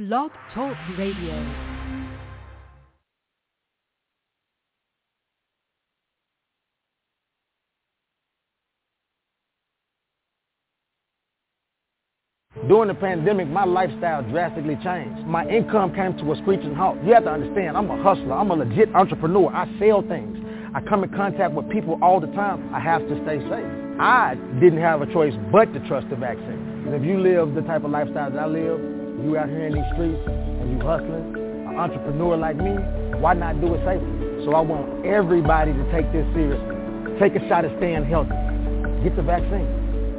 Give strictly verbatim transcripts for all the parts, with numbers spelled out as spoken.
Blog Talk Radio. During the pandemic, my lifestyle drastically changed. My income came to a screeching halt. You have to understand, I'm a hustler. I'm a legit entrepreneur. I sell things. I come in contact with people all the time. I have to stay safe. I didn't have a choice but to trust the vaccine. And if you live the type of lifestyle that I live, you out here in these streets and you hustling, an entrepreneur like me, why not do it safely? So I want everybody to take this seriously. Take a shot at staying healthy. Get the vaccine.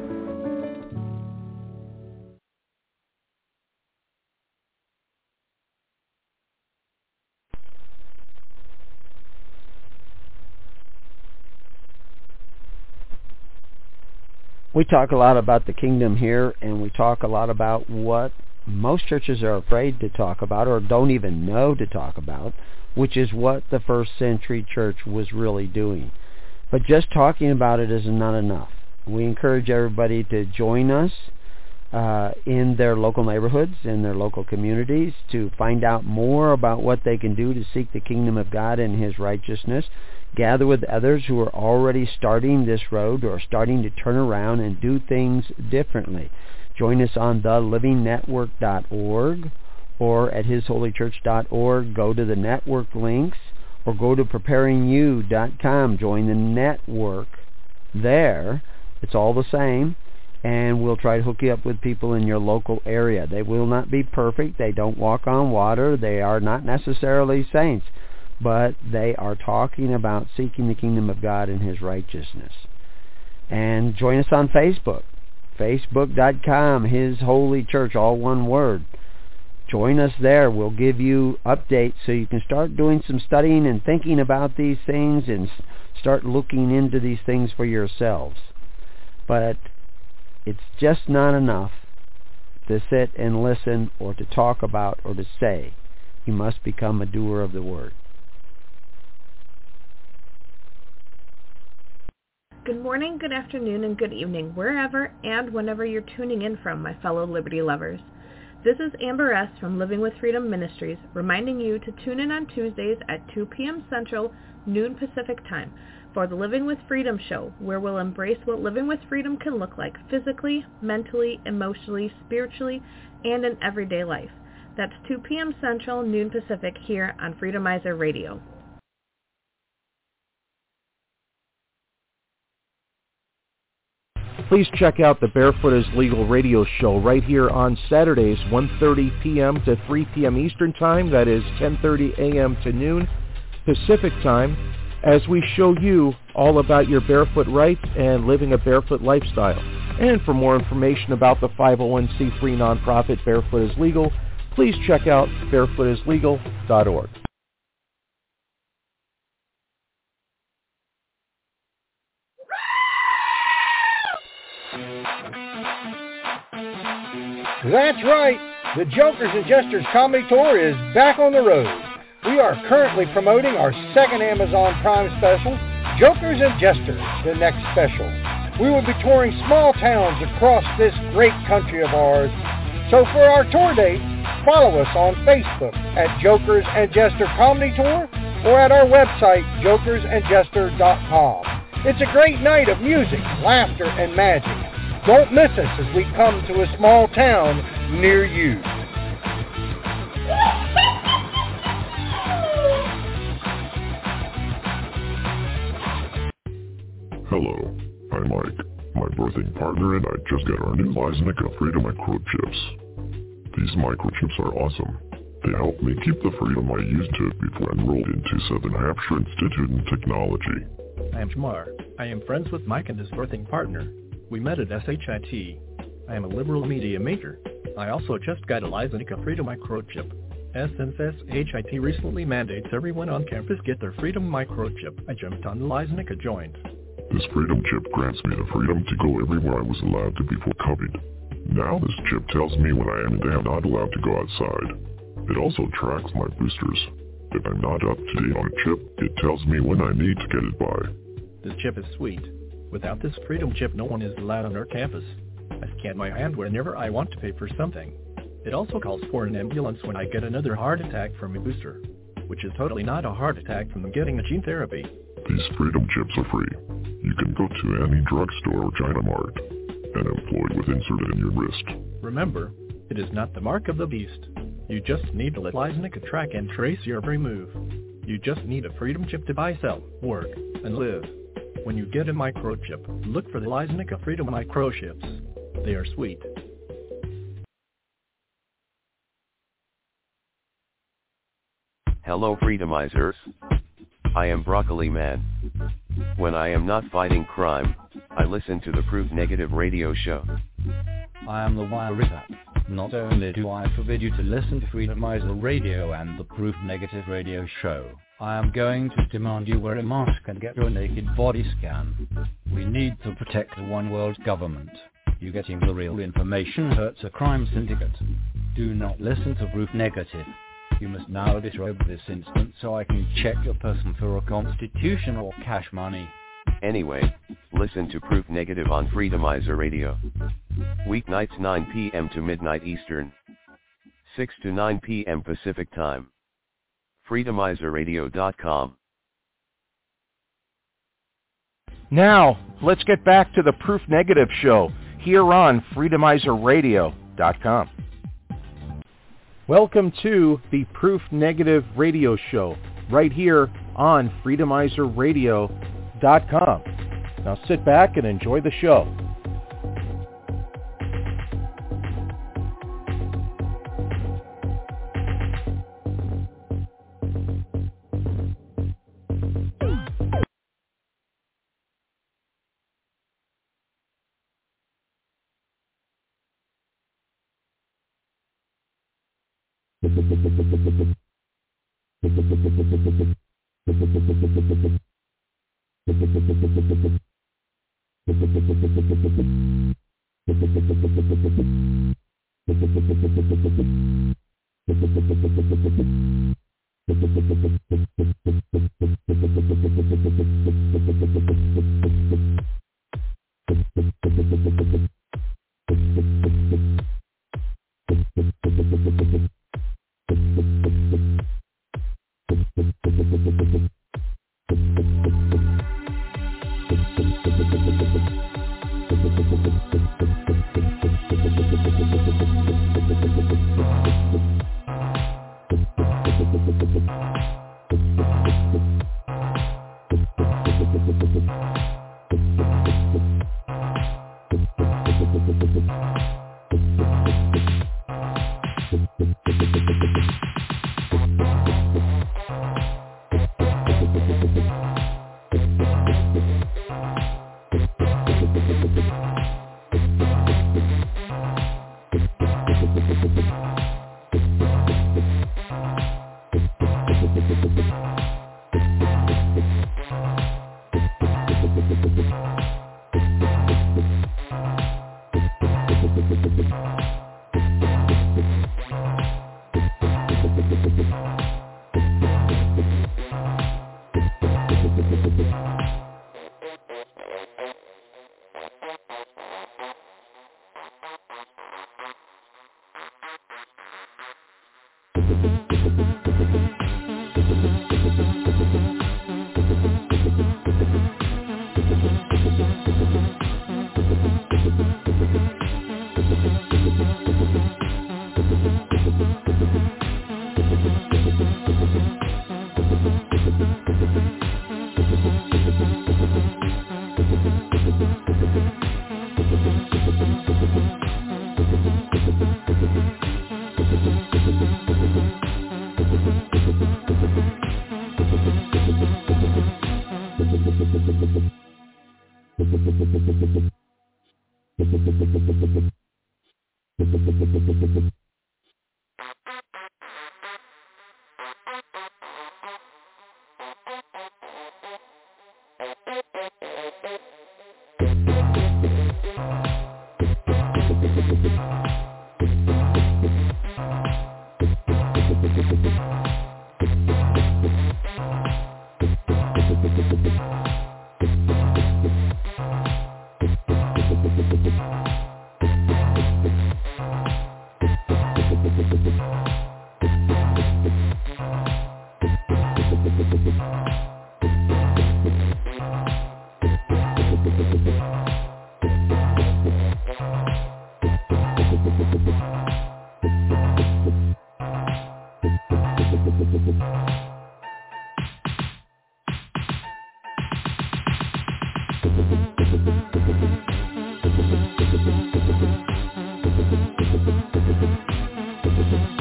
We talk a lot about the kingdom here, and we talk a lot about what most churches are afraid to talk about or don't even know to talk about, which is what the first century church was really doing. But just talking about it is not enough. We encourage everybody to join us uh, in their local neighborhoods, in their local communities, to find out more about what they can do to seek the kingdom of God and His righteousness. Gather with others who are already starting this road or starting to turn around and do things differently. Join us on the living network dot org or at his holy church dot org. Go to the network links or go to preparing you dot com. Join the network there. It's all the same, and we'll try to hook you up with people in your local area. They will not be perfect. They don't walk on water. They are not necessarily saints, but they are talking about seeking the kingdom of God and His righteousness. And join us on Facebook, facebook dot com, His Holy Church, all one word. Join us there. We'll give you updates so you can start doing some studying and thinking about these things and start looking into these things for yourselves. But it's just not enough to sit and listen or to talk about or to say. You must become a doer of the word. Good morning, good afternoon, and good evening, wherever and whenever you're tuning in from, my fellow Liberty lovers. This is Amber S. from Living with Freedom Ministries, reminding you to tune in on Tuesdays at two p.m. Central, noon Pacific Time, for the Living with Freedom show, where we'll embrace what living with freedom can look like physically, mentally, emotionally, spiritually, and in everyday life. That's two p.m. Central, noon Pacific, here on Freedomizer Radio. Please check out the Barefoot is Legal radio show right here on Saturdays, one thirty p.m. to three p.m. Eastern Time. That is ten thirty a.m. to noon Pacific Time, as we show you all about your barefoot rights and living a barefoot lifestyle. And for more information about the five oh one c three nonprofit Barefoot is Legal, please check out barefoot is legal dot org. That's right, the Jokers and Jesters Comedy Tour is back on the road. We are currently promoting our second Amazon Prime special, Jokers and Jesters, the next special. We will be touring small towns across this great country of ours. So for our tour date, follow us on Facebook at Jokers and Jester Comedy Tour or at our website, jokers and jester dot com. It's a great night of music, laughter, and magic. Don't miss us as we come to a small town near you. Hello, I'm Mike, my birthing partner, and I just got our new Lysanica Freedom microchips. These microchips are awesome. They help me keep the freedom I used to before I enrolled into Southern Hampshire Institute in Technology. I am Jamar. I am friends with Mike and his birthing partner. We met at S H I T. I am a liberal media major. I also just got a Lysanica Freedom microchip. As since S H I T recently mandates everyone on campus get their Freedom microchip, I jumped on the Lysanica joint. This Freedom chip grants me the freedom to go everywhere I was allowed to before COVID. Now this chip tells me when I am and am not allowed to go outside. It also tracks my boosters. If I'm not up to date on a chip, it tells me when I need to get it by. This chip is sweet. Without this Freedom chip, no one is allowed on our campus. I scan my hand whenever I want to pay for something. It also calls for an ambulance when I get another heart attack from a booster, which is totally not a heart attack from getting a gene therapy. These Freedom Chips are free. You can go to any drugstore or China Mart and employ with inserted in your wrist. Remember, it is not the mark of the beast. You just need to let Leisnica track and trace your every move. You just need a Freedom Chip to buy, sell, work, and live. When you get a microchip, look for the Leisnica Freedom Microchips. They are sweet. Hello Freedomizers. I am Broccoli Man. When I am not fighting crime, I listen to the Proof Negative radio show. I am the Wire Ripper. Not only do I forbid you to listen to Freedomizer Radio and the Proof Negative radio show, I am going to demand you wear a mask and get your naked body scan. We need to protect the one world government. You getting the real information hurts a crime syndicate. Do not listen to Proof Negative. You must now disrobe this instant so I can check your person for a constitution or cash money. Anyway, listen to Proof Negative on Freedomizer Radio. Weeknights nine p.m. to midnight Eastern. six to nine p.m. Pacific Time. Freedomizer Radio dot com. Now, let's get back to the Proof Negative show here on Freedomizer Radio dot com. Welcome to the Proof Negative radio show right here on Freedomizer Radio dot com. Now sit back and enjoy the show.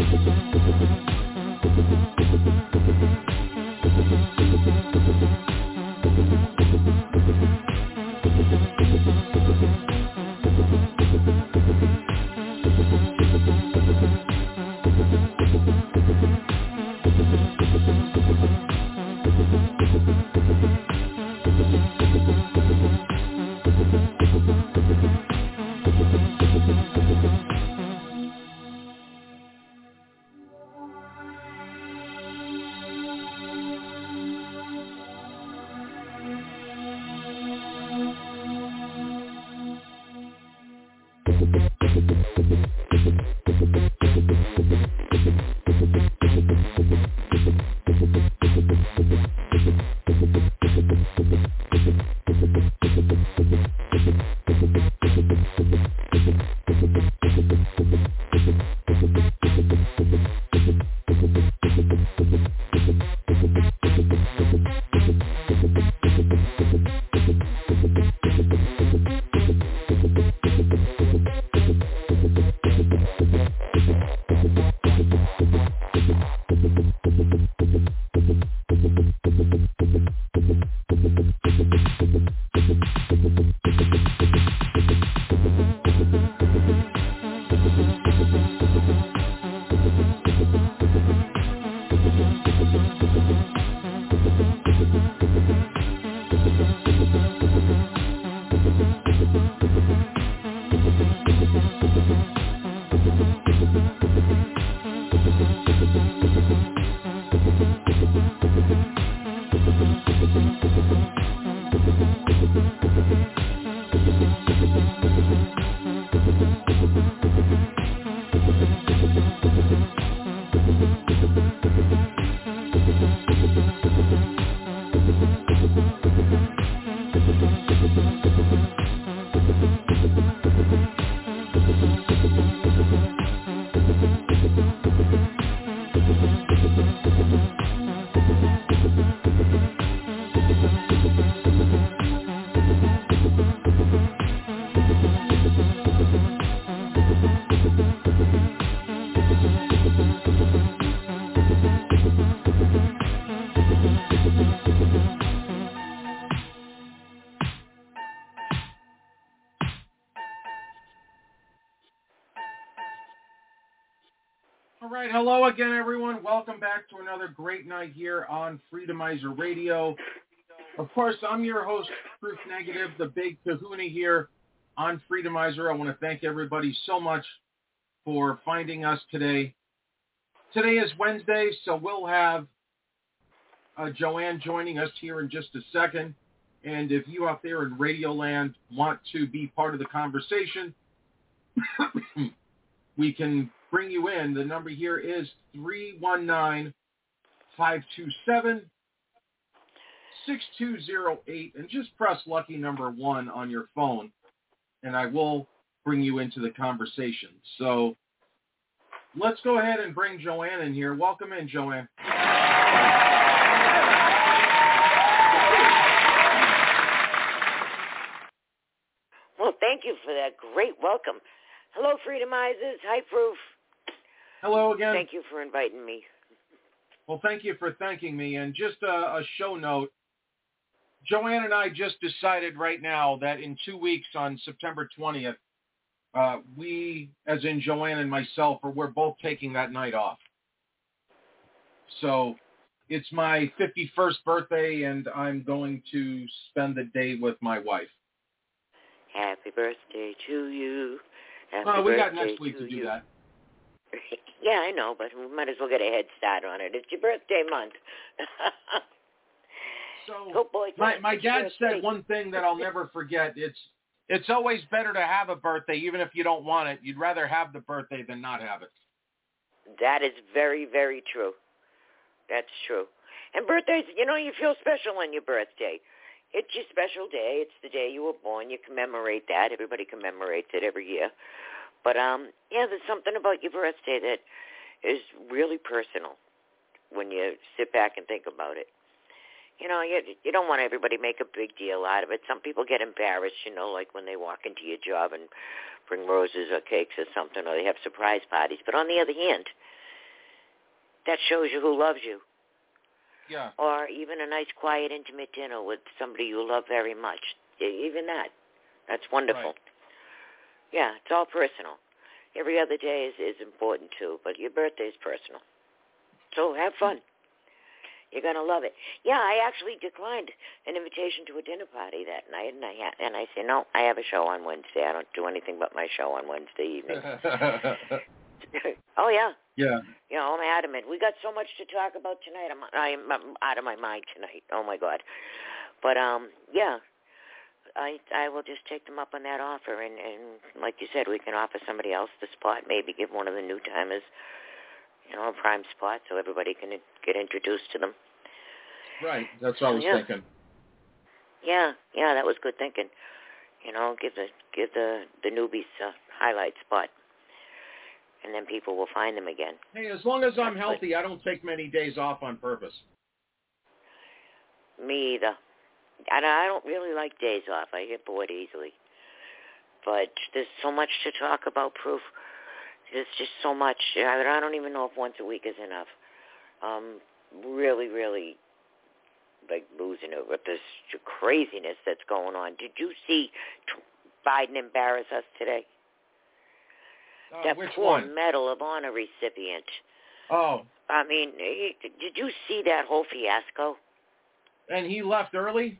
All right, hello again, everyone. Welcome back to another great night here on Freedomizer Radio. Of course, I'm your host, Proof Negative, the big kahuna here on Freedomizer. I want to thank everybody so much for finding us today. Today is Wednesday, so we'll have uh, Joanne joining us here in just a second. And if you out there in Radio Land want to be part of the conversation, we can bring you in. The number here is three one nine, five two seven, six two zero eight, and just press lucky number one on your phone, and I will bring you into the conversation. So let's go ahead and bring Joanne in here. Welcome in, Joanne. Well, thank you for that great welcome. Hello, Freedomizers. Hi, Proof. Hello again. Thank you for inviting me. Well, thank you for thanking me. And just a, a show note, Joanne and I just decided right now that in two weeks on September twentieth, uh, we, as in Joanne and myself, are, we're both taking that night off. So it's my fifty-first birthday, and I'm going to spend the day with my wife. Happy birthday to you. Happy well, we got birthday next week to, to do you. that. Yeah, I know, but we might as well get a head start on it. It's your birthday month. So oh, boy, my my dad said one thing that I'll never forget. It's it's always better to have a birthday, even if you don't want it. You'd rather have the birthday than not have it. That is very, very true. That's true. And birthdays, you know, you feel special on your birthday. It's your special day. It's the day you were born. You commemorate that. Everybody commemorates it every year. But, um, yeah, there's something about your birthday that is really personal when you sit back and think about it. You know, you, you don't want everybody to make a big deal out of it. Some people get embarrassed, you know, like when they walk into your job and bring roses or cakes or something, or they have surprise parties. But on the other hand, that shows you who loves you. Yeah. Or even a nice, quiet, intimate dinner with somebody you love very much. Even that. That's wonderful. Right. Yeah, it's all personal. Every other day is, is important, too, but your birthday is personal. So have fun. You're going to love it. Yeah, I actually declined an invitation to a dinner party that night, and I ha- and I said, no, I have a show on Wednesday. I don't do anything but my show on Wednesday evening. Oh, yeah. Yeah. You know, I'm adamant. We got so much to talk about tonight. I'm, I'm, I'm out of my mind tonight. Oh, my God. But, um, yeah, I I will just take them up on that offer. And, and like you said, we can offer somebody else the spot, maybe give one of the new-timers, you know, a prime spot so everybody can get introduced to them. Right. That's what I was yeah. thinking. Yeah, yeah, that was good thinking. You know, give the give the, the newbies a highlight spot. And then people will find them again. Hey, as long as I'm That's healthy, good. I don't take many days off on purpose. Me either. And I don't really like days off. I get bored easily. But there's so much to talk about, Proof. There's just so much. I don't even know if once a week is enough. Um, really, really, like, losing it with this craziness that's going on. Did you see Biden embarrass us today? Uh, that which poor one? Medal of Honor recipient. Oh. I mean, he, did you see that whole fiasco? And he left early?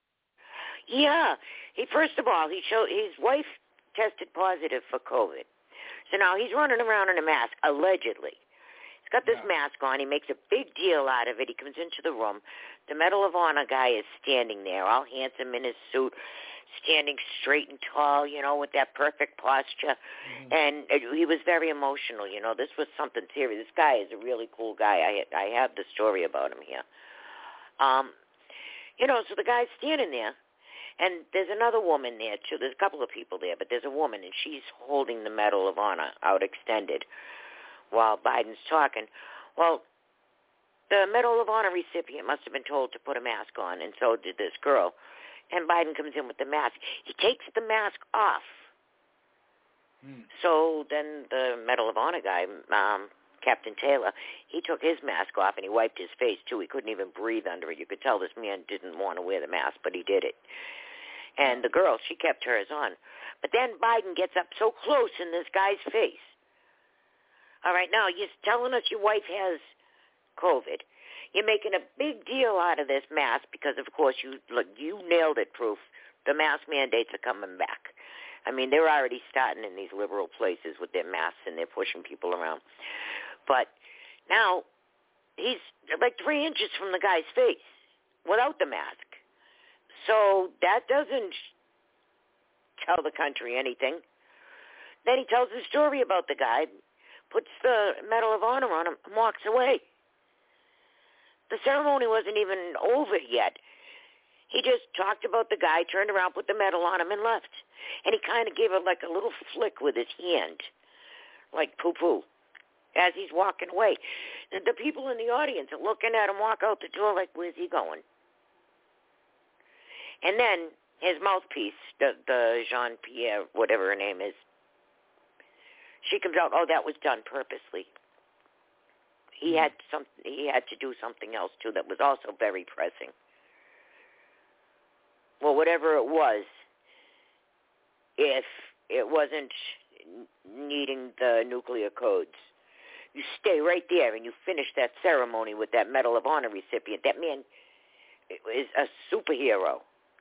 Yeah. He first of all, he showed his wife tested positive for COVID. So now he's running around in a mask, allegedly. He's got this yeah. mask on. He makes a big deal out of it. He comes into the room. The Medal of Honor guy is standing there, all handsome in his suit, standing straight and tall, you know, with that perfect posture. Mm-hmm. And he was very emotional, you know. This was something serious. This guy is a really cool guy. I I have the story about him here. Um, you know, so the guy's standing there, and there's another woman there, too. There's a couple of people there, but there's a woman, and she's holding the Medal of Honor out extended while Biden's talking. Well, the Medal of Honor recipient must have been told to put a mask on, and so did this girl. And Biden comes in with the mask. He takes the mask off. Hmm. So then the Medal of Honor guy, um, Captain Taylor, he took his mask off and he wiped his face, too. He couldn't even breathe under it. You could tell this man didn't want to wear the mask, but he did it. And the girl, she kept hers on. But then Biden gets up so close in this guy's face. All right, now you're telling us your wife has COVID. You're making a big deal out of this mask because, of course, you look, you nailed it, Proof. The mask mandates are coming back. I mean, they're already starting in these liberal places with their masks, and they're pushing people around. But now he's like three inches from the guy's face without the mask. So that doesn't tell the country anything. Then he tells the story about the guy, puts the Medal of Honor on him, and walks away. The ceremony wasn't even over yet. He just talked about the guy, turned around, put the medal on him, and left. And he kind of gave it like a little flick with his hand, like poo-poo, as he's walking away. And the people in the audience are looking at him walk out the door like, where's he going? And then his mouthpiece, the, the Jean-Pierre, whatever her name is, she comes out, oh, that was done purposely. He had some. He had to do something else, too, that was also very pressing. Well, whatever it was, if it wasn't needing the nuclear codes, you stay right there and you finish that ceremony with that Medal of Honor recipient. That man is a superhero.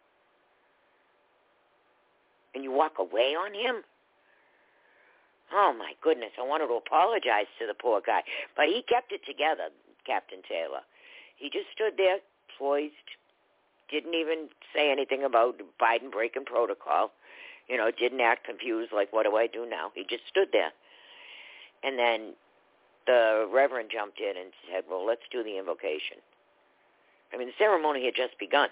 And you walk away on him? Oh, my goodness. I wanted to apologize to the poor guy. But he kept it together, Captain Taylor. He just stood there, poised, didn't even say anything about Biden breaking protocol. You know, didn't act confused like, what do I do now? He just stood there. And then the Reverend jumped in and said, well, let's do the invocation. I mean, the ceremony had just begun.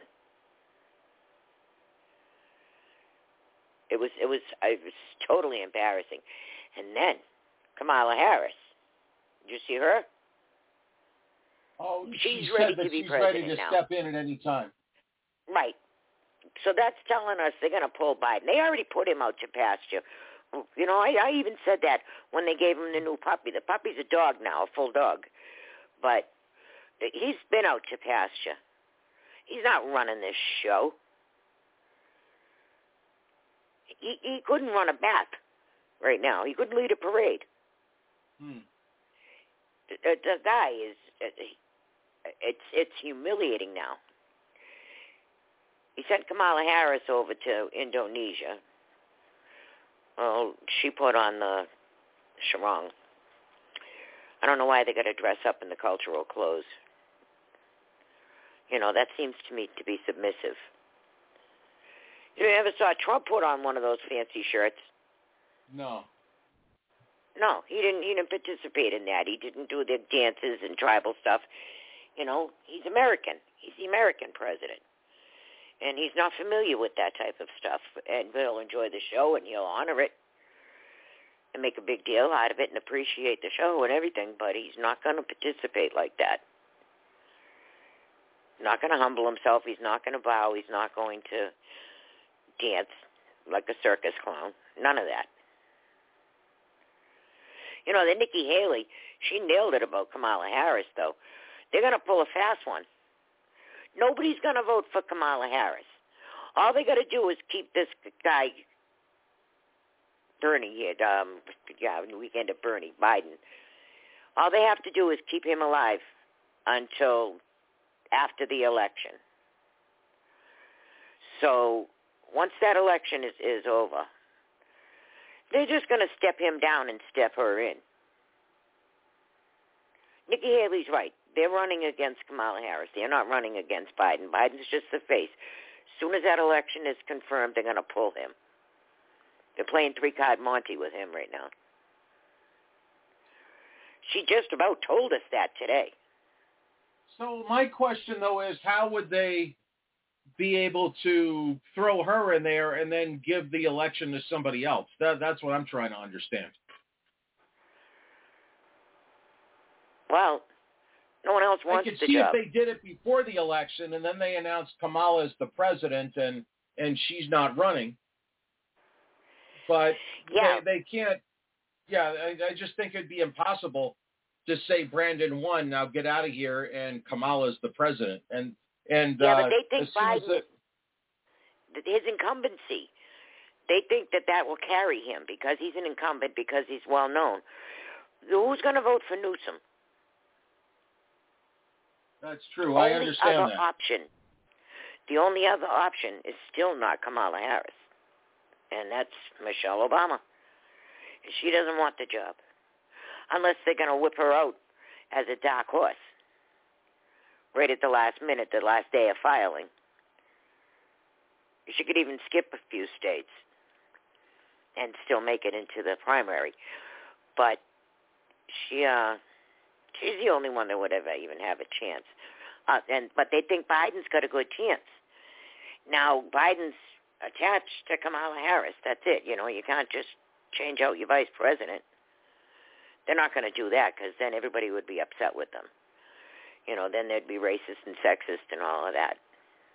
It was, it was, it was totally embarrassing. And then Kamala Harris, did you see her? Oh, she's she ready said that to be she's president ready to now. step in at any time. Right. So that's telling us they're going to pull Biden. They already put him out to pasture. You know, I, I even said that when they gave him the new puppy. The puppy's a dog now, a full dog. but he's been out to pasture. He's not running this show. He, he couldn't run a bath right now. He couldn't lead a parade. Hmm. The, the guy is, it's it's humiliating now. He sent Kamala Harris over to Indonesia. Well, she put on the sarong. I don't know why they got to dress up in the cultural clothes. You know, that seems to me to be submissive. You ever saw Trump put on one of those fancy shirts? No. No, he didn't. He didn't participate in that. He didn't do the dances and tribal stuff. You know, he's American. He's the American president, and he's not familiar with that type of stuff. And he'll enjoy the show, and he'll honor it, and make a big deal out of it, and appreciate the show and everything. But he's not going to participate like that. Not going to humble himself. He's not going to bow. He's not going to dance like a circus clown. None of that. You know, the Nikki Haley, she nailed it about Kamala Harris, though. They're going to pull a fast one. Nobody's going to vote for Kamala Harris. All they got to do is keep this guy, Bernie, here, um, yeah, the weekend of Bernie, Biden. All they have to do is keep him alive until after the election. So once that election is, is over, they're just going to step him down and step her in. Nikki Haley's right. They're running against Kamala Harris. They're not running against Biden. Biden's just the face. As soon as that election is confirmed, they're going to pull him. They're playing three-card Monty with him right now. She just about told us that today. So my question, though, is how would they be able to throw her in there and then give the election to somebody else? That, that's what I'm trying to understand. Well, no one else wants I could the see job. if they did it before the election and then they announced Kamala as the president and, and she's not running. But yeah. they, they can't, yeah, I, I just think it'd be impossible to say Brandon won, now get out of here, and Kamala's the president. And and Yeah, uh, but they think Biden, the, his incumbency, they think that that will carry him because he's an incumbent, because he's well-known. Who's going to vote for Newsom? That's true. Only I understand other that. option. The only other option is still not Kamala Harris, and that's Michelle Obama. She doesn't want the job unless they're going to whip her out as a dark horse right at the last minute, the last day of filing. She could even skip a few states and still make it into the primary. But she, uh, she's the only one that would ever even have a chance. Uh, and but they think Biden's got a good chance. Now, Biden's attached to Kamala Harris. That's it. You know, you can't just change out your vice president. They're not going to do that because then everybody would be upset with them. You know, then they'd be racist and sexist and all of that.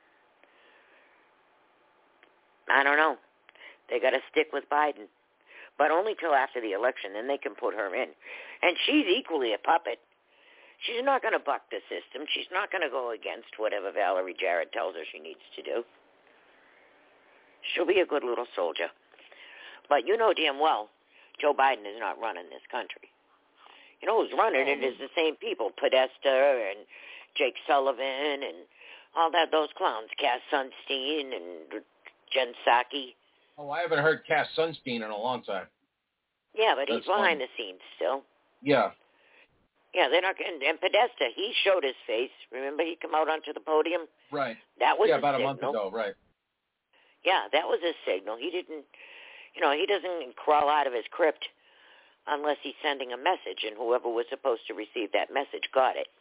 I don't know. They got to stick with Biden, but only till after the election. Then they can put her in, and she's equally a puppet. She's not going to buck the system. She's not going to go against whatever Valerie Jarrett tells her she needs to do. She'll be a good little soldier. But you know damn well Joe Biden is not running this country. You know who's running it is the same people, Podesta and Jake Sullivan and all that, those clowns, Cass Sunstein and Jen Psaki. Oh, I haven't heard Cass Sunstein in a long time. Yeah, but That's he's behind funny. the scenes still. Yeah. Yeah, they're not. And, and Podesta, he showed his face. Remember, he come out onto the podium. Right. That was yeah, his about signal. a month ago. Right. Yeah, that was his signal. He didn't, you know, he doesn't crawl out of his crypt unless he's sending a message, and whoever was supposed to receive that message got it.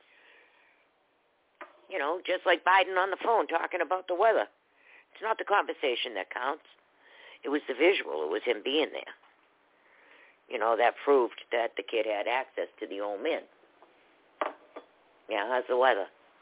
You know, just like Biden on the phone talking about the weather. It's not the conversation that counts. It was the visual. It was him being there. You know, that proved that the kid had access to the old man. Yeah, how's the weather?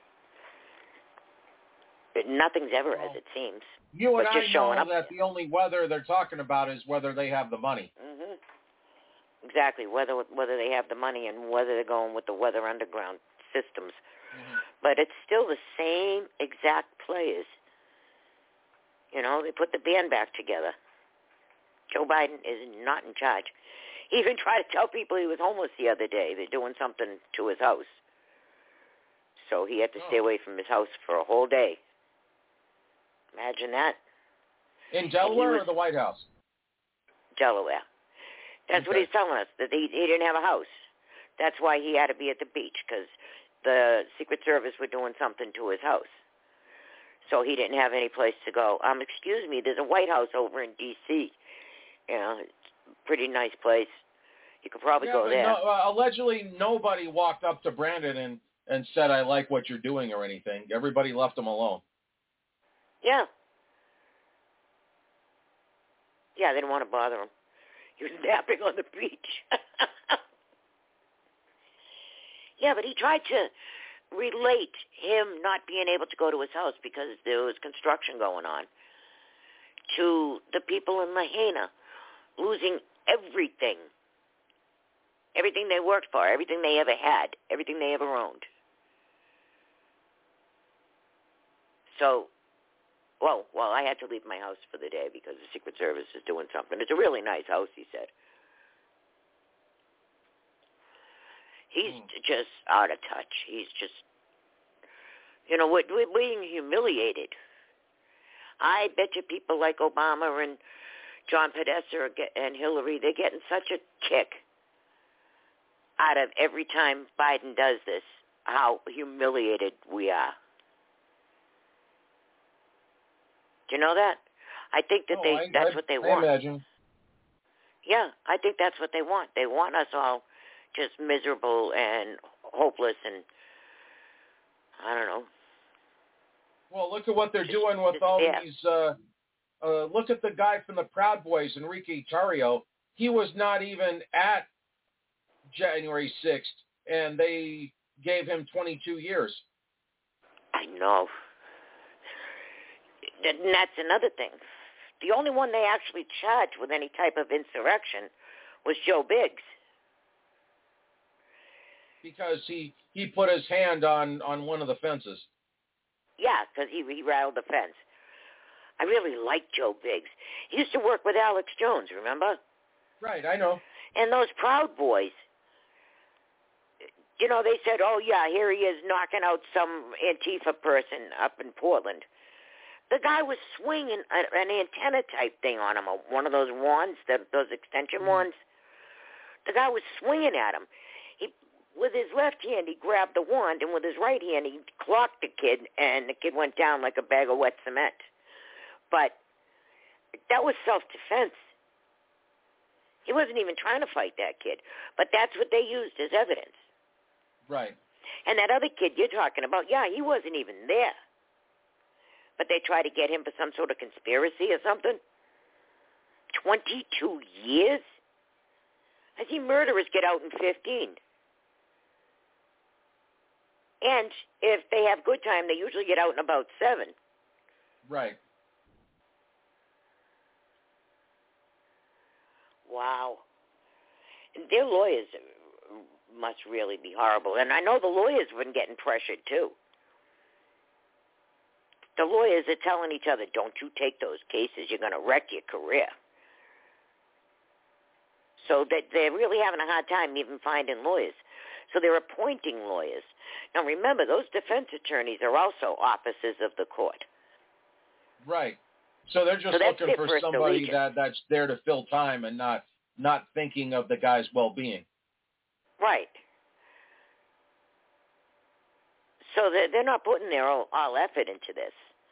But nothing's ever well, as it seems. You and but I just showing know up that there. The only weather they're talking about is whether they have the money. Mm-hmm. Exactly, whether whether they have the money and whether they're going with the Weather Underground systems. Mm-hmm. But it's still the same exact players. You know, they put the band back together. Joe Biden is not in charge. He even tried to tell people he was homeless the other day. They're doing something to his house. So he had to oh. stay away from his house for a whole day. Imagine that. In Delaware was, or the White House? Delaware. That's okay. what he's telling us, that he, he didn't have a house. That's why he had to be at the beach, because the Secret Service were doing something to his house. So he didn't have any place to go. Um, excuse me, there's a White House over in D C You know, it's a pretty nice place. You could probably yeah, go there. No, uh, allegedly, nobody walked up to Brandon and, and said, I like what you're doing or anything. Everybody left him alone. Yeah. Yeah, they didn't want to bother him. He was napping on the beach. Yeah, but he tried to relate him not being able to go to his house because there was construction going on to the people in Lahaina losing everything. Everything they worked for, everything they ever had, everything they ever owned. So, well, well, I had to leave my house for the day because the Secret Service is doing something. It's a really nice house, he said. He's mm. just out of touch. He's just, you know, we're, we're being humiliated. I bet you people like Obama and John Podesta and Hillary, they're getting such a kick out of every time Biden does this, how humiliated we are. Do you know that? I think that oh, they I, that's I, what they I want. imagine. Yeah, I think that's what they want. They want us all just miserable and hopeless and, I don't know. Well, look at what they're just, doing with all yeah. these, uh, uh, look at the guy from the Proud Boys, Enrique Tarrio. He was not even at January sixth, and they gave him twenty-two years. I know. And that's another thing. The only one they actually charged with any type of insurrection was Joe Biggs. Because he, he put his hand on, on one of the fences. Yeah, because he, he rattled the fence. I really like Joe Biggs. He used to work with Alex Jones, remember? Right, I know. And those Proud Boys, you know, they said, oh, yeah, here he is knocking out some Antifa person up in Portland. The guy was swinging a, an antenna-type thing on him, one of those wands, that, those extension mm. wands. The guy was swinging at him. He, with his left hand, he grabbed the wand, and with his right hand, he clocked the kid, and the kid went down like a bag of wet cement. But that was self-defense. He wasn't even trying to fight that kid. But that's what they used as evidence. Right. And that other kid you're talking about, yeah, he wasn't even there. But they tried to get him for some sort of conspiracy or something. twenty-two years? I see murderers get out in fifteen. And if they have good time, they usually get out in about seven. Right. Wow. And their lawyers must really be horrible. And I know the lawyers have been getting pressured, too. The lawyers are telling each other, don't you take those cases, you're going to wreck your career. So that they're really having a hard time even finding lawyers. So they're appointing lawyers. Now remember, those defense attorneys are also officers of the court. Right. So they're just so looking for somebody that, that's there to fill time and not not thinking of the guy's well-being. Right. So they're, they're not putting their all, all effort into this.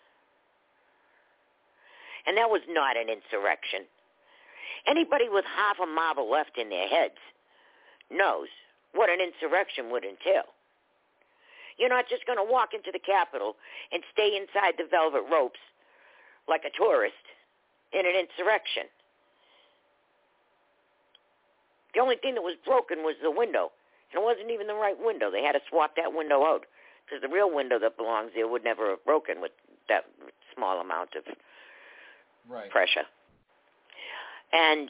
And that was not an insurrection. Anybody with half a marble left in their heads knows what an insurrection would entail. You're not just going to walk into the Capitol and stay inside the velvet ropes like a tourist in an insurrection. The only thing that was broken was the window. And it wasn't even the right window. They had to swap that window out because the real window that belongs there would never have broken with that small amount of right. pressure. And,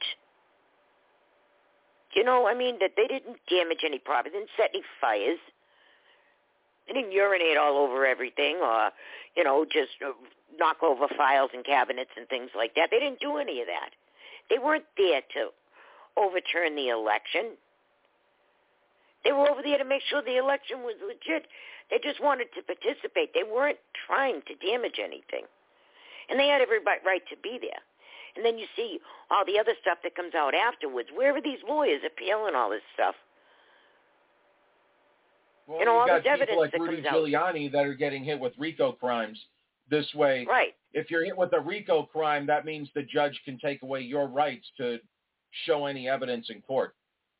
you know, I mean, that they didn't damage any property, didn't set any fires. They didn't urinate all over everything or, you know, just uh, knock over files and cabinets and things like that. They didn't do any of that. They weren't there to overturn the election. They were over there to make sure the election was legit. They just wanted to participate. They weren't trying to damage anything. And they had every right to be there. And then you see all the other stuff that comes out afterwards. Where are these lawyers appealing all this stuff? Well, you know, all you've this got people evidence like that Rudy comes out. Giuliani that are getting hit with RICO crimes this way. Right. If you're hit with a RICO crime, that means the judge can take away your rights to show any evidence in court.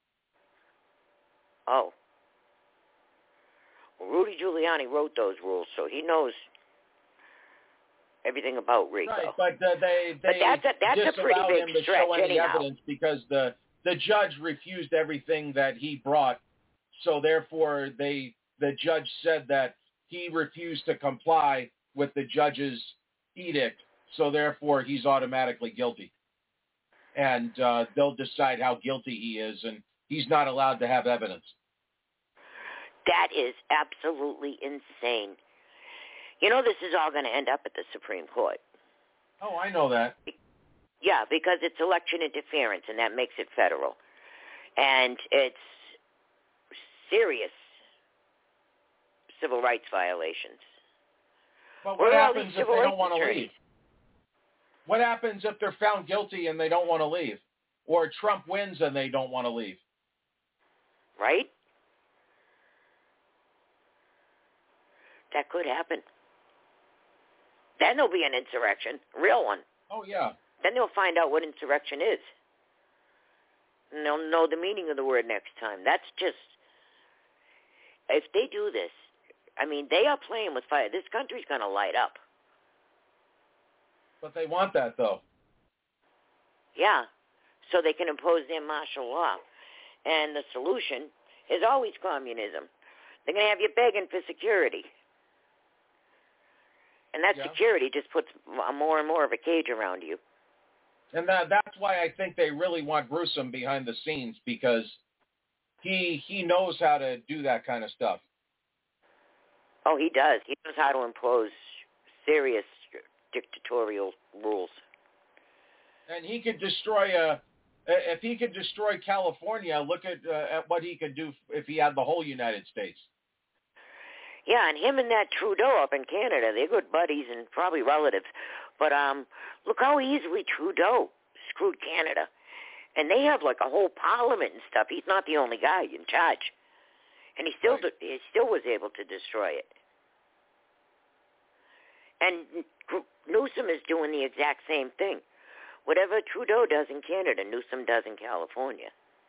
Oh. Well, Rudy Giuliani wrote those rules, so he knows everything about RICO. Right, but uh, they, they but that's a, that's a pretty disallowed big him to stretch show any anyhow. evidence because the, the judge refused everything that he brought. So therefore, they the judge said that he refused to comply with the judge's edict. So therefore, he's automatically guilty. And uh, they'll decide how guilty he is, and he's not allowed to have evidence. That is absolutely insane. You know, this is all going to end up at the Supreme Court. Oh, I know that. Yeah, because it's election interference, and that makes it federal. And it's serious civil rights violations. But what Where are all happens these if civil they rights don't want to attorneys? leave? What happens if they're found guilty and they don't want to leave? Or Trump wins and they don't want to leave? Right? That could happen. Then there'll be an insurrection, a real one. Oh, yeah. Then they'll find out what insurrection is. And they'll know the meaning of the word next time. That's just, if they do this, I mean, they are playing with fire. This country's going to light up. But they want that, though. Yeah, so they can impose their martial law. And the solution is always communism. They're going to have you begging for security. And that Yeah. security just puts more and more of a cage around you. And that, that's why I think they really want Gruesome behind the scenes, because he he knows how to do that kind of stuff. Oh, he does. He knows how to impose serious dictatorial rules. And he could destroy a, if he could destroy California, look at uh, at what he could do if he had the whole United States. Yeah, and him and that Trudeau up in Canada, they're good buddies and probably relatives. But um, look how easily Trudeau screwed Canada. And they have like a whole parliament and stuff. He's not the only guy in charge. And he still Right. he still was able to destroy it. And Newsom is doing the exact same thing. Whatever Trudeau does in Canada, Newsom does in California.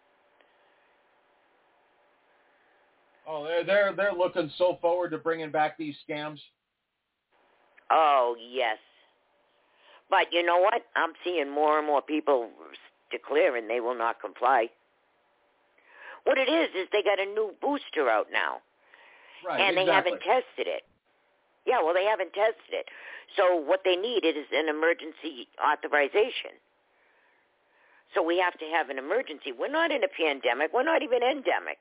Oh, they're they're they're looking so forward to bringing back these scams. Oh, yes. But you know what? I'm seeing more and more people declaring they will not comply. What it is, is they got a new booster out now. Right, and exactly. they haven't tested it. Yeah, well, they haven't tested it. So what they need is an emergency authorization. So we have to have an emergency. We're not in a pandemic. We're not even endemic.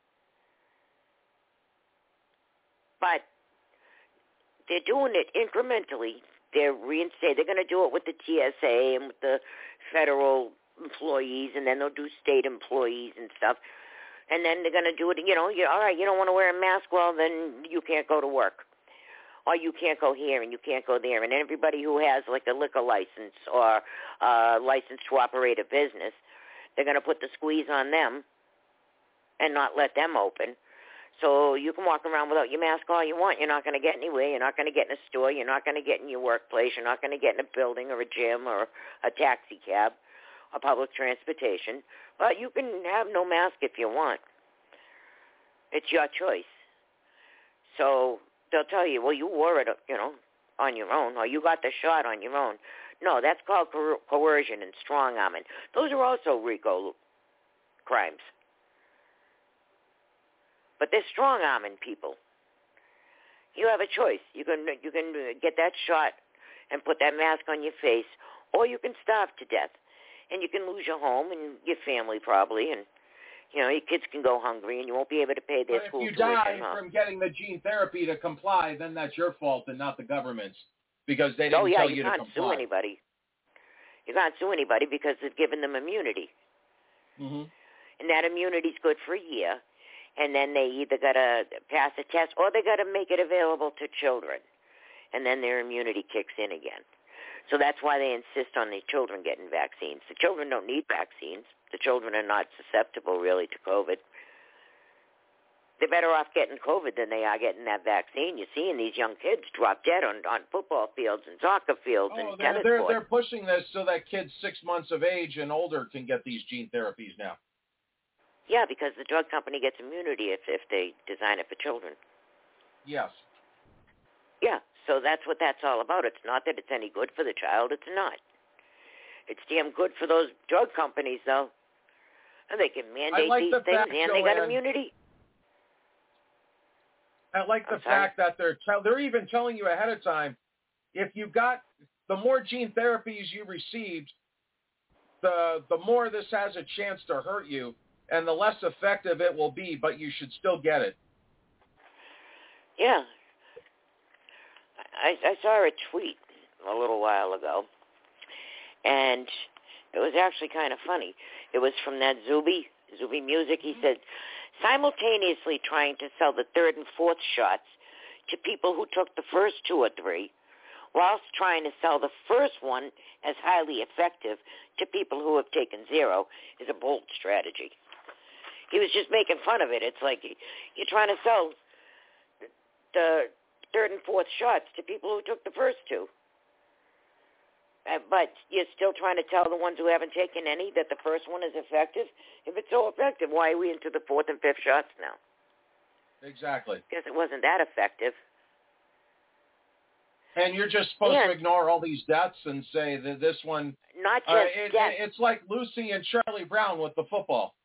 But they're doing it incrementally. They're reinstate. They're going to do it with the T S A and with the federal employees, and then they'll do state employees and stuff. And then they're going to do it, you know, you all right, you don't want to wear a mask, well, then you can't go to work. Or you can't go here and you can't go there. And everybody who has like a liquor license or a license to operate a business, they're going to put the squeeze on them and not let them open. So you can walk around without your mask all you want. You're not going to get anywhere. You're not going to get in a store. You're not going to get in your workplace. You're not going to get in a building or a gym or a taxi cab or public transportation. But you can have no mask if you want. It's your choice. So they'll tell you, well, you wore it, you know, on your own, or you got the shot on your own. No, that's called coer- coercion and strong-arming. Those are also RICO crimes. But they're strong-arming people. You have a choice. You can you can get that shot and put that mask on your face, or you can starve to death. And you can lose your home and your family probably, and You know, your kids can go hungry, and you won't be able to pay their but school if you tuition. die huh? from getting the gene therapy to comply, then that's your fault and not the government's, because they didn't oh, yeah, tell you, you can't to comply. sue anybody. You can't sue anybody because they've given them immunity. Mm-hmm. And that immunity's good for a year, and then they either got to pass a test or they got to make it available to children, and then their immunity kicks in again. So that's why they insist on the children getting vaccines. The children don't need vaccines. The children are not susceptible, really, to COVID. They're better off getting COVID than they are getting that vaccine. You're seeing these young kids drop dead on, on football fields and soccer fields Oh, and they're, tennis they're, courts. they're pushing this so that kids six months of age and older can get these gene therapies now. Yeah, because the drug company gets immunity if, if they design it for children. Yes. Yeah, so that's what that's all about. It's not that it's any good for the child. It's not. It's damn good for those drug companies, though. And they can mandate like these the things, fact, and they got Joanne, immunity. I like the I'm sorry? fact that they're tell, they're even telling you ahead of time, if you got the more gene therapies you received, the the more this has a chance to hurt you, and the less effective it will be, but you should still get it. Yeah. I, I saw a tweet a little while ago, and it was actually kind of funny. It was from that Zuby, Zuby Music. He said, simultaneously trying to sell the third and fourth shots to people who took the first two or three, whilst trying to sell the first one as highly effective to people who have taken zero, is a bold strategy. He was just making fun of it. It's like you're trying to sell the third and fourth shots to people who took the first two. Uh, but you're still trying to tell the ones who haven't taken any that the first one is effective? If it's so effective, why are we into the fourth and fifth shots now? Exactly. Because it wasn't that effective. And you're just supposed yeah. to ignore all these deaths and say that this one... Not just uh, it, deaths. It's like Lucy and Charlie Brown with the football.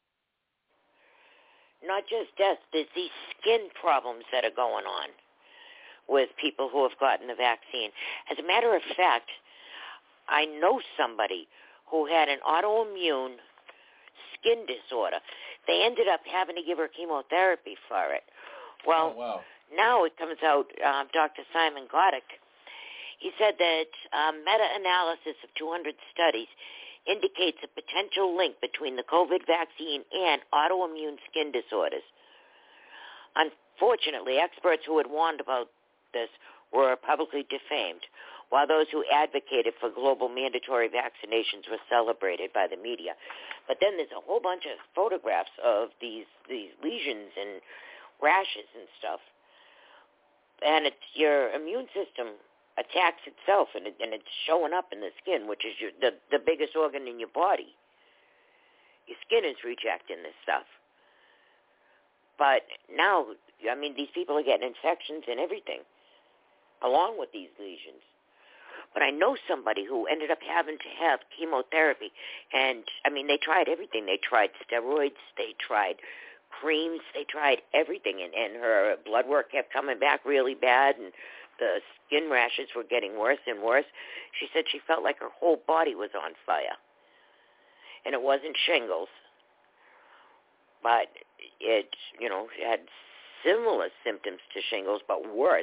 Not just deaths. There's these skin problems that are going on with people who have gotten the vaccine. As a matter of fact, I know somebody who had an autoimmune skin disorder. They ended up having to give her chemotherapy for it. Well, oh, wow. now it comes out, um, Doctor Simon Goddick, he said that um, meta-analysis of two hundred studies indicates a potential link between the COVID vaccine and autoimmune skin disorders. Unfortunately, experts who had warned about this were publicly defamed, while those who advocated for global mandatory vaccinations were celebrated by the media. But then there's a whole bunch of photographs of these these lesions and rashes and stuff. And it's your immune system attacks itself, and, it, and it's showing up in the skin, which is your, the, the biggest organ in your body. Your skin is rejecting this stuff. But now, I mean, these people are getting infections and everything, along with these lesions. But I know somebody who ended up having to have chemotherapy. And, I mean, they tried everything. They tried steroids. They tried creams. They tried everything. And, and her blood work kept coming back really bad. And the skin rashes were getting worse and worse. She said she felt like her whole body was on fire. And it wasn't shingles. But it, you know, had similar symptoms to shingles, but worse.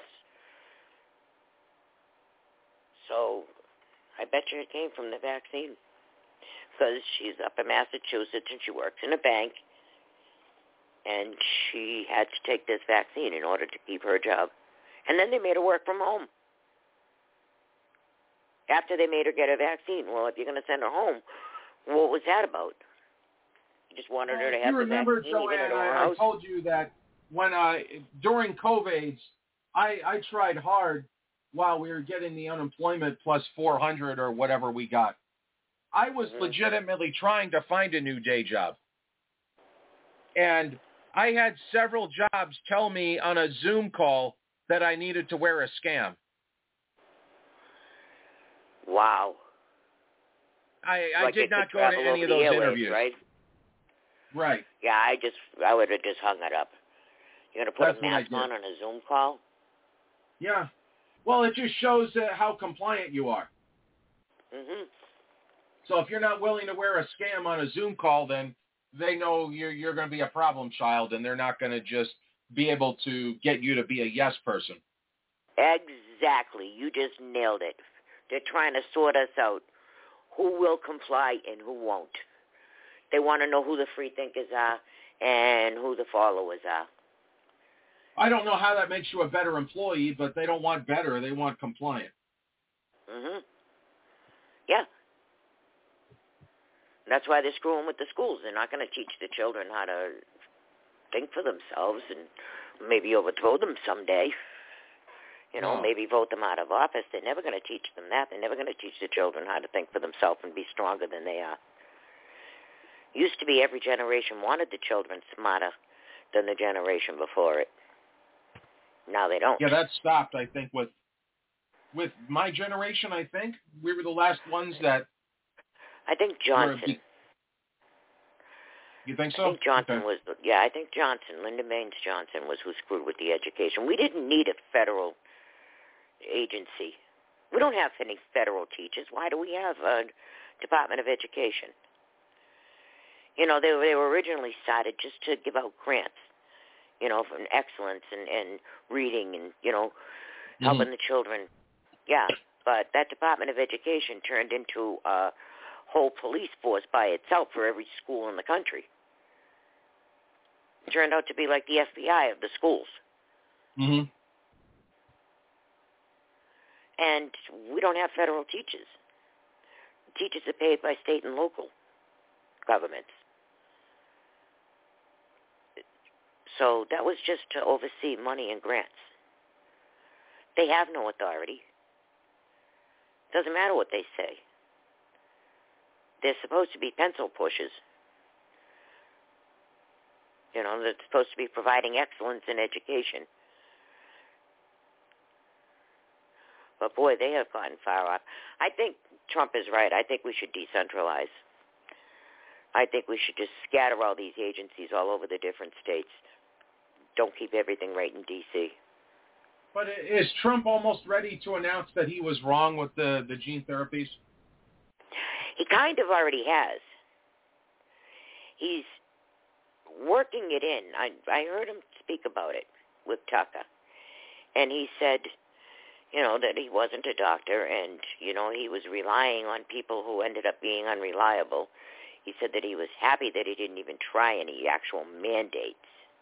So I bet you it came from the vaccine, because she's up in Massachusetts and she works in a bank, and she had to take this vaccine in order to keep her job. And then they made her work from home after they made her get a vaccine. Well, if you're going to send her home, what was that about? You just wanted her to have you the remember, vaccine Joanne, even in her I, house? I told you that when I, during COVID, I, I tried hard while we were getting the unemployment plus four hundred or whatever we got. I was mm-hmm. legitimately trying to find a new day job. And I had several jobs tell me on a Zoom call that I needed to wear a scam. Wow. I, I like did not go to any of those those airwaves, interviews. Right? Right. Yeah, I just, I would have just hung it up. You're going to put That's a mask on on a Zoom call? Yeah. Well, it just shows uh, how compliant you are. Mm-hmm. So if you're not willing to wear a scam on a Zoom call, then they know you're you're going to be a problem child, and they're not going to just be able to get you to be a yes person. Exactly. You just nailed it. They're trying to sort us out. Who will comply and who won't. They want to know who the free thinkers are and who the followers are. I don't know how that makes you a better employee, but they don't want better. They want compliant. Mhm. Yeah. That's why they're screwing with the schools. They're not going to teach the children how to think for themselves and maybe overthrow them someday. You know, No. maybe vote them out of office. They're never going to teach them that. They're never going to teach the children how to think for themselves and be stronger than they are. Used to be every generation wanted the children smarter than the generation before it. Now they don't. Yeah, that stopped, I think, with with my generation, I think. We were the last ones that... I think Johnson. You think so? I think Johnson okay. was, yeah, I think Johnson, Lyndon Baines Johnson was who screwed with the education. We didn't need a federal agency. We don't have any federal teachers. Why do we have a Department of Education? You know, they, they were originally started just to give out grants, you know, for excellence and, and reading and, you know, helping mm-hmm. the children. Yeah, but that Department of Education turned into a whole police force by itself for every school in the country. It turned out to be like the F B I of the schools. Mm-hmm. And we don't have federal teachers. Teachers are paid by state and local governments. So that was just to oversee money and grants. They have no authority. Doesn't matter what they say. They're supposed to be pencil pushers. You know, they're supposed to be providing excellence in education. But boy, they have gotten far off. I think Trump is right. I think we should decentralize. I think we should just scatter all these agencies all over the different states. Don't keep everything right in D C. But is Trump almost ready to announce that he was wrong with the, the gene therapies? He kind of already has. He's working it in. I, I heard him speak about it with Tucker. And he said, you know, that he wasn't a doctor and, you know, he was relying on people who ended up being unreliable. He said that he was happy that he didn't even try any actual mandates.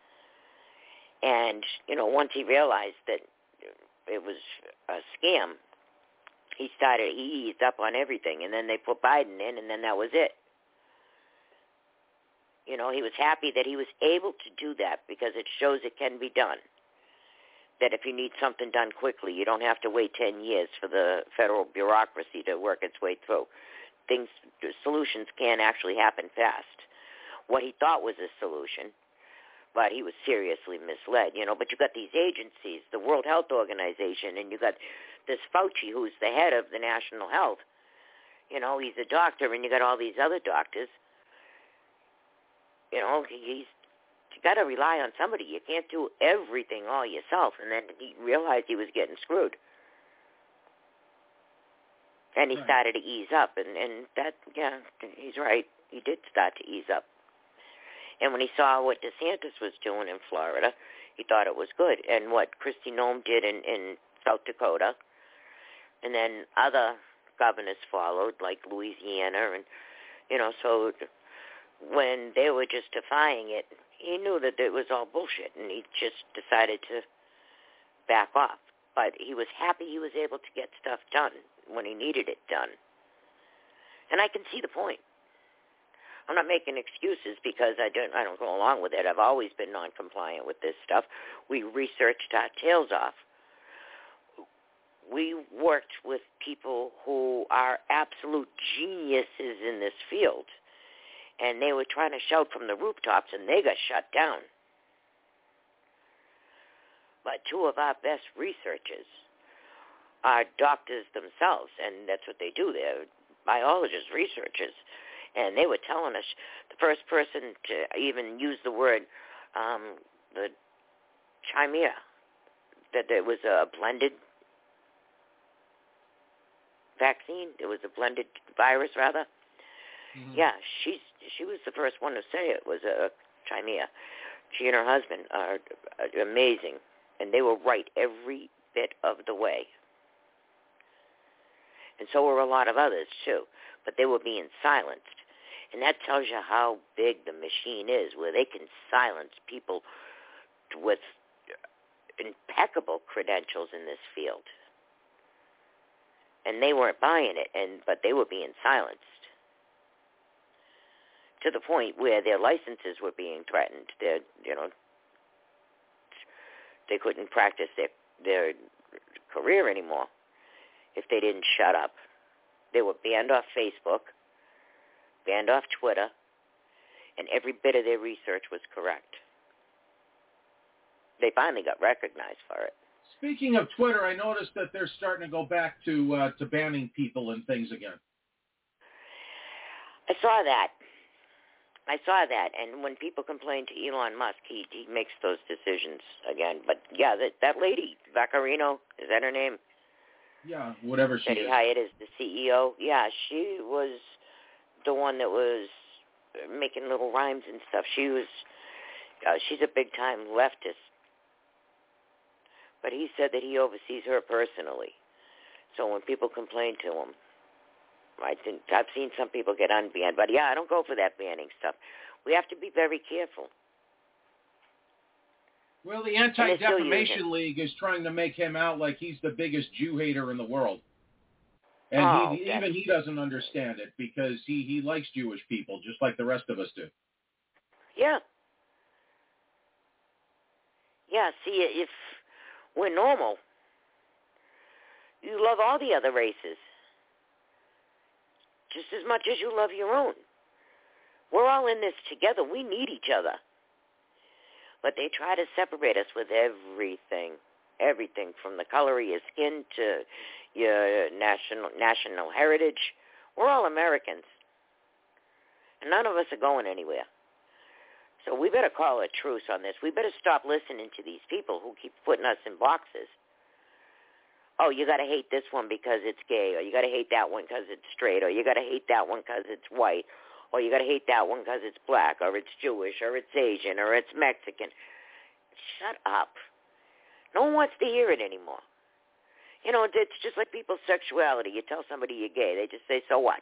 And, you know, once he realized that it was a scam, he started, he eased up on everything. And then they put Biden in, and then that was it. You know, he was happy that he was able to do that because it shows it can be done. That if you need something done quickly, you don't have to wait ten years for the federal bureaucracy to work its way through. Things, solutions can actually happen fast. What he thought was a solution, but he was seriously misled, you know. But you got these agencies, the World Health Organization, and you got this Fauci, who's the head of the National Health. You know, he's a doctor, and you got all these other doctors. You know, he's you got to rely on somebody. You can't do everything all yourself. And then he realized he was getting screwed. And he right. started to ease up. And, and that, yeah, he's right. He did start to ease up. And when he saw what DeSantis was doing in Florida, he thought it was good. And what Kristi Noem did in, in South Dakota, and then other governors followed, like Louisiana. And, you know, so when they were just defying it, he knew that it was all bullshit, and he just decided to back off. But he was happy he was able to get stuff done when he needed it done. And I can see the point. I'm not making excuses because I don't I don't go along with it. I've always been non-compliant with this stuff. We researched our tails off. We worked with people who are absolute geniuses in this field. And they were trying to shout from the rooftops, and they got shut down. But two of our best researchers are doctors themselves, and that's what they do. They're biologists, researchers. And they were telling us, the first person to even use the word, um, the chimera, that there was a blended vaccine. There was a blended virus, rather. Mm-hmm. Yeah, she's she was the first one to say it, was uh, Crimea. She and her husband are amazing, and they were right every bit of the way. And so were a lot of others, too, but they were being silenced. And that tells you how big the machine is, where they can silence people with impeccable credentials in this field. And they weren't buying it, and but they were being silenced to the point where their licenses were being threatened. Their, you know, they couldn't practice their their career anymore if they didn't shut up. They were banned off Facebook, banned off Twitter, and every bit of their research was correct. They finally got recognized for it. Speaking of Twitter, I noticed that they're starting to go back to uh, to banning people and things again. I saw that. I saw that, and when people complain to Elon Musk, he, he makes those decisions again. But, yeah, that, that lady, Vaccarino, is that her name? Yeah, whatever she that is. That he hired as the C E O. Yeah, she was the one that was making little rhymes and stuff. She was, uh, she's a big-time leftist. But he said that he oversees her personally. So when people complain to him, I think I've seen some people get unbanned. But, yeah, I don't go for that banning stuff. We have to be very careful. Well, the Anti-Defamation League is trying to make him out like he's the biggest Jew hater in the world. And oh, he, even he doesn't understand it because he, he likes Jewish people just like the rest of us do. Yeah. Yeah, see, if we're normal, you love all the other races just as much as you love your own. We're all in this together. We need each other. But they try to separate us with everything, everything from the color of your skin to your national national heritage. We're all Americans, and none of us are going anywhere. So we better call a truce on this. We better stop listening to these people who keep putting us in boxes. Oh, you got to hate this one because it's gay, or you got to hate that one because it's straight, or you got to hate that one because it's white, or you got to hate that one because it's black, or it's Jewish, or it's Asian, or it's Mexican. Shut up. No one wants to hear it anymore. You know, it's just like people's sexuality. You tell somebody you're gay, they just say, so what?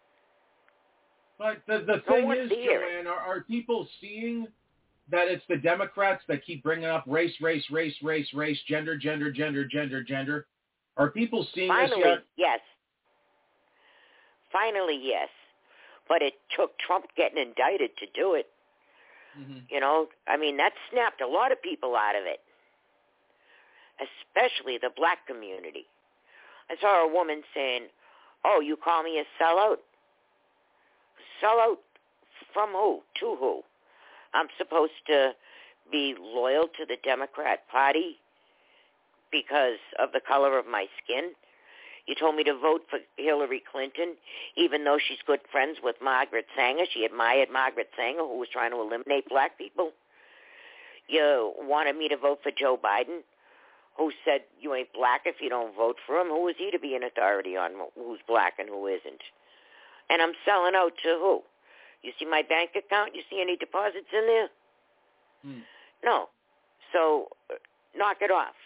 But the, the thing is, Joanne, are, are people seeing that it's the Democrats that keep bringing up race, race, race, race, race, gender, gender, gender, gender, gender? Are people seeing Finally, this yet? yes. Finally, yes. But it took Trump getting indicted to do it. Mm-hmm. You know, I mean, that snapped a lot of people out of it, especially the black community. I saw a woman saying, oh, you call me a sellout? Sellout from who? To who? I'm supposed to be loyal to the Democrat Party because of the color of my skin? You told me to vote for Hillary Clinton, even though she's good friends with Margaret Sanger. She admired Margaret Sanger, who was trying to eliminate black people. You wanted me to vote for Joe Biden, who said you ain't black if you don't vote for him. Who is he to be an authority on who's black and who isn't? And I'm selling out to who? You see my bank account? You see any deposits in there? Hmm. No. So knock it off.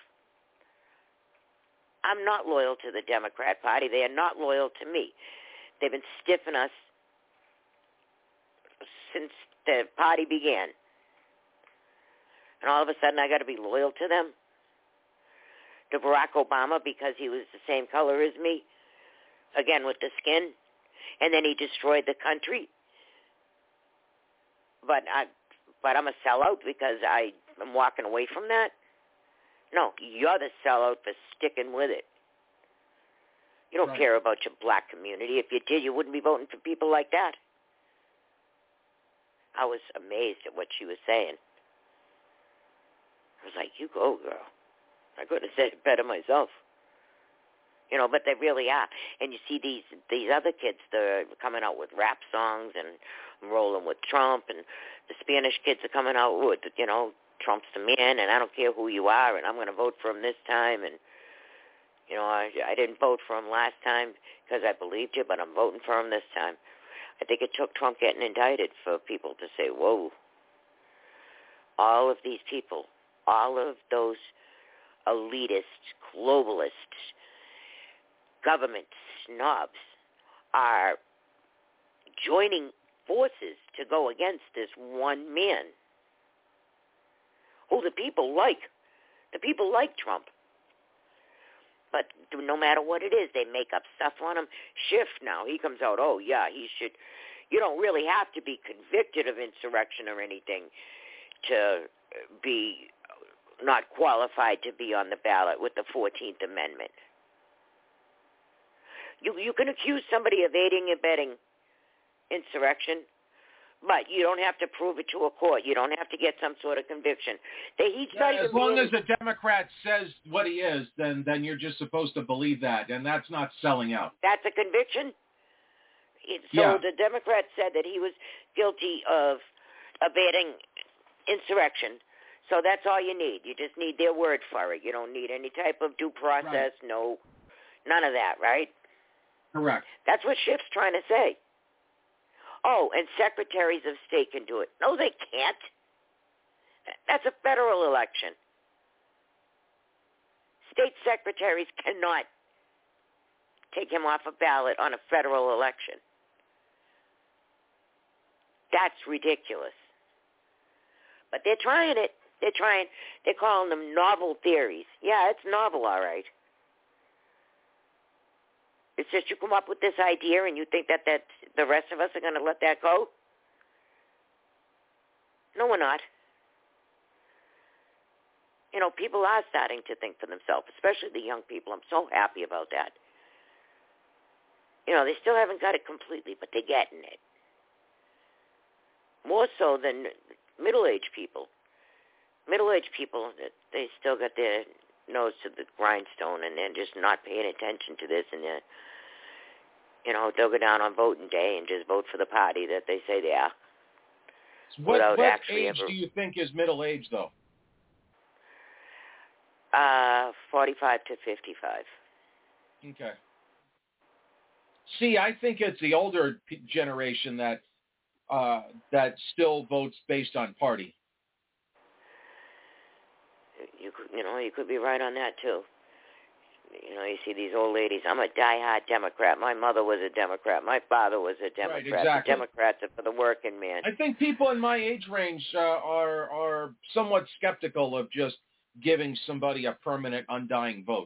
I'm not loyal to the Democrat Party. They are not loyal to me. They've been stiffing us since the party began. And all of a sudden I got to be loyal to them? To Barack Obama because he was the same color as me? Again, with the skin? And then he destroyed the country? But, I, but I'm a sellout because I am walking away from that? No, you're the sellout for sticking with it. You don't right. care about your black community. If you did, you wouldn't be voting for people like that. I was amazed at what she was saying. I was like, you go, girl. I couldn't have said it better myself. You know, but they really are. And you see these these other kids, they're coming out with rap songs and rolling with Trump, and the Spanish kids are coming out with, you know, Trump's the man, and I don't care who you are, and I'm going to vote for him this time. And, you know, I, I didn't vote for him last time because I believed you, but I'm voting for him this time. I think it took Trump getting indicted for people to say, whoa, all of these people, all of those elitist, globalist, government snobs are joining forces to go against this one man who the people like. The people like Trump. But no matter what it is, they make up stuff on him. Schiff now, he comes out, oh, yeah, he should. You don't really have to be convicted of insurrection or anything to be not qualified to be on the ballot with the fourteenth Amendment. You you can accuse somebody of aiding and abetting insurrection, but you don't have to prove it to a court. You don't have to get some sort of conviction. They, he's yeah, not as long man, as the Democrat says what he is, then then you're just supposed to believe that, and that's not selling out. That's a conviction? It, so yeah. the Democrat said that he was guilty of abating insurrection. So that's all you need. You just need their word for it. You don't need any type of due process, right. no, none of that, right? Correct. That's what Schiff's trying to say. Oh, and secretaries of state can do it. No, they can't. That's a federal election. State secretaries cannot take him off a ballot on a federal election. That's ridiculous. But they're trying it. They're trying, they're calling them novel theories. Yeah, it's novel, all right. It's just you come up with this idea and you think that, that the rest of us are going to let that go? No, we're not. You know, people are starting to think for themselves, especially the young people. I'm so happy about that. You know, they still haven't got it completely, but they're getting it. More so than middle-aged people. Middle-aged people, they still got their nose to the grindstone, and they're just not paying attention to this, and they're, you know, they'll go down on voting day and just vote for the party that they say they are. What, what age ever, do you think is middle age, though? Uh, forty-five to fifty-five. Okay. See, I think it's the older p- generation that uh, that still votes based on party. You could, you know, you could be right on that too. You know, you see these old ladies. I'm a diehard Democrat. My mother was a Democrat. My father was a Democrat. Right, exactly. The Democrats are for the working man. I think people in my age range uh, are are somewhat skeptical of just giving somebody a permanent, undying vote.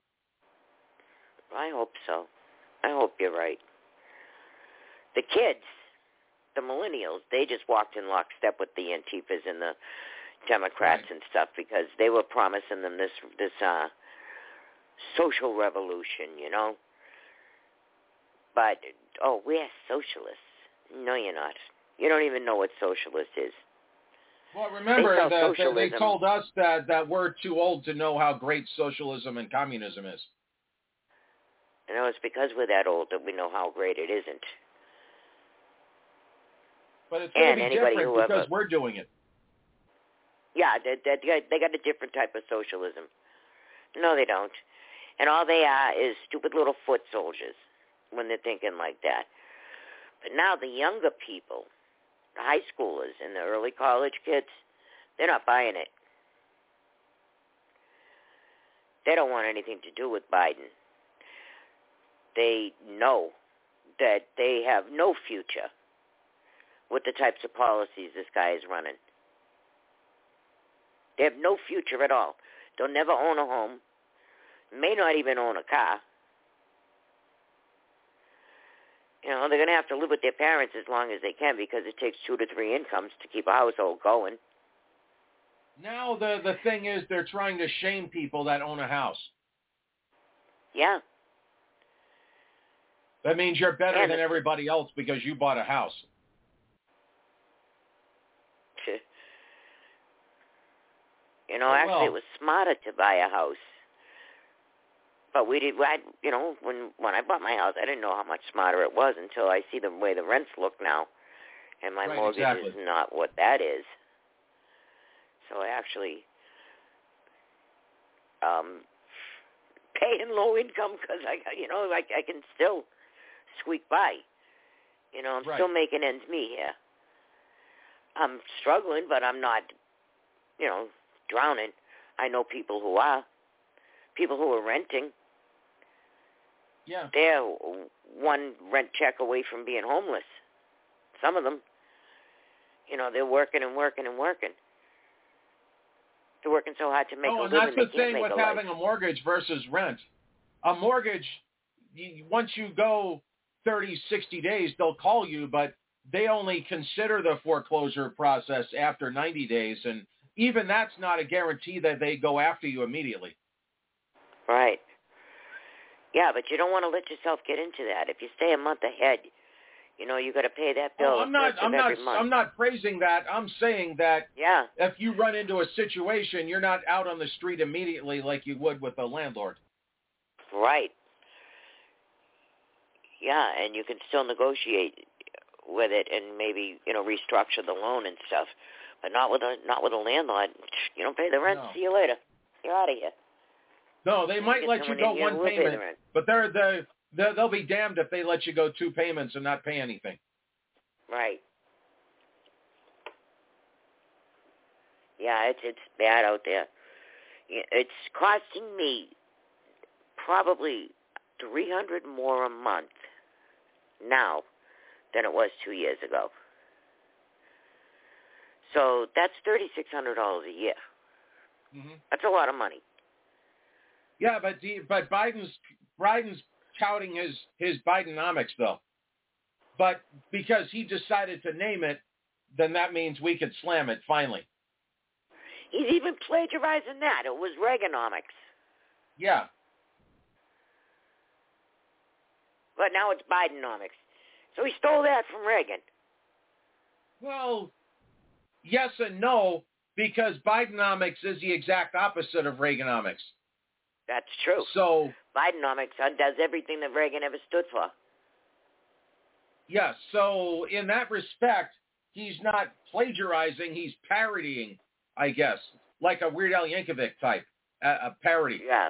I hope so. I hope you're right. The kids, the millennials, they just walked in lockstep with the Antifas and the Democrats right. and stuff because they were promising them this this uh, social revolution, you know. But, oh, we're socialists. No, you're not. You don't even know what socialist is. Well, remember they that they, they told us that, that we're too old to know how great socialism and communism is. You know, it's because we're that old that we know how great it isn't. But it's going to be different whoever, because we're doing it. Yeah, they, they, they got a different type of socialism. No, they don't. And all they are is stupid little foot soldiers when they're thinking like that. But now the younger people, the high schoolers and the early college kids, they're not buying it. They don't want anything to do with Biden. They know that they have no future with the types of policies this guy is running. They have no future at all. They'll never own a home, may not even own a car. You know, they're going to have to live with their parents as long as they can because it takes two to three incomes to keep a household going. Now the, the thing is they're trying to shame people that own a house. Yeah. That means you're better and than everybody else because you bought a house. You know, oh, actually well. It was smarter to buy a house. But we did, I, you know, when when I bought my house, I didn't know how much smarter it was until I see the way the rents look now. And my right, mortgage exactly. is not what that is. So I actually um, pay in low income because, I, you know, I, I can still squeak by. You know, I'm right. still making ends meet here. I'm struggling, but I'm not, you know, drowning. I know people who are. People who are renting. Yeah. They're one rent check away from being homeless. Some of them. You know, they're working and working and working. They're working so hard to make oh, a and living, that's they the can't thing make with a having life. a mortgage versus rent. A mortgage, you, once you go thirty, sixty days, they'll call you, but they only consider the foreclosure process after ninety days, and even that's not a guarantee that they go after you immediately. Right. Yeah, but you don't want to let yourself get into that. If you stay a month ahead, you know, you got to pay that bill. Oh, I'm not. I'm not. Every month. I'm not praising that. I'm saying that. Yeah. If you run into a situation, you're not out on the street immediately like you would with a landlord. Right. Yeah, and you can still negotiate with it and maybe, you know, restructure the loan and stuff, but not with a not with a landlord. You don't pay the rent. No. See you later. You're out of here. No, they You might get let you someone go in here one who will pay the payment, rent. but they're the they're, they'll be damned if they let you go two payments and not pay anything. Right. Yeah, it's it's bad out there. It's costing me probably three hundred more a month now than it was two years ago. So that's thirty-six hundred dollars a year. Mm-hmm. That's a lot of money. Yeah, but the, but Biden's Biden's touting his his Bidenomics though. But because he decided to name it, then that means we could slam it finally. He's even plagiarizing that. It was Reaganomics. Yeah. But now it's Bidenomics. So he stole that from Reagan. Well, yes and no, because Bidenomics is the exact opposite of Reaganomics. That's true. So Bidenomics does everything that Reagan ever stood for. Yes, so in that respect, he's not plagiarizing, he's parodying, I guess, like a Weird Al Yankovic type, a, a parody. Yeah.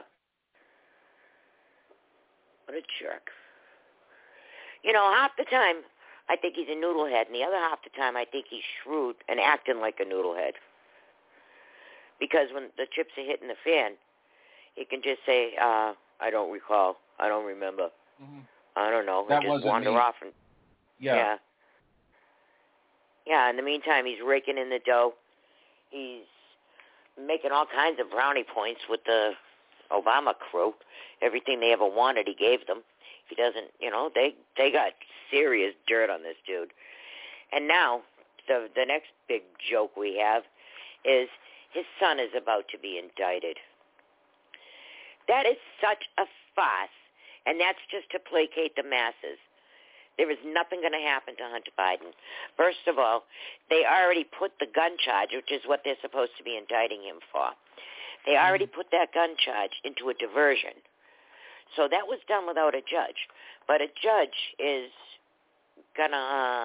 What a jerk. You know, half the time, I think he's a noodlehead, and the other half the time, I think he's shrewd and acting like a noodlehead. Because when the chips are hitting the fan, he can just say, uh, I don't recall, I don't remember, mm-hmm. I don't know, that and just wasn't wander me. off. And, yeah. yeah. Yeah, in the meantime, he's raking in the dough. He's making all kinds of brownie points with the Obama crew. Everything they ever wanted, he gave them. If he doesn't, you know, they, they got serious dirt on this dude. And now, the the next big joke we have is his son is about to be indicted. That is such a farce, and that's just to placate the masses. There is nothing going to happen to Hunter Biden. First of all, they already put the gun charge, which is what they're supposed to be indicting him for. They already put that gun charge into a diversion. So that was done without a judge. But a judge is gonna uh,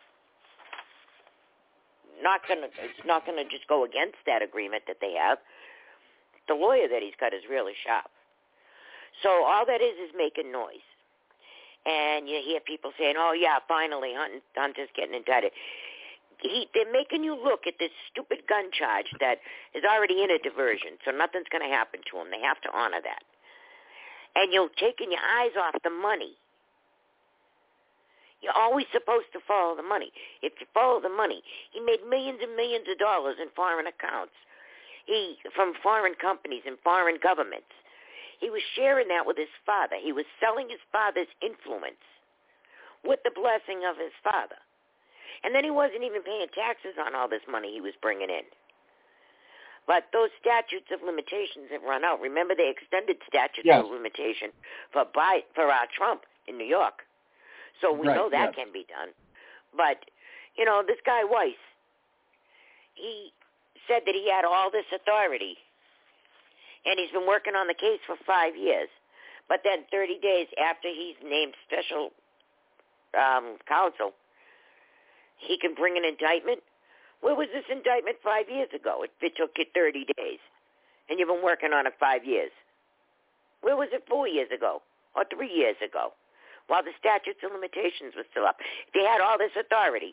not gonna it's not gonna just go against that agreement that they have. The lawyer that he's got is really sharp. So all that is is making noise. And you hear people saying, oh, yeah, finally, Hunt, Hunter's getting indicted. He, they're making you look at this stupid gun charge that is already in a diversion, so nothing's going to happen to him. They have to honor that. And you're taking your eyes off the money. You're always supposed to follow the money. If you follow the money, he made millions and millions of dollars in foreign accounts, he from foreign companies and foreign governments. He was sharing that with his father. He was selling his father's influence with the blessing of his father. And then he wasn't even paying taxes on all this money he was bringing in. But those statutes of limitations have run out. Remember, they extended statutes yes. of limitation for Bi- for uh, Trump in New York. So we right, know that yes. can be done. But, you know, this guy Weiss, he said that he had all this authority. And he's been working on the case for five years. But then thirty days after he's named special um, counsel, he can bring an indictment. Where was this indictment five years ago? It, it took you thirty days. And you've been working on it five years. Where was it four years ago or three years ago? while the statutes of limitations were still up. They had all this authority.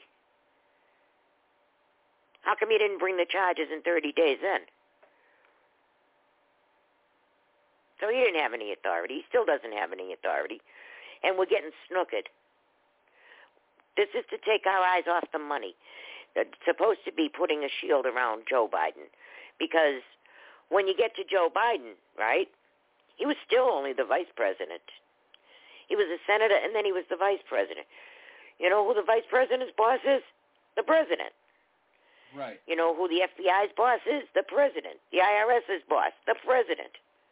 How come you didn't bring the charges in thirty days then? So he didn't have any authority. He still doesn't have any authority. And we're getting snookered. This is to take our eyes off the money. It's supposed to be putting a shield around Joe Biden. Because when you get to Joe Biden, right, he was still only the vice president. He was a senator, and then he was the vice president. You know who the vice president's boss is? The president. Right. You know who the F B I's boss is? The president. The I R S's boss? The president.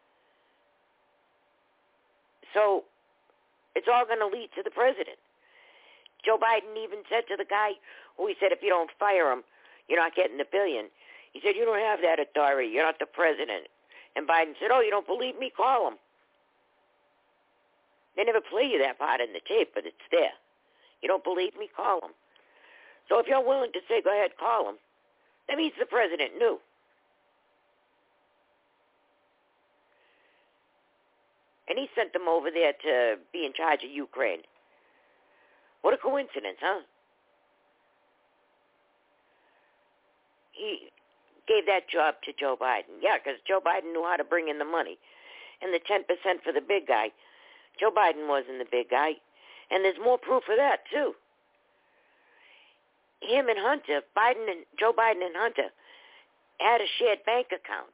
So it's all going to lead to the president. Joe Biden even said to the guy who he said, if you don't fire him, you're not getting the billion. He said, you don't have that authority. You're not the president. And Biden said, oh, you don't believe me? Call him. They never play you that part in the tape, but it's there. You don't believe me? Call him. So if you're willing to say, go ahead, call him, that means the president knew. And he sent them over there to be in charge of Ukraine. What a coincidence, huh? He gave that job to Joe Biden. Yeah, because Joe Biden knew how to bring in the money. And the ten percent for the big guy. Joe Biden wasn't the big guy. And there's more proof of that, too. Him and Hunter, Biden and Joe Biden and Hunter, had a shared bank account.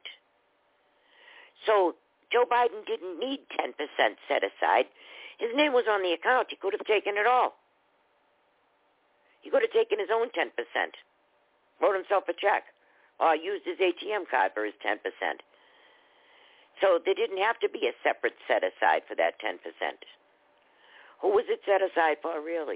So Joe Biden didn't need ten percent set aside. His name was on the account. He could have taken it all. He could have taken his own ten percent, wrote himself a check, or used his A T M card for his ten percent. So there didn't have to be a separate set aside for that ten percent. Who was it set aside for, really?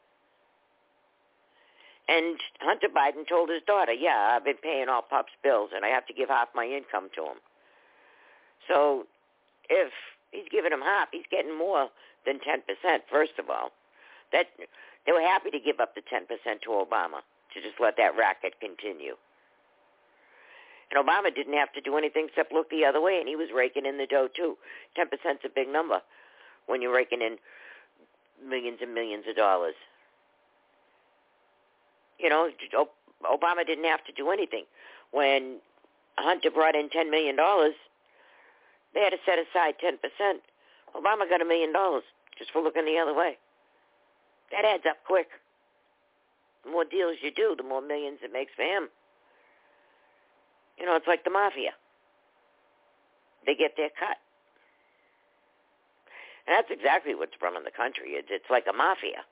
And Hunter Biden told his daughter, yeah, I've been paying all Pup's bills, and I have to give half my income to him. So if he's giving him half, he's getting more than ten percent, first of all. That they were happy to give up the ten percent to Obama, to just let that racket continue. And Obama didn't have to do anything except look the other way, and he was raking in the dough, too. ten percent's a big number when you're raking in millions and millions of dollars. You know, Obama didn't have to do anything. When Hunter brought in ten million dollars, they had to set aside ten percent. Obama got a million dollars just for looking the other way. That adds up quick. The more deals you do, the more millions it makes for him. You know, it's like the mafia. They get their cut. And that's exactly what's running the country. It's, it's like a mafia.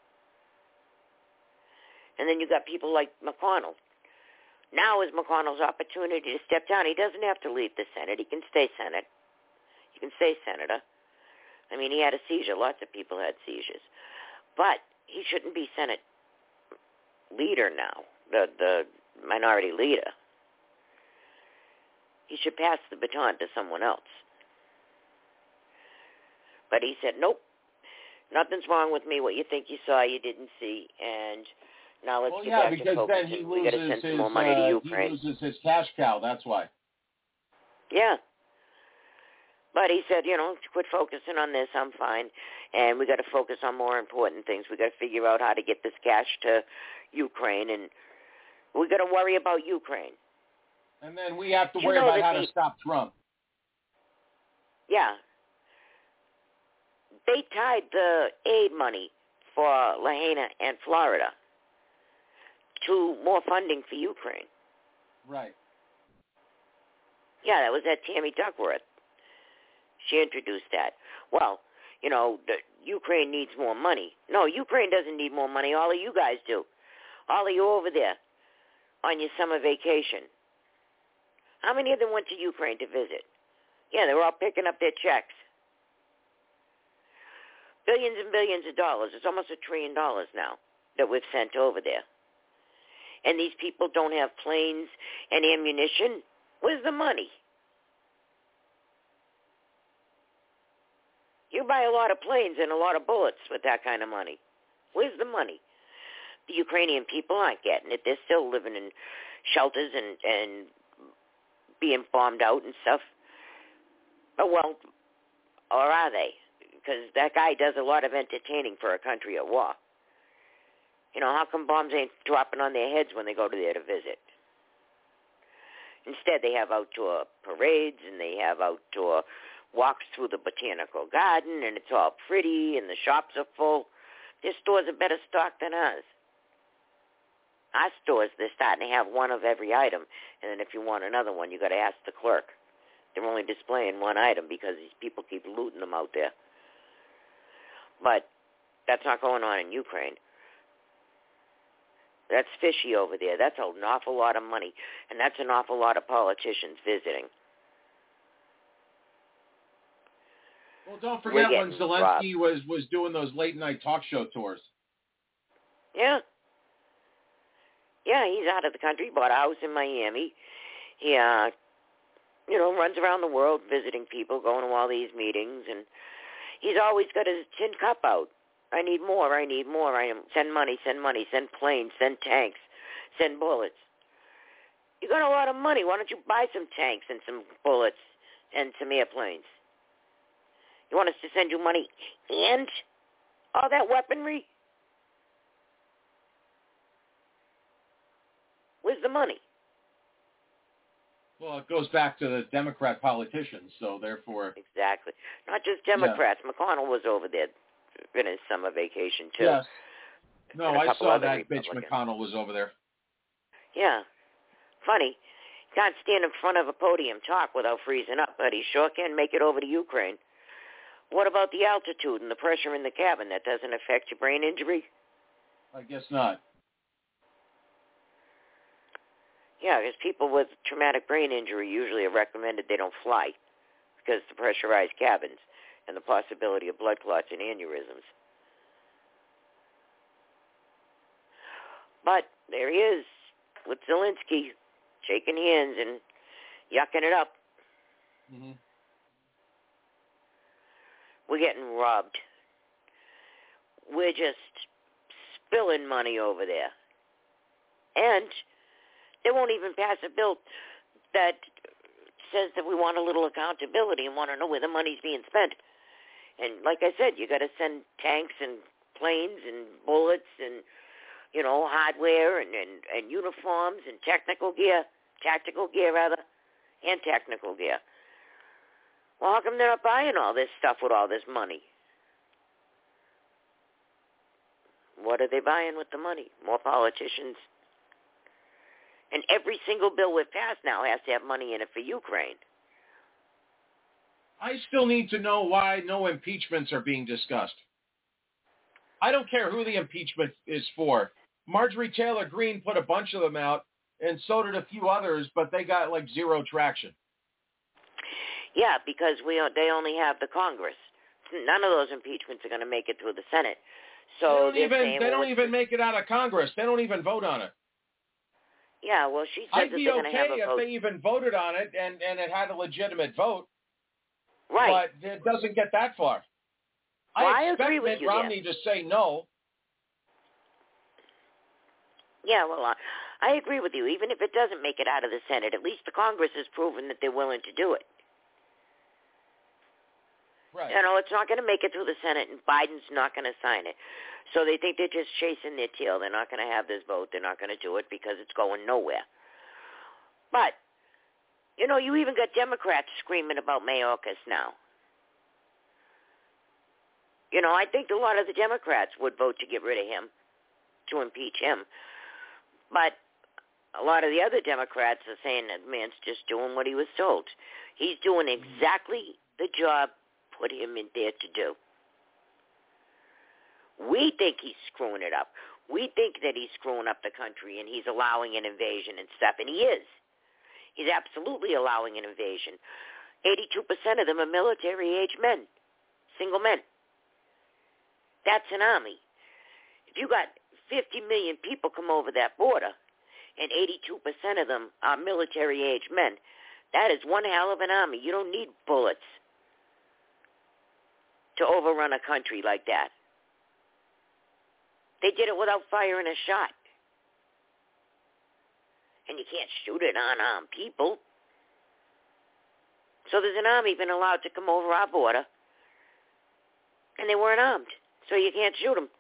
And then you got people like McConnell. Now is McConnell's opportunity to step down. He doesn't have to leave the Senate. He can stay Senate. He can stay senator. I mean, he had a seizure. Lots of people had seizures. But he shouldn't be Senate leader now, the, the minority leader. He should pass the baton to someone else. But he said, nope, nothing's wrong with me. What you think you saw, you didn't see. And now let's well, get yeah, back to because focusing. then he We got to loses send some his, more money uh, to Ukraine. he loses his cash cow, that's why. Yeah. But he said, you know, quit focusing on this, I'm fine. And we got to focus on more important things. We got to figure out how to get this cash to Ukraine, and we got to worry about Ukraine. And then we have to You worry know about how they, to stop Trump. Yeah. They tied the aid money for Lahaina and Florida to more funding for Ukraine. Right. Yeah, that was at Tammy Duckworth. She introduced that. Well, you know, the, Ukraine needs more money. No, Ukraine doesn't need more money. All of you guys do. All of you over there on your summer vacation. How many of them went to Ukraine to visit? Yeah, they were all picking up their checks. Billions and billions of dollars. It's almost a trillion dollars now that we've sent over there. And these people don't have planes and ammunition. Where's the money? You buy a lot of planes and a lot of bullets with that kind of money. Where's the money? The Ukrainian people aren't getting it. They're still living in shelters and, and being bombed out and stuff. Oh, well, or are they? because that guy does a lot of entertaining for a country at war. You know, how come bombs ain't dropping on their heads when they go to there to visit? Instead, they have outdoor parades and they have outdoor walks through the botanical garden, and it's all pretty, and the shops are full. Their stores are better stocked than ours. Our stores, they're starting to have one of every item, and then if you want another one, you got to ask the clerk. They're only displaying one item because these people keep looting them out there. But that's not going on in Ukraine. That's fishy over there. That's an awful lot of money, and that's an awful lot of politicians visiting. Well, don't forget when Zelensky robbed. was, was doing those late-night talk show tours. Yeah. Yeah, he's out of the country, bought a house in Miami. He, uh, you know, runs around the world visiting people, going to all these meetings, and he's always got his tin cup out. I need more, I need more. I am send money, send money, send planes, send tanks, send bullets. You got a lot of money. Why don't you buy some tanks and some bullets and some airplanes? You want us to send you money and all that weaponry? Where's the money? Well, it goes back to the Democrat politicians, so therefore... Exactly. Not just Democrats. Yeah. McConnell was over there in his summer vacation, too. Yes. No, I saw that bitch McConnell was over there. Yeah. Funny. Can't stand in front of a podium talk without freezing up, but he sure can make it over to Ukraine. What about the altitude and the pressure in the cabin? That doesn't affect your brain injury? I guess not. Yeah, because people with traumatic brain injury usually are recommended they don't fly because of the pressurized cabins and the possibility of blood clots and aneurysms. But there he is with Zelensky shaking hands and yucking it up. Mm-hmm. We're getting robbed. We're just spilling money over there. And they won't even pass a bill that says that we want a little accountability and want to know where the money's being spent. And like I said, you got to send tanks and planes and bullets and, you know, hardware and, and, and uniforms and technical gear, tactical gear rather, and technical gear. Well, how come they're not buying all this stuff with all this money? What are they buying with the money? More politicians. And every single bill we've passed now has to have money in it for Ukraine. I still need to know why no impeachments are being discussed. I don't care who the impeachment is for. Marjorie Taylor Greene put a bunch of them out, and so did a few others, but they got like zero traction. Yeah, because we they only have the Congress. None of those impeachments are going to make it through the Senate. So they don't even saying, they well, don't even make it out of Congress. They don't even vote on it. Yeah, well, she said I'd that be they're going to okay have a if vote. they even voted on it and, and it had a legitimate vote. Right. But it doesn't get that far. Well, I I expect agree with Mitt you Romney there. to say no. Yeah, well, I, I agree with you. Even if it doesn't make it out of the Senate, at least the Congress has proven that they're willing to do it. Right. You know, it's not going to make it through the Senate, and Biden's not going to sign it. So they think they're just chasing their tail. They're not going to have this vote. They're not going to do it because it's going nowhere. But, you know, you even got Democrats screaming about Mayorkas now. You know, I think a lot of the Democrats would vote to get rid of him, to impeach him. But a lot of the other Democrats are saying that man's just doing what he was told. He's doing exactly the job put him in there to do. We think he's screwing it up. We think that he's screwing up the country and he's allowing an invasion and stuff, and he is. He's absolutely allowing an invasion. eighty-two percent of them are military-age men, single men. That's an army. If you got fifty million people come over that border and eighty-two percent of them are military-age men, that is one hell of an army. You don't need bullets to overrun a country like that. They did it without firing a shot. And you can't shoot at unarmed people. So there's an army been allowed to come over our border And they weren't armed, so you can't shoot them.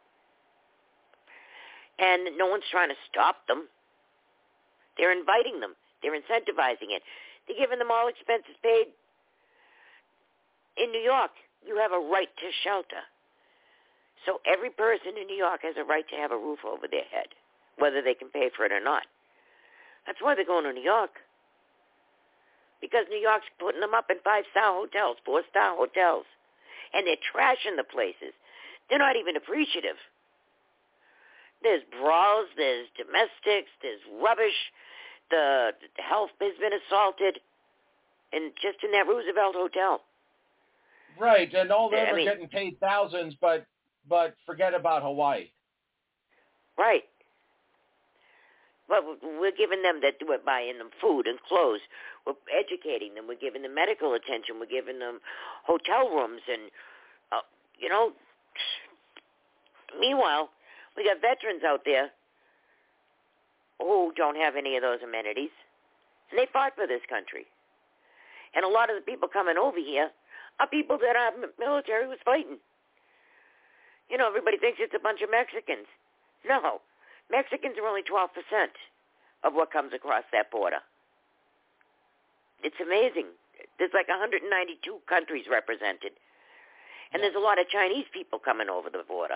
And no one's trying to stop them. They're inviting them. They're incentivizing it. They're giving them all expenses paid. In New York, you have a right to shelter. So every person in New York has a right to have a roof over their head, whether they can pay for it or not. That's why they're going to New York. Because New York's putting them up in five-star hotels, four-star hotels. And they're trashing the places. They're not even appreciative. There's brawls, there's domestics, there's rubbish. The, the health has been assaulted, and just in that Roosevelt Hotel. Right, and all them I are mean, getting paid thousands, but but forget about Hawaii. Right. But we're giving them that. We're buying them food and clothes. We're educating them. We're giving them medical attention. We're giving them hotel rooms, and uh, you know. Meanwhile, we got veterans out there who don't have any of those amenities, and they fought for this country. And a lot of the people coming over here are people that our military was fighting. You know, everybody thinks it's a bunch of Mexicans. No, Mexicans are only twelve percent of what comes across that border. It's amazing. There's like one hundred ninety-two countries represented. And there's a lot of Chinese people coming over the border.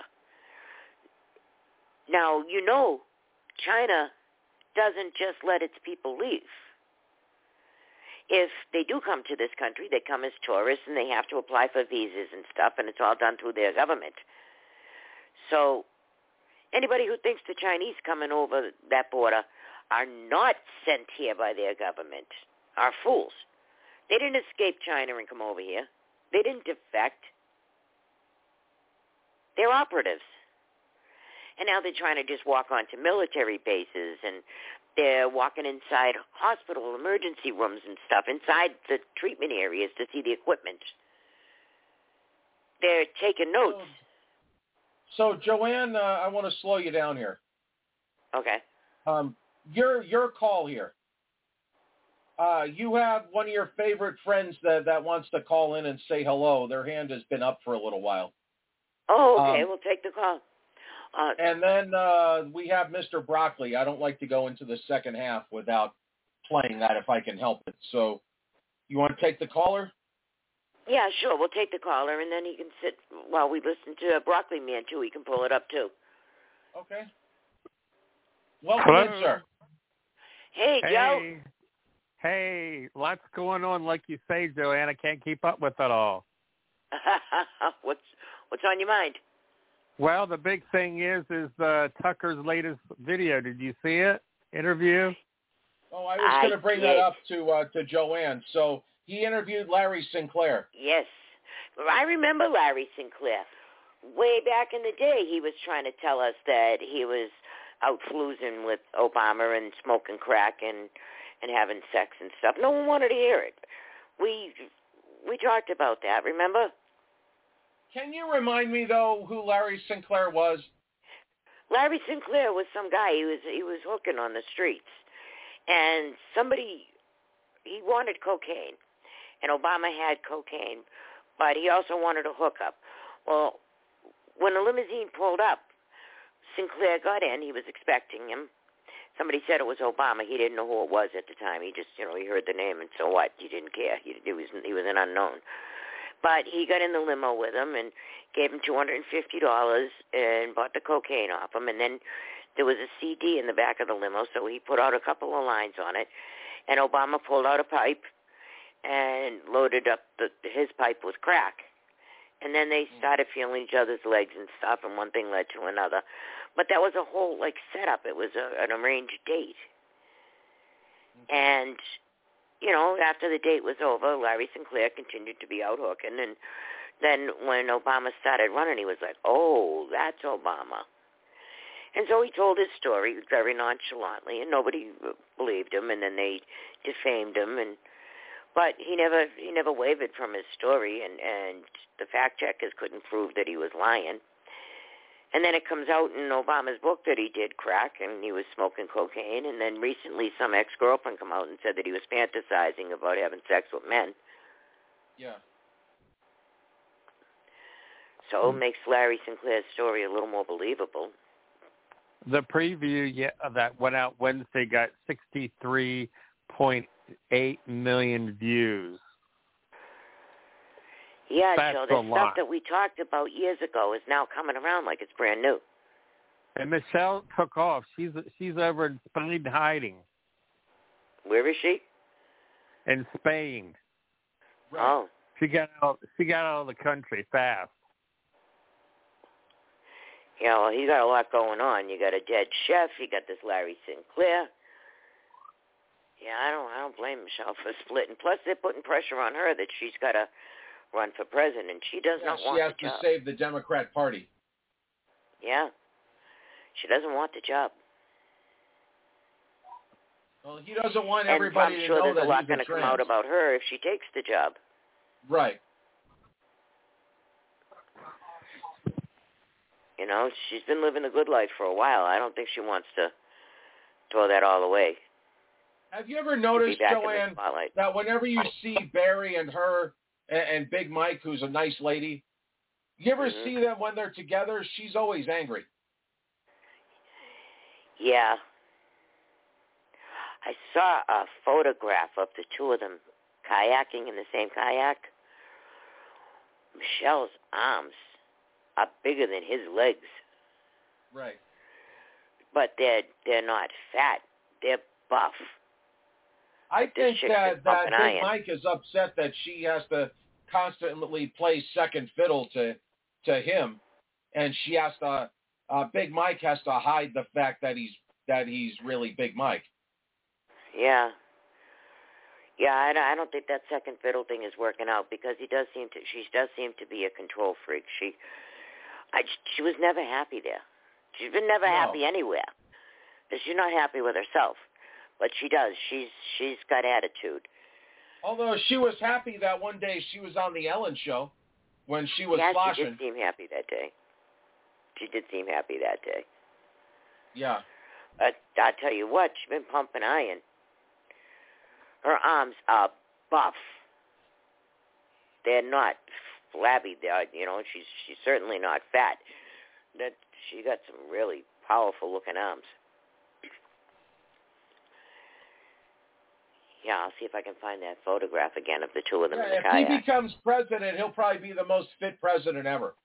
Now, you know, China doesn't just let its people leave. If they do come to this country, they come as tourists and they have to apply for visas and stuff, and it's all done through their government. So anybody who thinks the Chinese coming over that border are not sent here by their government are fools. They didn't escape China and come over here. They didn't defect. They're operatives. And now they're trying to just walk onto military bases, and they're walking inside hospital emergency rooms and stuff, inside the treatment areas to see the equipment. They're taking notes. So, Joanne, uh, I want to slow you down here. Okay. Um, your your call here. Uh, you have one of your favorite friends that, that wants to call in and say hello. Their hand has been up for a little while. Oh, okay. Um, We'll take the call. Uh, and then uh, we have Mister Broccoli. I don't like to go into the second half without playing that if I can help it. So you want to take the caller? Yeah, sure. We'll take the caller, and then he can sit while we listen to Broccoli Man, too. He can pull it up, too. Okay. Welcome Hello. in, sir. Hey, hey. Joe. Hey, lots going on, like you say, Joanne. I can't keep up with it all. what's what's on your mind? Well, the big thing is is uh, Tucker's latest video. Did you see it? Interview? Oh, I was going to bring that up to uh, to Joanne. So he interviewed Larry Sinclair. Yes. I remember Larry Sinclair. Way back in the day, he was trying to tell us that he was out floozing with Obama and smoking crack and, and having sex and stuff. No one wanted to hear it. We we talked about that, remember? Can you remind me, though, who Larry Sinclair was? Larry Sinclair was some guy. He was he was hooking on the streets. And somebody, he wanted cocaine. And Obama had cocaine. But he also wanted a hookup. Well, when the limousine pulled up, Sinclair got in. He was expecting him. Somebody said it was Obama. He didn't know who it was at the time. He just, you know, he heard the name, and so what? He didn't care. He, he was he was an unknown. But he got in the limo with him and gave him two hundred fifty dollars and bought the cocaine off him. And then there was a C D in the back of the limo, so he put out a couple of lines on it. And Obama pulled out a pipe and loaded up the, his pipe with crack. And then they started feeling each other's legs and stuff, and one thing led to another. But that was a whole, like, setup. It was a, an arranged date. Mm-hmm. And, you know, after the date was over, Larry Sinclair continued to be out hooking. And then when Obama started running, he was like, oh, that's Obama. And so he told his story very nonchalantly, and nobody believed him, and then they defamed him. And But he never he never wavered from his story, and, and the fact checkers couldn't prove that he was lying. And then it comes out in Obama's book that he did crack and he was smoking cocaine. And then recently some ex-girlfriend come out and said that he was fantasizing about having sex with men. Yeah. So it makes Larry Sinclair's story a little more believable. The preview yeah, that went out Wednesday got sixty-three point eight million views. Yeah, That's Joe, the a stuff lot. that we talked about years ago is now coming around like it's brand new. And Michelle took off. She's she's over in Spain hiding. Where is she? In Spain. Right. Oh. She got out. She got out of the country fast. Yeah, well, he's got a lot going on. You got a dead chef. You got this Larry Sinclair. Yeah, I don't. I don't blame Michelle for splitting. Plus, they're putting pressure on her that she's got to run for president. She does yeah, not she want has the to job. save the Democrat Party. Yeah, she doesn't want the job. Well, he doesn't want and everybody I'm to sure know there's that a lot he's going a to come trans. out about her if she takes the job. Right. You know, she's been living the good life for a while. I don't think she wants to throw that all away. Have you ever noticed, Joanne, that whenever you see Barry and her and, and Big Mike, who's a nice lady, you ever mm-hmm. see them when they're together? She's always angry. Yeah. I saw a photograph of the two of them kayaking in the same kayak. Michelle's arms are bigger than his legs. Right. But they're they're not fat. They're buff. I think that, that Big iron. Mike is upset that she has to constantly play second fiddle to to him, and she has to. Uh, Big Mike has to hide the fact that he's that he's really Big Mike. Yeah. Yeah, I, I don't think that second fiddle thing is working out because he does seem to. She does seem to be a control freak. She, I, she was never happy there. She's been never no. happy anywhere. She's not happy with herself, but she does. She's she's got attitude. Although she was happy that one day she was on the Ellen Show when she was yeah, sloshing. she did seem happy that day. She did seem happy that day. Yeah. But I tell you what, she's been pumping iron. Her arms are buff. They're not flabby. They're, you know, she's she's certainly not fat. That she got some really powerful looking arms. Yeah, I'll see if I can find that photograph again of the two of them yeah, in the if kayak. If he becomes president, he'll probably be the most fit president ever.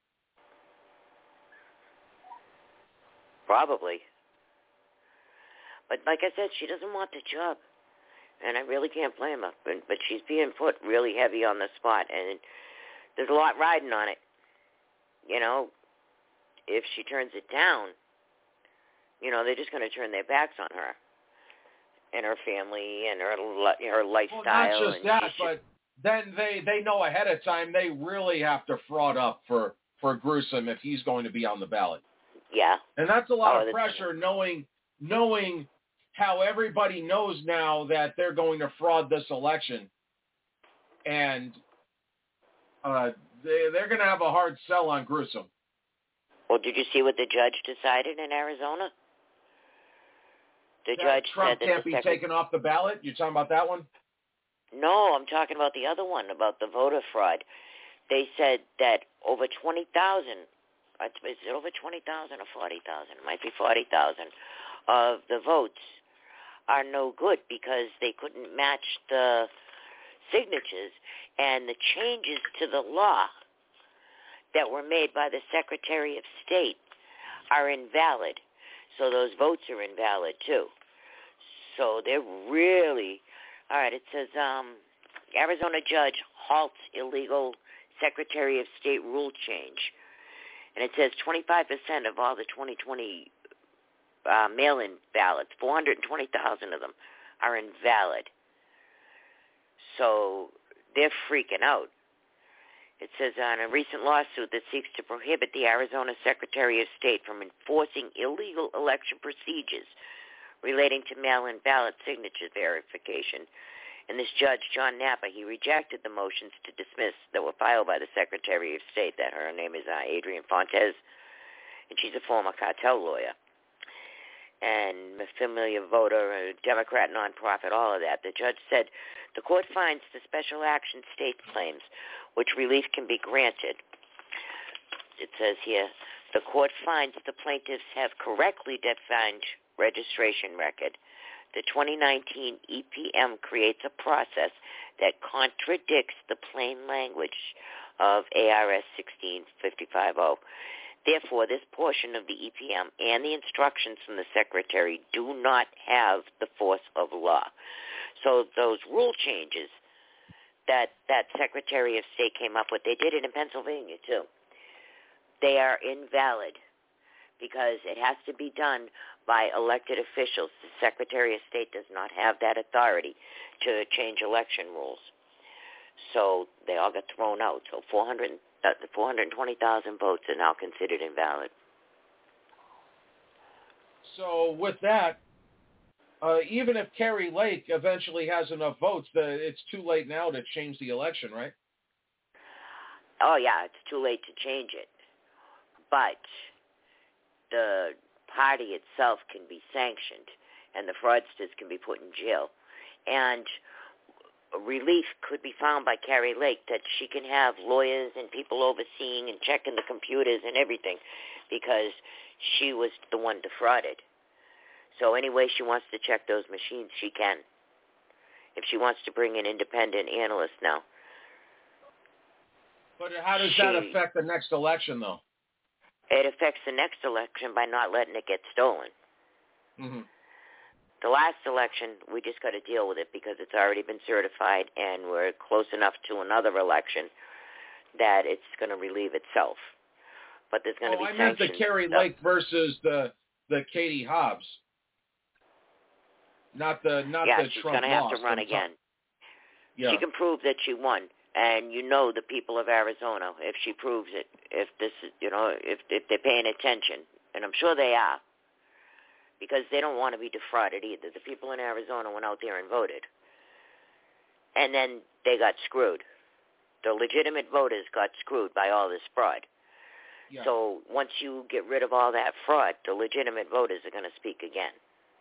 Probably. But like I said, she doesn't want the job. And I really can't blame her. But, but she's being put really heavy on the spot. And there's a lot riding on it. You know, if she turns it down, you know, they're just going to turn their backs on her. And her family and her her lifestyle. Well, not just and that, should... but then they, they know ahead of time they really have to fraud up for, for Gruesome if he's going to be on the ballot. Yeah. And that's a lot oh, of pressure knowing knowing how everybody knows now that they're going to fraud this election. And uh, they, they're going to have a hard sell on Gruesome. Well, did you see what the judge decided in Arizona? The that judge Trump said that can't the be second... taken off the ballot? You're talking about that one? No, I'm talking about the other one, about the voter fraud. They said that over twenty thousand, is it over twenty thousand or forty thousand? It might be forty thousand of the votes are no good because they couldn't match the signatures, and the changes to the law that were made by the Secretary of State are invalid. So those votes are invalid, too. So they're really, all right, it says um, Arizona judge halts illegal Secretary of State rule change. And it says twenty-five percent of all the twenty twenty uh, mail-in ballots, four hundred twenty thousand of them, are invalid. So they're freaking out. It says on a recent lawsuit that seeks to prohibit the Arizona Secretary of State from enforcing illegal election procedures relating to mail-in ballot signature verification. And this judge, John Napa, he rejected the motions to dismiss that were filed by the Secretary of State. That her name is uh, Adrienne Fontes, and she's a former cartel lawyer. And a familiar voter, a Democrat nonprofit, all of that. The judge said the court finds the special action state claims which relief can be granted. it says here, the court finds the plaintiffs have correctly defined registration record. The twenty nineteen E P M creates a process that contradicts the plain language of A R S sixteen fifty-five oh. Therefore, this portion of the E P M and the instructions from the Secretary do not have the force of law. So those rule changes that that Secretary of State came up with, they did it in Pennsylvania too. They are invalid because it has to be done by elected officials. The Secretary of State does not have that authority to change election rules. So they all got thrown out. So four hundred, uh, four hundred twenty thousand votes are now considered invalid. So with that, uh, even if Kari Lake eventually has enough votes, the, it's too late now to change the election, right? Oh, yeah, it's too late to change it. But the party itself can be sanctioned, and the fraudsters can be put in jail. And relief could be found by Kari Lake that she can have lawyers and people overseeing and checking the computers and everything because she was the one defrauded. So any way she wants to check those machines, she can. If she wants to bring in independent analysts now. But how does she, that affect the next election, though? It affects the next election by not letting it get stolen. Mm-hmm. The last election, we just got to deal with it because it's already been certified and we're close enough to another election that it's going to relieve itself. But there's going to oh, be I meant sanctions. the Kari Lake versus the the Katie Hobbs. Not the not yeah, the she's Trump going to have loss. to run again. Yeah. She can prove that she won. And you know the people of Arizona, if she proves it, if this is, you know, if, if they're paying attention, and I'm sure they are, because they don't want to be defrauded either. The people in Arizona went out there and voted. And then they got screwed. The legitimate voters got screwed by all this fraud. Yeah. So once you get rid of all that fraud, the legitimate voters are going to speak again.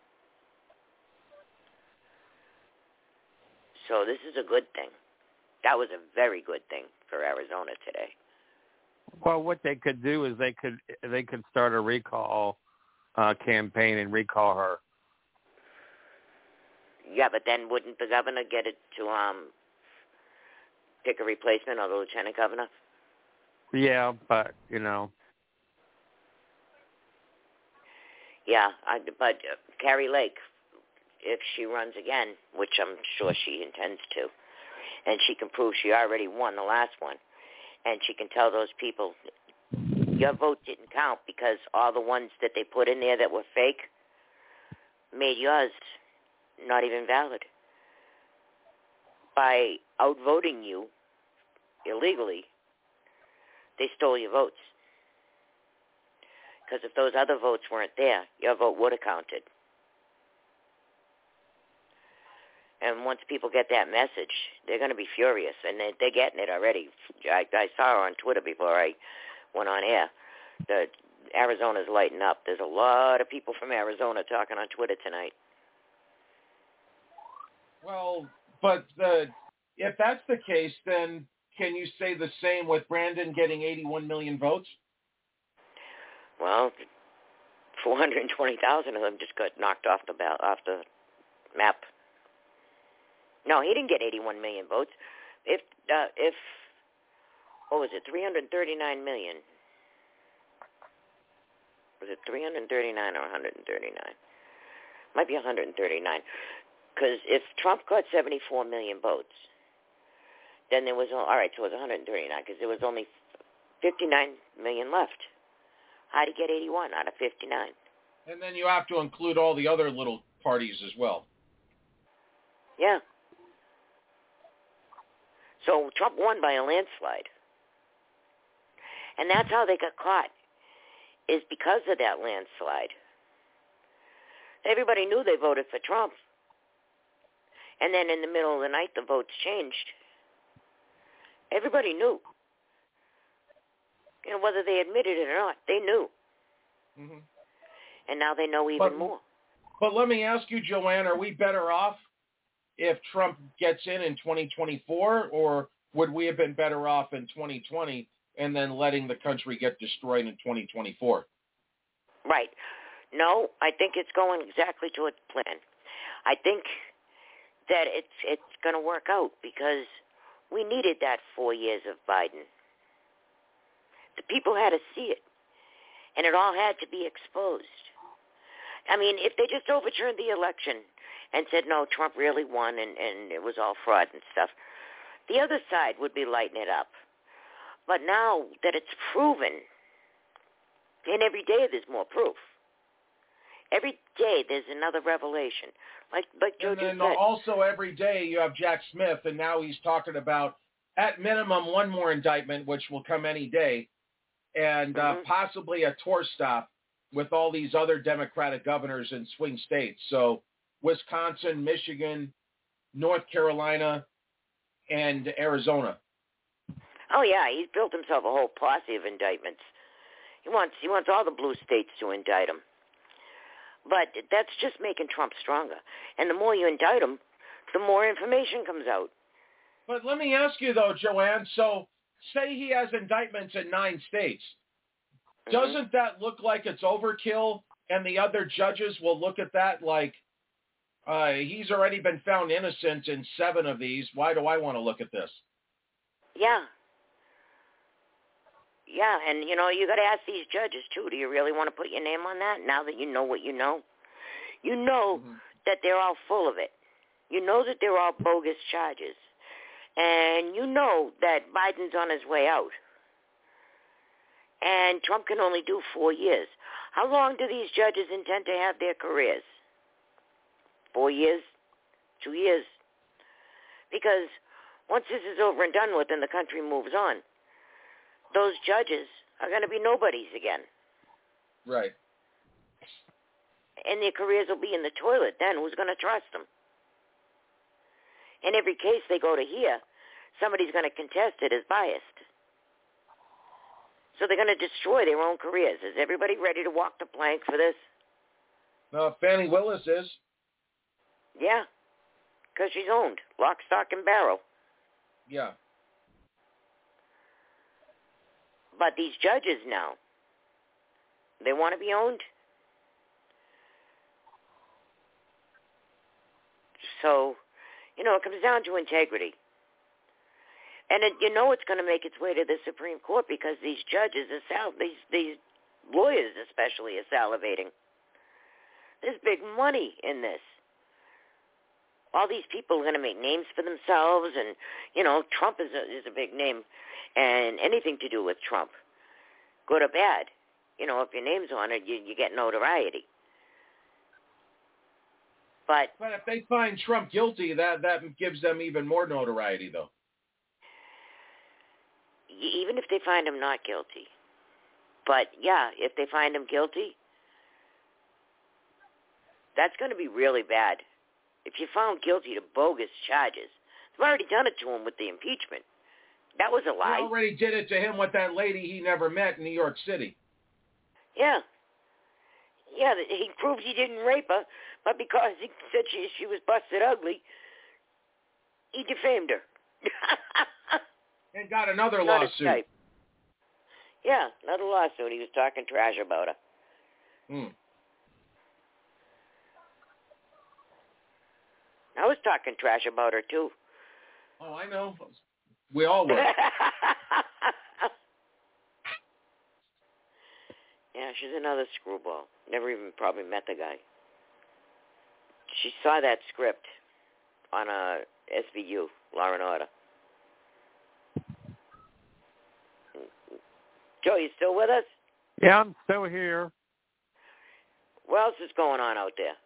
So this is a good thing. That was a very good thing for Arizona today. Well, what they could do is they could they could start a recall uh, campaign and recall her. Yeah, but then wouldn't the governor get it to um pick a replacement or the lieutenant governor? Yeah, but you know. Yeah, I, but uh, Kari Lake, if she runs again, which I'm sure she intends to, and she can prove she already won the last one, and she can tell those people, your vote didn't count because all the ones that they put in there that were fake made yours not even valid. By outvoting you illegally, they stole your votes. Because if those other votes weren't there, your vote would have counted. And once people get that message, they're going to be furious, and they, they're getting it already. I, I saw her on Twitter before I went on air. The Arizona's lighting up. There's a lot of people from Arizona talking on Twitter tonight. Well, but the, if that's the case, then can you say the same with Brandon getting eighty-one million votes? Well, four hundred twenty thousand of them just got knocked off the ball, off the map. No, he didn't get eighty-one million votes. If uh, if what was it, three hundred thirty-nine million? Was it three hundred thirty-nine or one hundred thirty-nine? Might be one hundred thirty-nine. Because if Trump got seventy-four million votes, then there was all right. So it was one hundred thirty-nine because there was only fifty-nine million left. How'd he get eighty-one out of fifty-nine? And then you have to include all the other little parties as well. Yeah. So Trump won by a landslide. And that's how they got caught, is because of that landslide. Everybody knew they voted for Trump. And then in the middle of the night, the votes changed. Everybody knew. You know, whether they admitted it or not, they knew. Mm-hmm. And now they know even but, more. But let me ask you, Joanne, are we better off if Trump gets in in twenty twenty-four, or would we have been better off in twenty twenty and then letting the country get destroyed in twenty twenty-four. Right. No, I think it's going exactly to its plan. I think that it's it's going to work out because we needed that four years of Biden. The people had to see it, and it all had to be exposed. I mean, if they just overturned the election and said, no, Trump really won and, and it was all fraud and stuff, the other side would be lighting it up. But now that it's proven, and every day there's more proof. Every day there's another revelation. Like like Joe and then just said. Also every day you have Jack Smith, and now he's talking about, at minimum, one more indictment, which will come any day, and mm-hmm. uh, possibly a tour stop with all these other Democratic governors in swing states. So Wisconsin, Michigan, North Carolina, and Arizona. Oh, yeah, he's built himself a whole posse of indictments. He wants he wants all the blue states to indict him. But that's just making Trump stronger. And the more you indict him, the more information comes out. But let me ask you, though, Joanne, so say he has indictments in nine states. Mm-hmm. Doesn't that look like it's overkill? And the other judges will look at that like, uh, he's already been found innocent in seven of these. Why do I want to look at this? Yeah. Yeah, and, you know, you got to ask these judges, too, do you really want to put your name on that now that you know what you know? You know mm-hmm. that they're all full of it. You know that they're all bogus charges. And you know that Biden's on his way out. And Trump can only do four years. How long do these judges intend to have their careers? Four years? Two years? Because once this is over and done with and the country moves on, those judges are going to be nobodies again. Right. And their careers will be in the toilet then. Who's going to trust them? In every case they go to hear, somebody's going to contest it as biased. So they're going to destroy their own careers. Is everybody ready to walk the plank for this? No, Fannie Willis is. Yeah, because she's owned. Lock, stock, and barrel. Yeah. But these judges now, they want to be owned. So, you know, it comes down to integrity. And it, you know it's going to make its way to the Supreme Court because these judges, are sal- these, these lawyers especially, are salivating. There's big money in this. All these people are going to make names for themselves, and, you know, Trump is a, is a big name. And anything to do with Trump, good or bad, you know, if your name's on it, you, you get notoriety. But but if they find Trump guilty, that, that gives them even more notoriety, though. Even if they find him not guilty. But, yeah, if they find him guilty, that's going to be really bad. If you're found guilty to bogus charges, they've already done it to him with the impeachment. That was a lie. He already did it to him with that lady he never met in New York City. Yeah. Yeah, he proved he didn't rape her, but because he said she, she was busted ugly, he defamed her. And got another Not lawsuit. Yeah, another lawsuit. He was talking trash about her. Hmm. I was talking trash about her, too. Oh, I know. We all were. Yeah, she's another screwball. Never even probably met the guy. She saw that script on a S V U, Law and Order. Joe, you still with us? Yeah, I'm still here. What else is going on out there?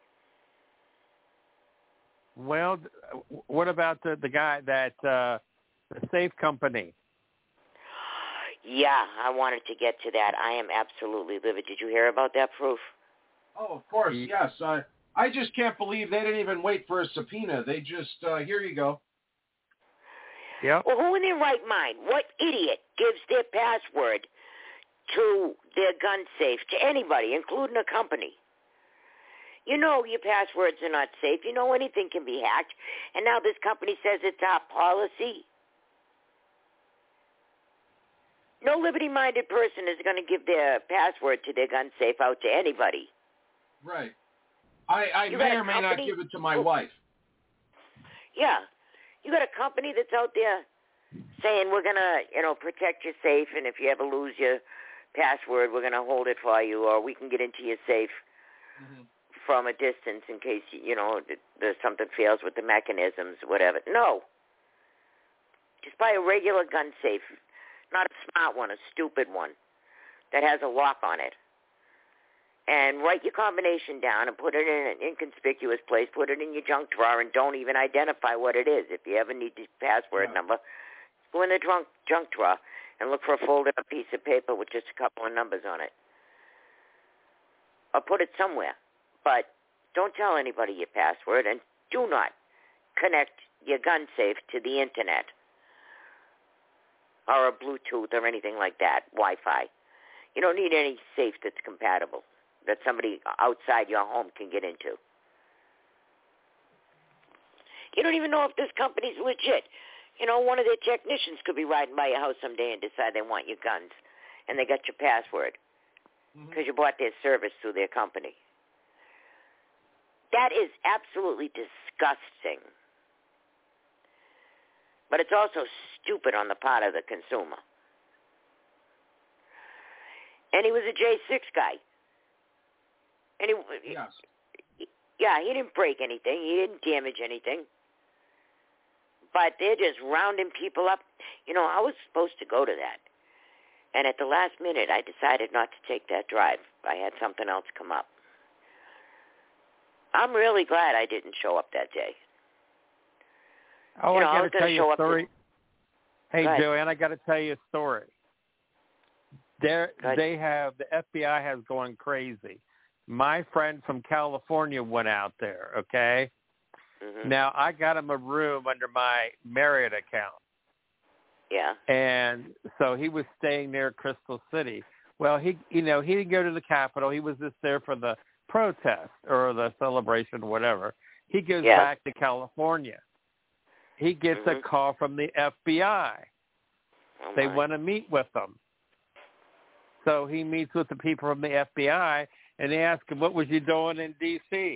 Well, what about the, the guy that, uh, the safe company? Yeah, I wanted to get to that. I am absolutely livid. Did you hear about that proof? Oh, of course, yes. I I just can't believe they didn't even wait for a subpoena. They just, uh, here you go. Yeah. Well, who in their right mind, what idiot gives their password to their gun safe to anybody, including a company? You know your passwords are not safe. You know anything can be hacked. And now this company says it's our policy. No liberty-minded person is going to give their password to their gun safe out to anybody. Right. I, I may or may not give it to my wife. Yeah. You got a company that's out there saying we're going to, you know, protect your safe, and if you ever lose your password, we're going to hold it for you, or we can get into your safe mm-hmm. from a distance in case, you know, there's something fails with the mechanisms, whatever. No. Just buy a regular gun safe, not a smart one, a stupid one that has a lock on it. And write your combination down and put it in an inconspicuous place. Put it in your junk drawer and don't even identify what it is. If you ever need the password yeah. number, go in the junk, junk drawer and look for a folded up piece of paper with just a couple of numbers on it. Or put it somewhere. But don't tell anybody your password, and do not connect your gun safe to the Internet or a Bluetooth or anything like that, Wi-Fi. You don't need any safe that's compatible, that somebody outside your home can get into. You don't even know if this company's legit. You know, one of their technicians could be riding by your house someday and decide they want your guns, and they got your password because mm-hmm. you bought their service through their company. That is absolutely disgusting. But it's also stupid on the part of the consumer. And he was a J six guy. And he, yes. yeah, he didn't break anything. He didn't damage anything. But they're just rounding people up. You know, I was supposed to go to that. And at the last minute, I decided not to take that drive. I had something else come up. I'm really glad I didn't show up that day. Oh, you know, I got to tell you a story. To... Hey, Joanne, I got to tell you a story. There, they have, the F B I has going crazy. My friend from California went out there, okay? Mm-hmm. Now, I got him a room under my Marriott account. Yeah. And so he was staying near Crystal City. Well, he, you know, he didn't go to the Capitol. He was just there for the protest or the celebration or whatever. He goes yeah. back to California. He gets mm-hmm. a call from the F B I. Oh they my. want to meet with him. So he meets with the people from the F B I, and they ask him, what was you doing in D C?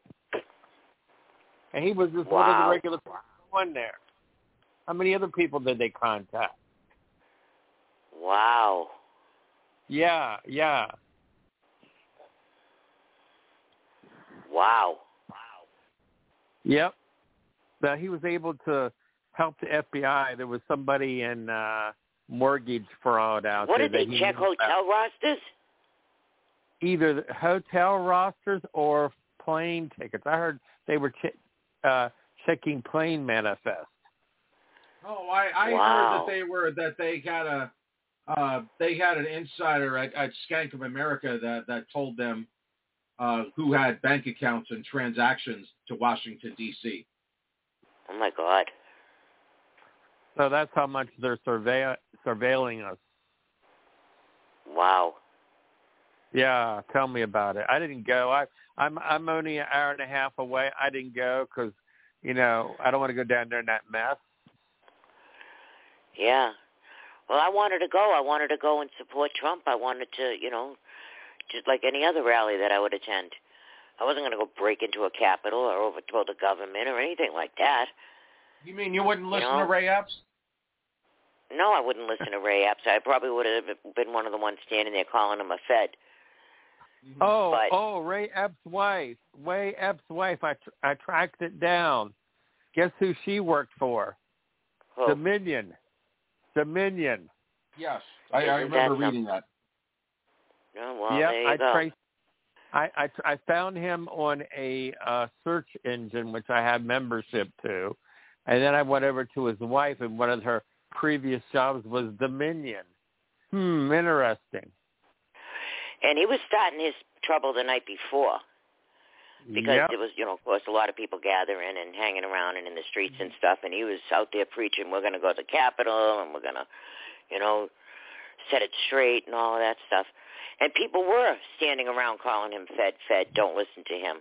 And he was just wow. one of the regular one there. How many other people did they contact? Wow. Yeah, yeah. Wow. Wow. Yep. Now, he was able to help the F B I. There was somebody in uh, mortgage fraud out what there. What did they check, hotel rosters? Either the hotel rosters or plane tickets. I heard they were ch- uh, checking plane manifests. Oh, I, I wow. heard that they were that they had a uh, they had an insider at, at Skank of America that, that told them uh, who had bank accounts and transactions to Washington D C. Oh my God! So that's how much they're surveil- surveilling us. Wow. Yeah, tell me about it. I didn't go. I, I'm I'm only an hour and a half away. I didn't go because, you know, I don't want to go down there in that mess. Yeah. Well, I wanted to go. I wanted to go and support Trump. I wanted to, you know, just like any other rally that I would attend. I wasn't going to go break into a Capitol or overthrow the government or anything like that. You mean you wouldn't listen you know? to Ray Epps? No, I wouldn't listen to Ray Epps. I probably would have been one of the ones standing there calling him a Fed. Oh, but, oh, Ray Epps' wife. Ray Epps' wife. I tr- I tracked it down. Guess who she worked for? who? Dominion. Dominion. Yes, I, I remember that reading that. Oh, well, yep, there you I go. traced. I, I I found him on a uh, search engine which I have membership to, and then I went over to his wife, and one of her previous jobs was Dominion. Hmm, interesting. And he was starting his trouble the night before because yep. there was, you know, of course, a lot of people gathering and hanging around and in the streets and stuff, and he was out there preaching, we're going to go to the Capitol and we're going to, you know, set it straight and all of that stuff. And people were standing around calling him Fed, Fed, don't listen to him.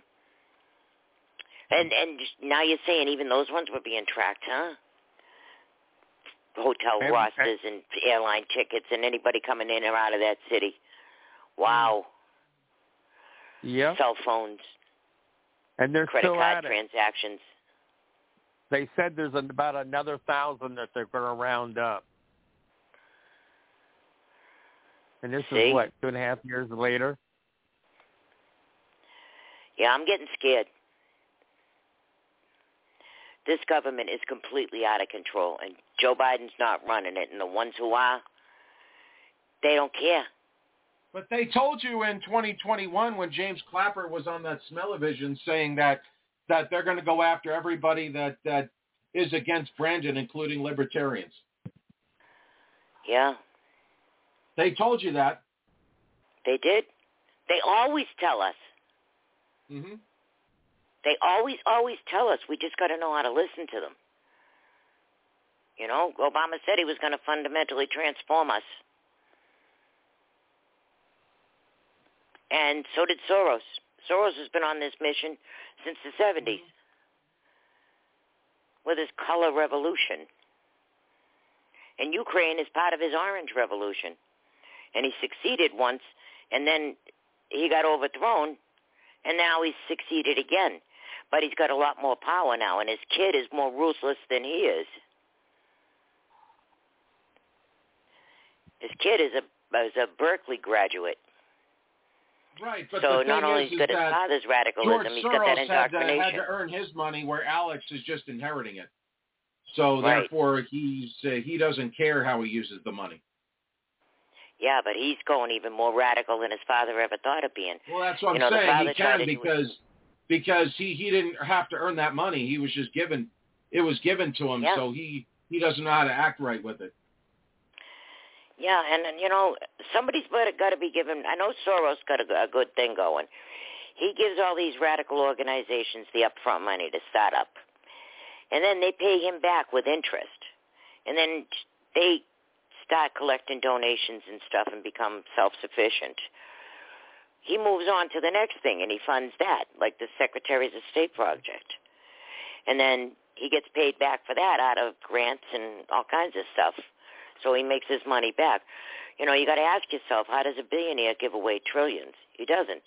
And and now you're saying even those ones were being tracked, huh? hotel And- rosters and airline tickets and anybody coming in or out of that city. Wow. Yep. Cell phones, And they're credit still card at it. transactions. They said there's about another thousand that they're going to round up. And this See? is what, two and a half years later? Yeah, I'm getting scared. This government is completely out of control, and Joe Biden's not running it, and the ones who are, they don't care. But they told you in twenty twenty-one when James Clapper was on that Smell-O-Vision saying that that they're going to go after everybody that, that is against Brandon, including libertarians. Yeah. They told you that. They did. They always tell us. Mm-hmm. They always, always tell us. We just got to know how to listen to them. You know, Obama said he was going to fundamentally transform us. And so did Soros. Soros has been on this mission since the seventies with his color revolution. And Ukraine is part of his orange revolution. And he succeeded once, and then he got overthrown, and now he's succeeded again. But he's got a lot more power now, and his kid is more ruthless than he is. His kid is a is a Berkeley graduate. Right, but so the thing not only is, he's got is his that father's radicalism, George he's Soros got that had to, indoctrination. had to earn his money, where Alex is just inheriting it. So Right. therefore, he's uh, he doesn't care how he uses the money. Yeah, but he's going even more radical than his father ever thought of being. Well, that's what you know, I'm the saying. father He tried can to do because it. because he, he didn't have to earn that money. He was just given. It was given to him, Yeah. so he he doesn't know how to act right with it. Yeah, and, and you know, somebody's got to be given. I know Soros got a, a good thing going. He gives all these radical organizations the upfront money to start up, and then they pay him back with interest, and then they start collecting donations and stuff and become self-sufficient. He moves on to the next thing, and he funds that, like the Secretaries of State project, and then he gets paid back for that out of grants and all kinds of stuff. So he makes his money back. You know, you got to ask yourself, how does a billionaire give away trillions? He doesn't.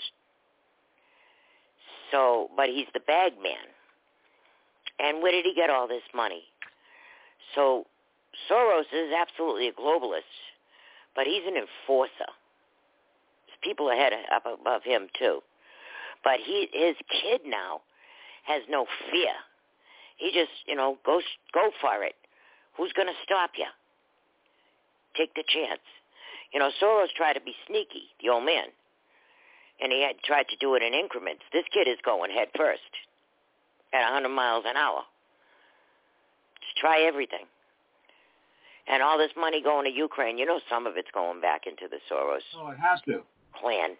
So, but he's the bag man. And where did he get all this money? So Soros is absolutely a globalist, but he's an enforcer. There's people ahead of, up above him too. But he, his kid now has no fear. He just, you know, go go for it. Who's going to stop you? Take the chance. You know, Soros tried to be sneaky, the old man, and he had tried to do it in increments. This kid is going head first at one hundred miles an hour. Just try everything. And all this money going to Ukraine, you know, some of it's going back into the Soros Oh, it has to. plan.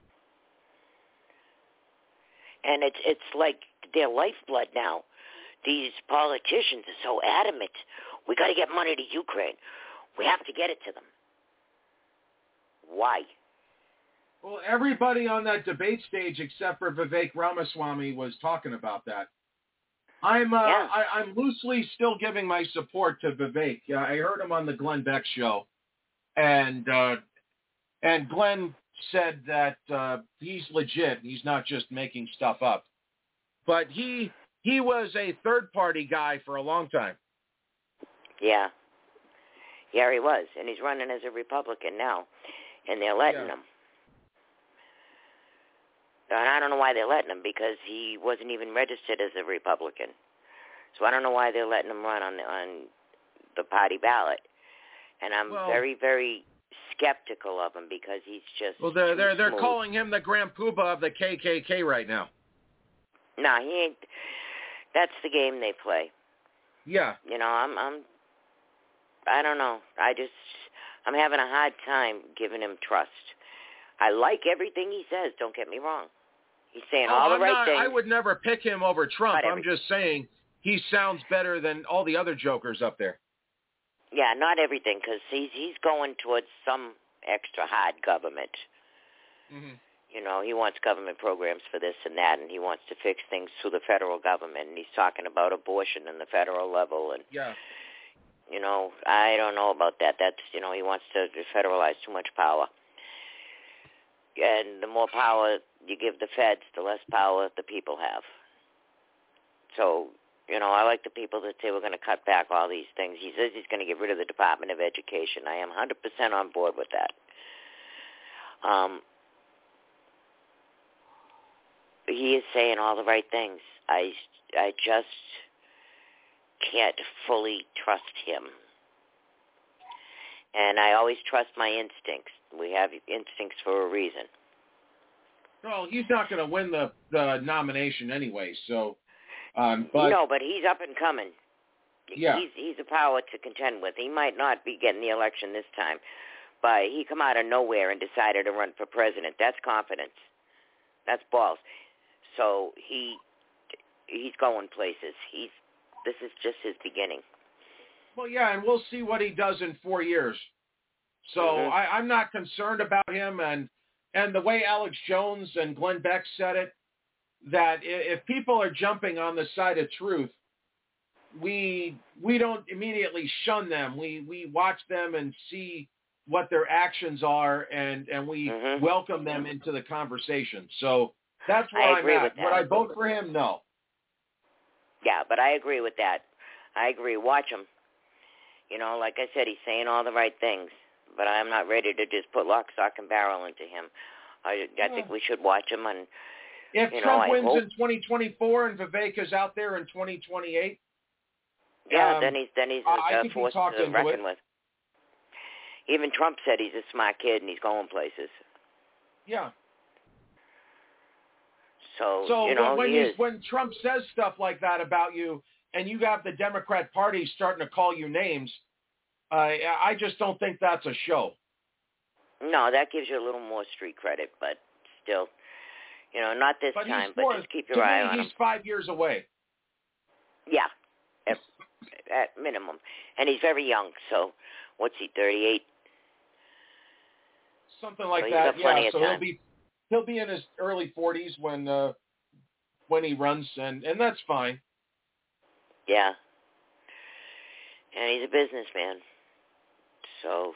And it's it's like their lifeblood now. These politicians are so adamant. We got to get money to Ukraine. We have to get it to them. Why? Well, everybody on that debate stage except for Vivek Ramaswamy was talking about that. I'm uh, Yeah. I, I'm loosely still giving my support to Vivek. Uh, I heard him on the Glenn Beck show, and uh, and Glenn said that uh, he's legit. He's not just making stuff up. But he he was a third party guy for a long time. Yeah. Yeah, he was, and he's running as a Republican now, and they're letting Yeah. him. And I don't know why they're letting him, because he wasn't even registered as a Republican. So I don't know why they're letting him run on the, on the party ballot. And I'm Well- very, very skeptical of him, because he's just Well, they're they're too they're smooth. calling him the Grand Poobah of the K K K right now. No, he ain't. That's the game they play. Yeah. You know, I'm, I'm, I don't know. I just, I'm having a hard time giving him trust. I like everything he says. Don't get me wrong. He's saying Oh, all the I'm right not, things. I would never pick him over Trump. Not I'm everything. just saying he sounds better than all the other jokers up there. Yeah, not everything, because he's he's going towards some extra hard government. Mm-hmm. You know, he wants government programs for this and that, and he wants to fix things through the federal government. And he's talking about abortion in the federal level, and Yeah. You know, I don't know about that. That's, you know, he wants to federalize too much power. And the more power you give the feds, the less power the people have. So, you know, I like the people that say we're going to cut back all these things. He says he's going to get rid of the Department of Education. I am one hundred percent on board with that. Um, he is saying all the right things. I, I just can't fully trust him. And I always trust my instincts. We have instincts for a reason. Well, he's not going to win the, the nomination anyway, so... Um, but, no, but he's up and coming. Yeah. He's, he's a power to contend with. He might not be getting the election this time, but he come out of nowhere and decided to run for president. That's confidence. That's balls. So he he's going places. He's this is just his beginning. Well, yeah, and we'll see what he does in four years. So mm-hmm. I, I'm not concerned about him, and and the way Alex Jones and Glenn Beck said it, that if people are jumping on the side of truth, we we don't immediately shun them. We we watch them and see what their actions are, and, and we mm-hmm. welcome them into the conversation. So that's where I I'm agree at. with that. Would I vote for him? No. Yeah, but I agree with that. I agree. Watch him. You know, like I said, he's saying all the right things, but I'm not ready to just put lock, stock, and barrel into him. I, I yeah. think we should watch him. And If you Trump know, wins hope, in twenty twenty-four and Vivek is out there in twenty twenty-eight, yeah, um, then he's then he's I a think force he talked to into reckon it. with. Even Trump said he's a smart kid and he's going places. Yeah. So, so you know, when, when, he you, is. when Trump says stuff like that about you, and you have the Democrat Party starting to call you names, uh, I just don't think that's a show. No, that gives you a little more street credit, but still, you know, not this but time. Four, but just keep your to eye me, on he's him. five years away. Yeah, at, at minimum, and he's very young. So, what's he? thirty-eight. Something like so that. Yeah. So time. he'll be he'll be in his early forties when uh, when he runs, and, and that's fine. Yeah. And he's a businessman. So,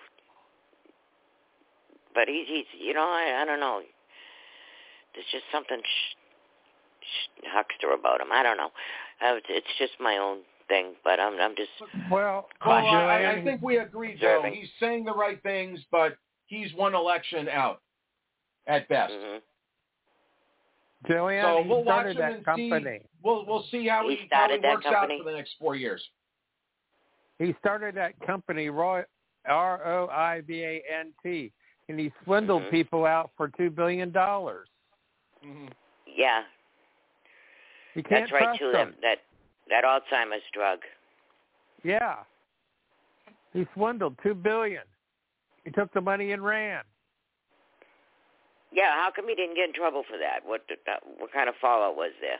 but he's, he's you know, I, I don't know. There's just something sh- sh- huckster about him. I don't know. Uh, it's just my own thing, but I'm, I'm just. Well, well I, I think we agree, Joe. He's saying the right things, but he's one election out at best. Mm-hmm. Joanne, so he we'll watch started him that and company. see. We'll we'll see how he, he, how he works company. out for the next four years. He started that company, Roy, R O I V A N T, and he swindled mm-hmm. people out for two billion dollars. Mm-hmm. Yeah, you can't that's right trust too. them. That that Alzheimer's drug. Yeah, he swindled two billion. He took the money and ran. Yeah, how come he didn't get in trouble for that? What uh, what kind of fallout was there?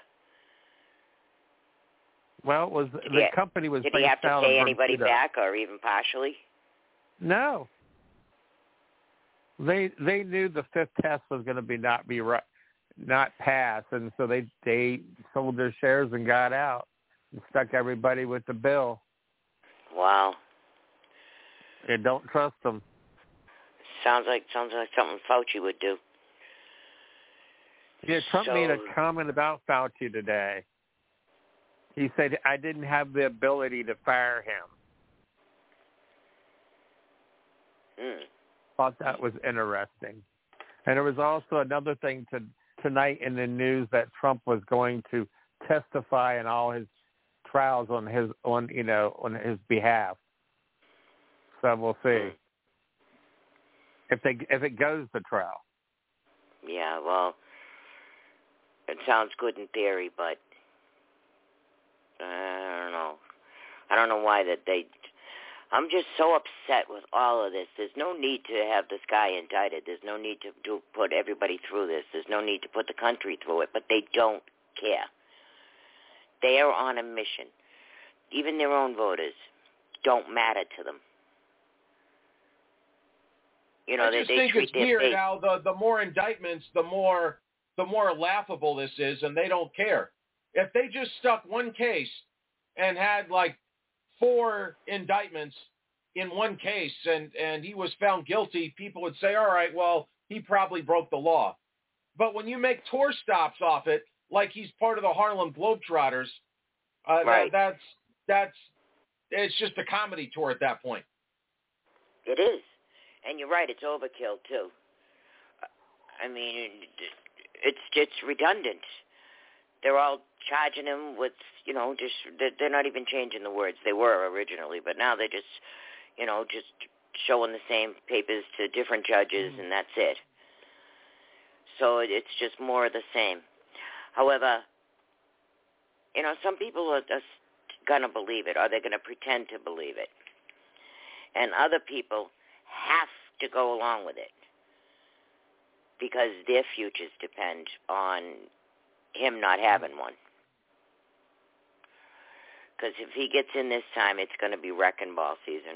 Well, it was did the he, company was Did based he have to out pay of anybody Bermuda. back, or even partially? No. They they knew the fifth test was going to be not be right, not pass, and so they they sold their shares and got out and stuck everybody with the bill. Wow. And don't trust them. Sounds like sounds like something Fauci would do. Yeah, Trump so, made a comment about Fauci today. He said, I didn't have the ability to fire him. Mm. Thought that was interesting. And there was also another thing to, tonight in the news that Trump was going to testify in all his trials on his on you know on his behalf. So we'll see Mm. if they if it goes to trial. Yeah, well, it sounds good in theory, but uh, I don't know. I don't know why that they. I'm just so upset with all of this. There's no need to have this guy indicted. There's no need to, to put everybody through this. There's no need to put the country through it, but they don't care. They are on a mission. Even their own voters don't matter to them. You know, I they, just they think treat it's their weird faith. how the, the more indictments, the more the more laughable this is, and they don't care. If they just stuck one case and had like four indictments in one case and, and he was found guilty, people would say, all right, well, he probably broke the law. But when you make tour stops off it, like he's part of the Harlem Globetrotters, uh, right. that, that's, that's, it's just a comedy tour at that point. It is. And you're right, it's overkill, too. I mean, it's it's redundant. They're all charging him with, you know, just, they're not even changing the words. They were originally, but now they're just, you know, just showing the same papers to different judges, and that's it. So it's just more of the same. However, you know, some people are just going to believe it, or they're going to pretend to believe it. And other people have to go along with it because their futures depend on him not having one. Because if he gets in this time, it's going to be wrecking ball season.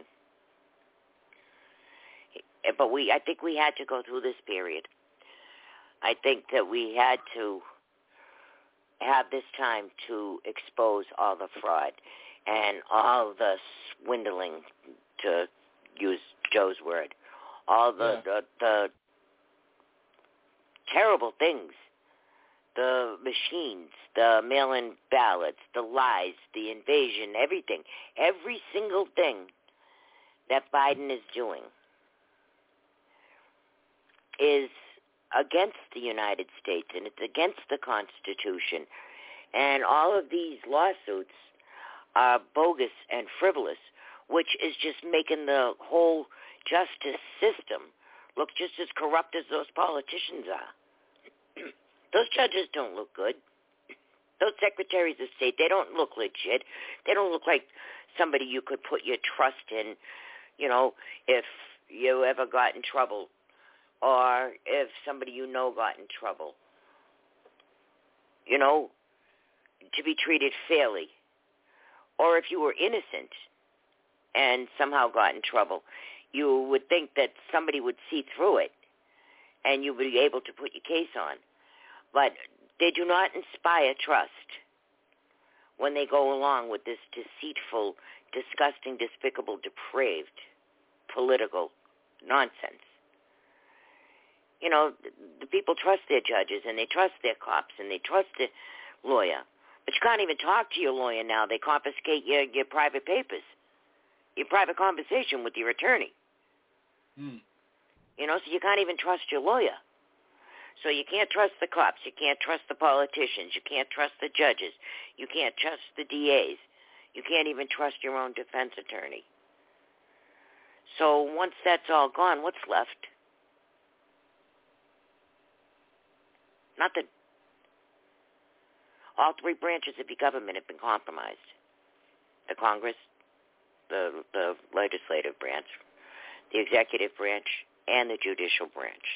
But we, I think we had to go through this period. I think that we had to have this time to expose all the fraud and all the swindling, to use Joe's word, all the, yeah. the, the terrible things, the machines, the mail-in ballots, the lies, the invasion, everything, every single thing that Biden is doing is against the United States, and it's against the Constitution. And all of these lawsuits are bogus and frivolous, which is just making the whole justice system look just as corrupt as those politicians are. Those judges don't look good. Those secretaries of state, they don't look legit. They don't look like somebody you could put your trust in, you know, if you ever got in trouble or if somebody you know got in trouble. You know, to be treated fairly. Or if you were innocent and somehow got in trouble, you would think that somebody would see through it and you would be able to put your case on. But they do not inspire trust when they go along with this deceitful, disgusting, despicable, depraved political nonsense. You know, the people trust their judges and they trust their cops and they trust their lawyer. But you can't even talk to your lawyer now. They confiscate your, your private papers, your private conversation with your attorney. Mm. You know, so you can't even trust your lawyer. So you can't trust the cops. You can't trust the politicians. You can't trust the judges. You can't trust the D As. You can't even trust your own defense attorney. So once that's all gone, what's left? Nothing. All three branches of your government have been compromised. The Congress, the, the legislative branch, the executive branch, and the judicial branch.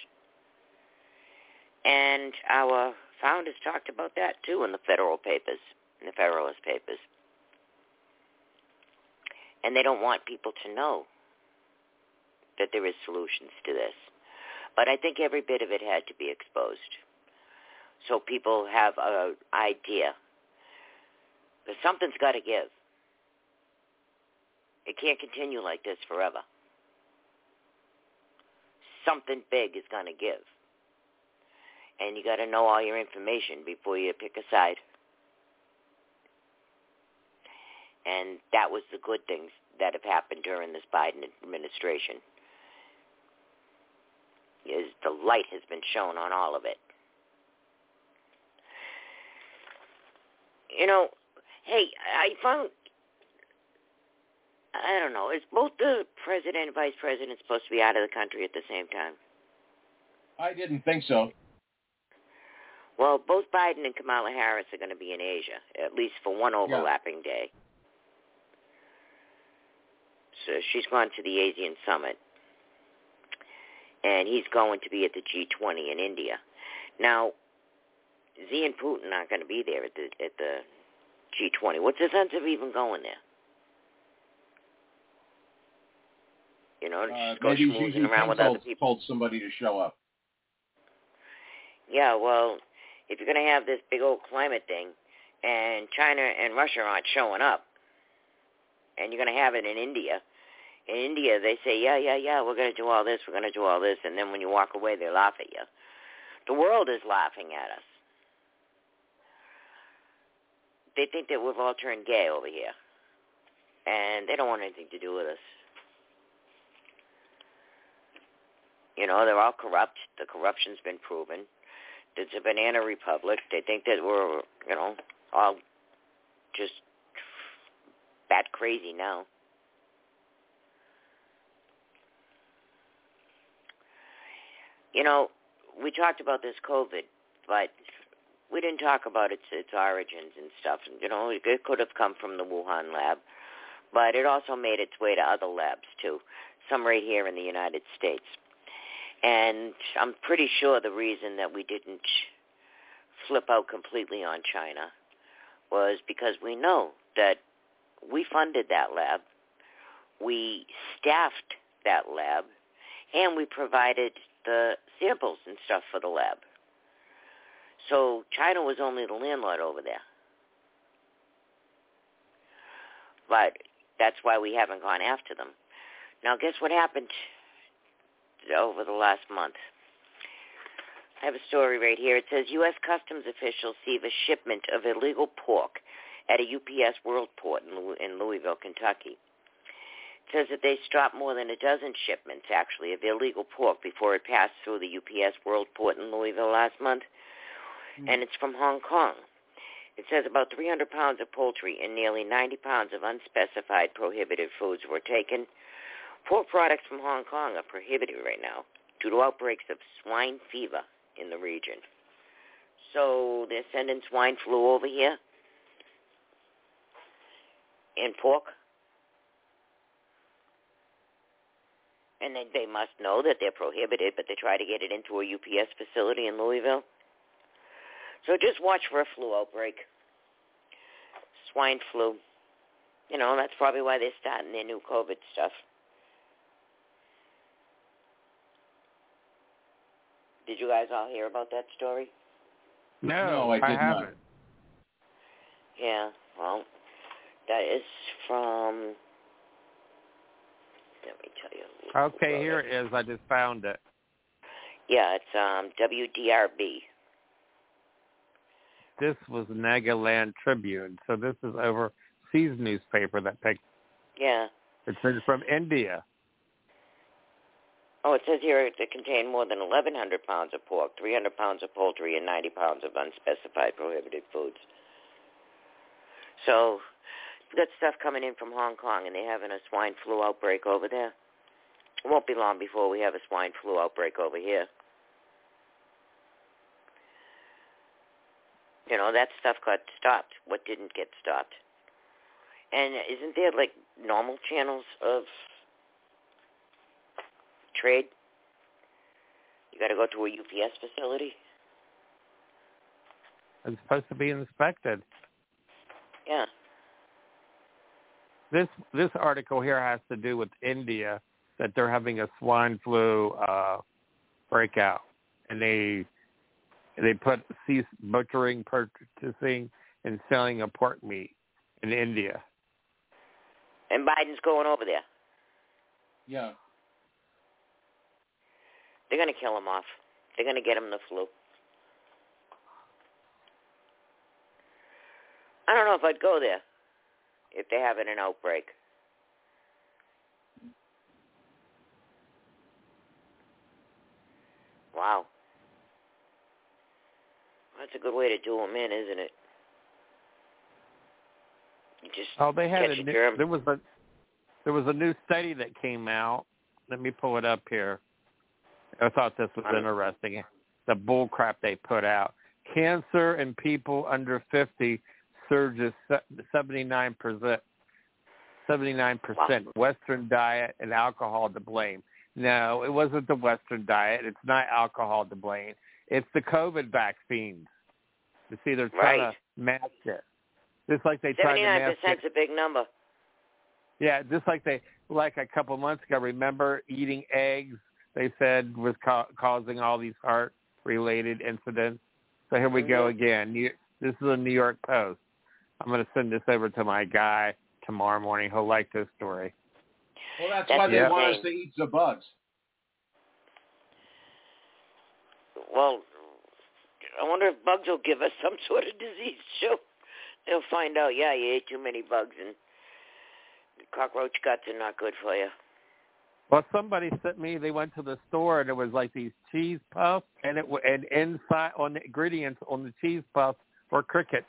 And our founders talked about that, too, in the federal papers, in the Federalist Papers. And they don't want people to know that there is solutions to this. But I think every bit of it had to be exposed so people have an idea. But something's got to give. It can't continue like this forever. Something big is going to give. And you got to know all your information before you pick a side. And that was the good things that have happened during this Biden administration. Is the light has been shown on all of it. You know, hey, I found, I don't know, is both the president and vice president supposed to be out of the country at the same time? I didn't think so. Well, both Biden and Kamala Harris are going to be in Asia, at least for one overlapping yeah. day. So she's gone to the ASEAN Summit, and he's going to be at the G twenty in India. Now, Xi and Putin aren't going to be there at the at the G twenty. What's the sense of even going there? You know, uh, just go schmoozing around with told, other people. Told somebody to show up. Yeah, well, if you're going to have this big old climate thing, and China and Russia aren't showing up, and you're going to have it in India. In India, they say, yeah, yeah, yeah, we're going to do all this, we're going to do all this, and then when you walk away, they laugh at you. The world is laughing at us. They think that we've all turned gay over here, and they don't want anything to do with us. You know, they're all corrupt. The corruption's been proven. It's a banana republic. They think that we're, you know, all just bat crazy now. You know, we talked about this COVID, but we didn't talk about its its origins and stuff. You know, it could have come from the Wuhan lab, but it also made its way to other labs too, some right here in the United States. And I'm pretty sure the reason that we didn't flip out completely on China was because we know that we funded that lab, we staffed that lab, and we provided the samples and stuff for the lab. So China was only the landlord over there. But that's why we haven't gone after them. Now, guess what happened over the last month? I have a story right here. It says U S Customs officials seize a shipment of illegal pork at a U P S World Port in Louisville, Kentucky. It says that they stopped more than a dozen shipments, actually, of illegal pork before it passed through the U P S World Port in Louisville last month, mm-hmm. and it's from Hong Kong. It says about three hundred pounds of poultry and nearly ninety pounds of unspecified prohibited foods were taken. Pork products from Hong Kong are prohibited right now due to outbreaks of swine fever in the region. So they're sending swine flu over here and pork. And they, they must know that they're prohibited, but they try to get it into a U P S facility in Louisville. So just watch for a flu outbreak. Swine flu. You know, that's probably why they're starting their new COVID stuff. Did you guys all hear about that story? No, no I did I not. haven't. Yeah, well, that is from... Let me tell you. Okay, here it is. I just found it. Yeah, it's um, W D R B. This was Nagaland Tribune, so this is overseas newspaper that picked. Yeah. It's from India. Oh, it says here it contained more than eleven hundred pounds of pork, three hundred pounds of poultry, and ninety pounds of unspecified prohibited foods. So we've got stuff coming in from Hong Kong, and they're having a swine flu outbreak over there. It won't be long before we have a swine flu outbreak over here. You know, that stuff got stopped. What didn't get stopped? And isn't there, like, normal channels of trade? You got to go to a U P S facility? It's supposed to be inspected. Yeah. This this article here has to do with India, that they're having a swine flu uh, breakout, and they they put cease butchering, purchasing, and selling of pork meat in India. And Biden's going over there. Yeah. They're going to kill him off. They're going to get him the flu. I don't know if I'd go there if they're having an outbreak. Wow. That's a good way to do them in, isn't it? You just oh, they had catch a a new, germ. there was a there was a new study that came out. Let me pull it up here. I thought this was interesting. The bull crap they put out. Cancer in people under fifty surges seventy-nine percent. seventy-nine percent. Wow. Western diet and alcohol to blame. No, it wasn't the Western diet. It's not alcohol to blame. It's the COVID vaccines. You see, they're trying right. to mask it. Just like they tried to mask it. seventy-nine percent is a big number. Yeah, just like they, like a couple months ago, remember eating eggs, they said was ca- causing all these heart-related incidents. So here we mm-hmm. go again. New, this is a New York Post. I'm going to send this over to my guy, tomorrow morning. He'll like this story. Well, that's, that's why they yeah. want us to eat the bugs. Well, I wonder if bugs will give us some sort of disease, too. They'll find out, yeah, you ate too many bugs, and cockroach guts are not good for you. Well, somebody sent me, they went to the store, and it was like these cheese puffs, and it and inside, on the ingredients on the cheese puffs were crickets.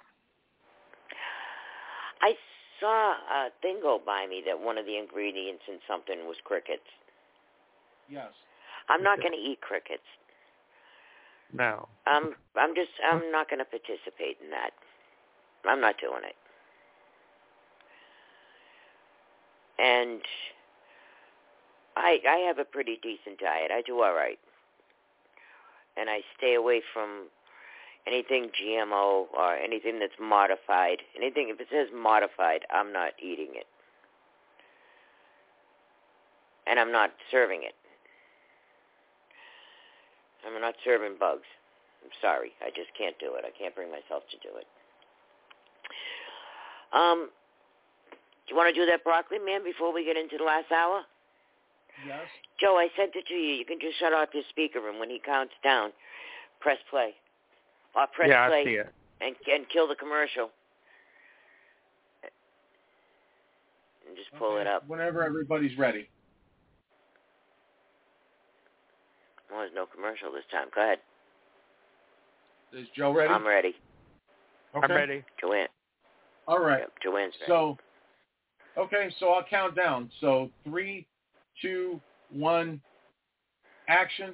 I saw a thing go by me that one of the ingredients in something was crickets. Yes. I'm not going to eat crickets. No. I'm, I'm just, I'm not going to participate in that. I'm not doing it. And I, I have a pretty decent diet. I do all right. And I stay away from anything G M O or anything that's modified. Anything, if it says modified, I'm not eating it. And I'm not serving it. I'm not serving bugs. I'm sorry. I just can't do it. I can't bring myself to do it. Um, do you want to do that broccoli man before we get into the last hour? Yes. Joe, I sent it to you. You can just shut off your speaker, and when he counts down, press play. Or press yeah, play I see it. And, and kill the commercial. And just pull okay. it up. Whenever everybody's ready. Well, there's no commercial this time. Go ahead. Is Joe ready? I'm ready. Okay. I'm ready. Joanne. All right. Yep, Joanne's ready. So, okay, so I'll count down. So, three, two, one, action.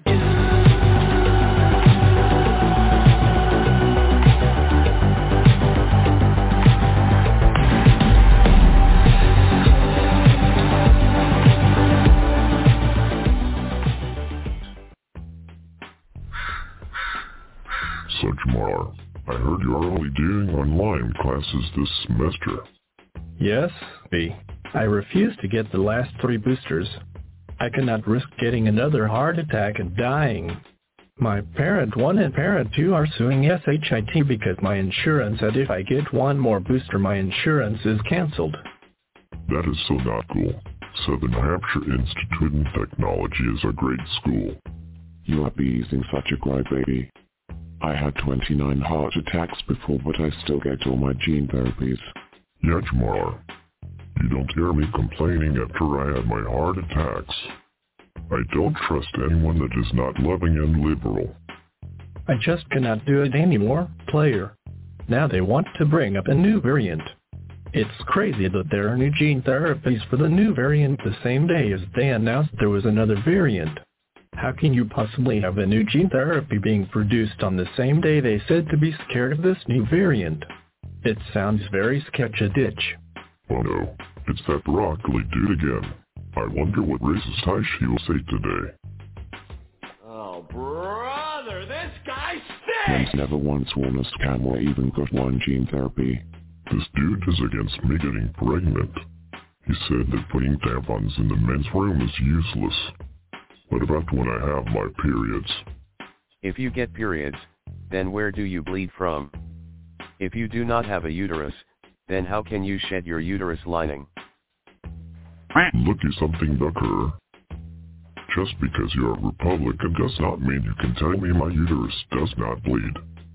So, Jamar, I heard you're only doing online classes this semester. Yes, B. I refuse to get the last three boosters. I cannot risk getting another heart attack and dying. My parent one and parent two are suing S H I T because my insurance said if I get one more booster, my insurance is canceled. That is so not cool. Southern Hampshire Institute of Technology is a great school. You are being such a crybaby. I had twenty-nine heart attacks before, but I still get all my gene therapies. Yeah, Jamar. You don't hear me complaining after I had my heart attacks. I don't trust anyone that is not loving and liberal. I just cannot do it anymore, player. Now they want to bring up a new variant. It's crazy that there are new gene therapies for the new variant the same day as they announced there was another variant. How can you possibly have a new gene therapy being produced on the same day they said to be scared of this new variant? It sounds very sketch-a-ditch. Oh no, it's that broccoli dude again. I wonder what racist high she will say today. Oh, brother, this guy stinks! Men's never once worn a scam or even got one gene therapy. This dude is against me getting pregnant. He said that putting tampons in the men's room is useless. What about when I have my periods? If you get periods, then where do you bleed from? If you do not have a uterus, then how can you shed your uterus lining? Looky something, Ducker. Just because you're a Republican does not mean you can tell me my uterus does not bleed.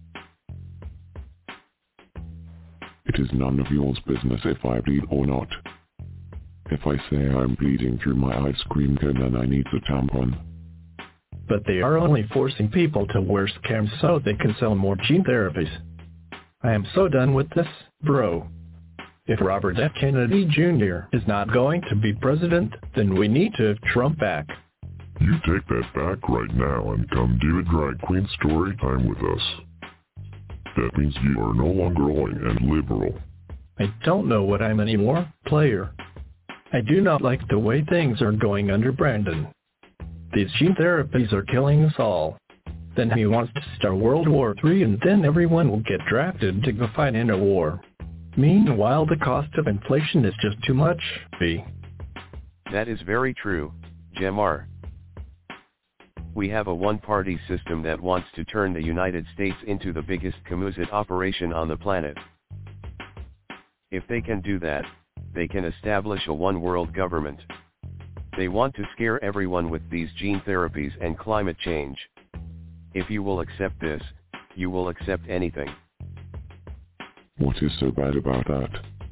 It is none of your business if I bleed or not. If I say I'm bleeding through my ice cream cone, then I need the tampon. But they are only forcing people to wear scams so they can sell more gene therapies. I am so done with this, bro. If Robert F. Kennedy Junior is not going to be president, then we need to have Trump back. You take that back right now and come do a drag queen story time with us. That means you are no longer oily and liberal. I don't know what I'm anymore, player. I do not like the way things are going under Brandon. These gene therapies are killing us all. Then he wants to start World War Three, and then everyone will get drafted to go fight in a war. Meanwhile, the cost of inflation is just too much, B. That is very true, Jamar. We have a one-party system that wants to turn the United States into the biggest Kamuzit operation on the planet. If they can do that, they can establish a one-world government. They want to scare everyone with these gene therapies and climate change. If you will accept this, you will accept anything. What is so bad about that?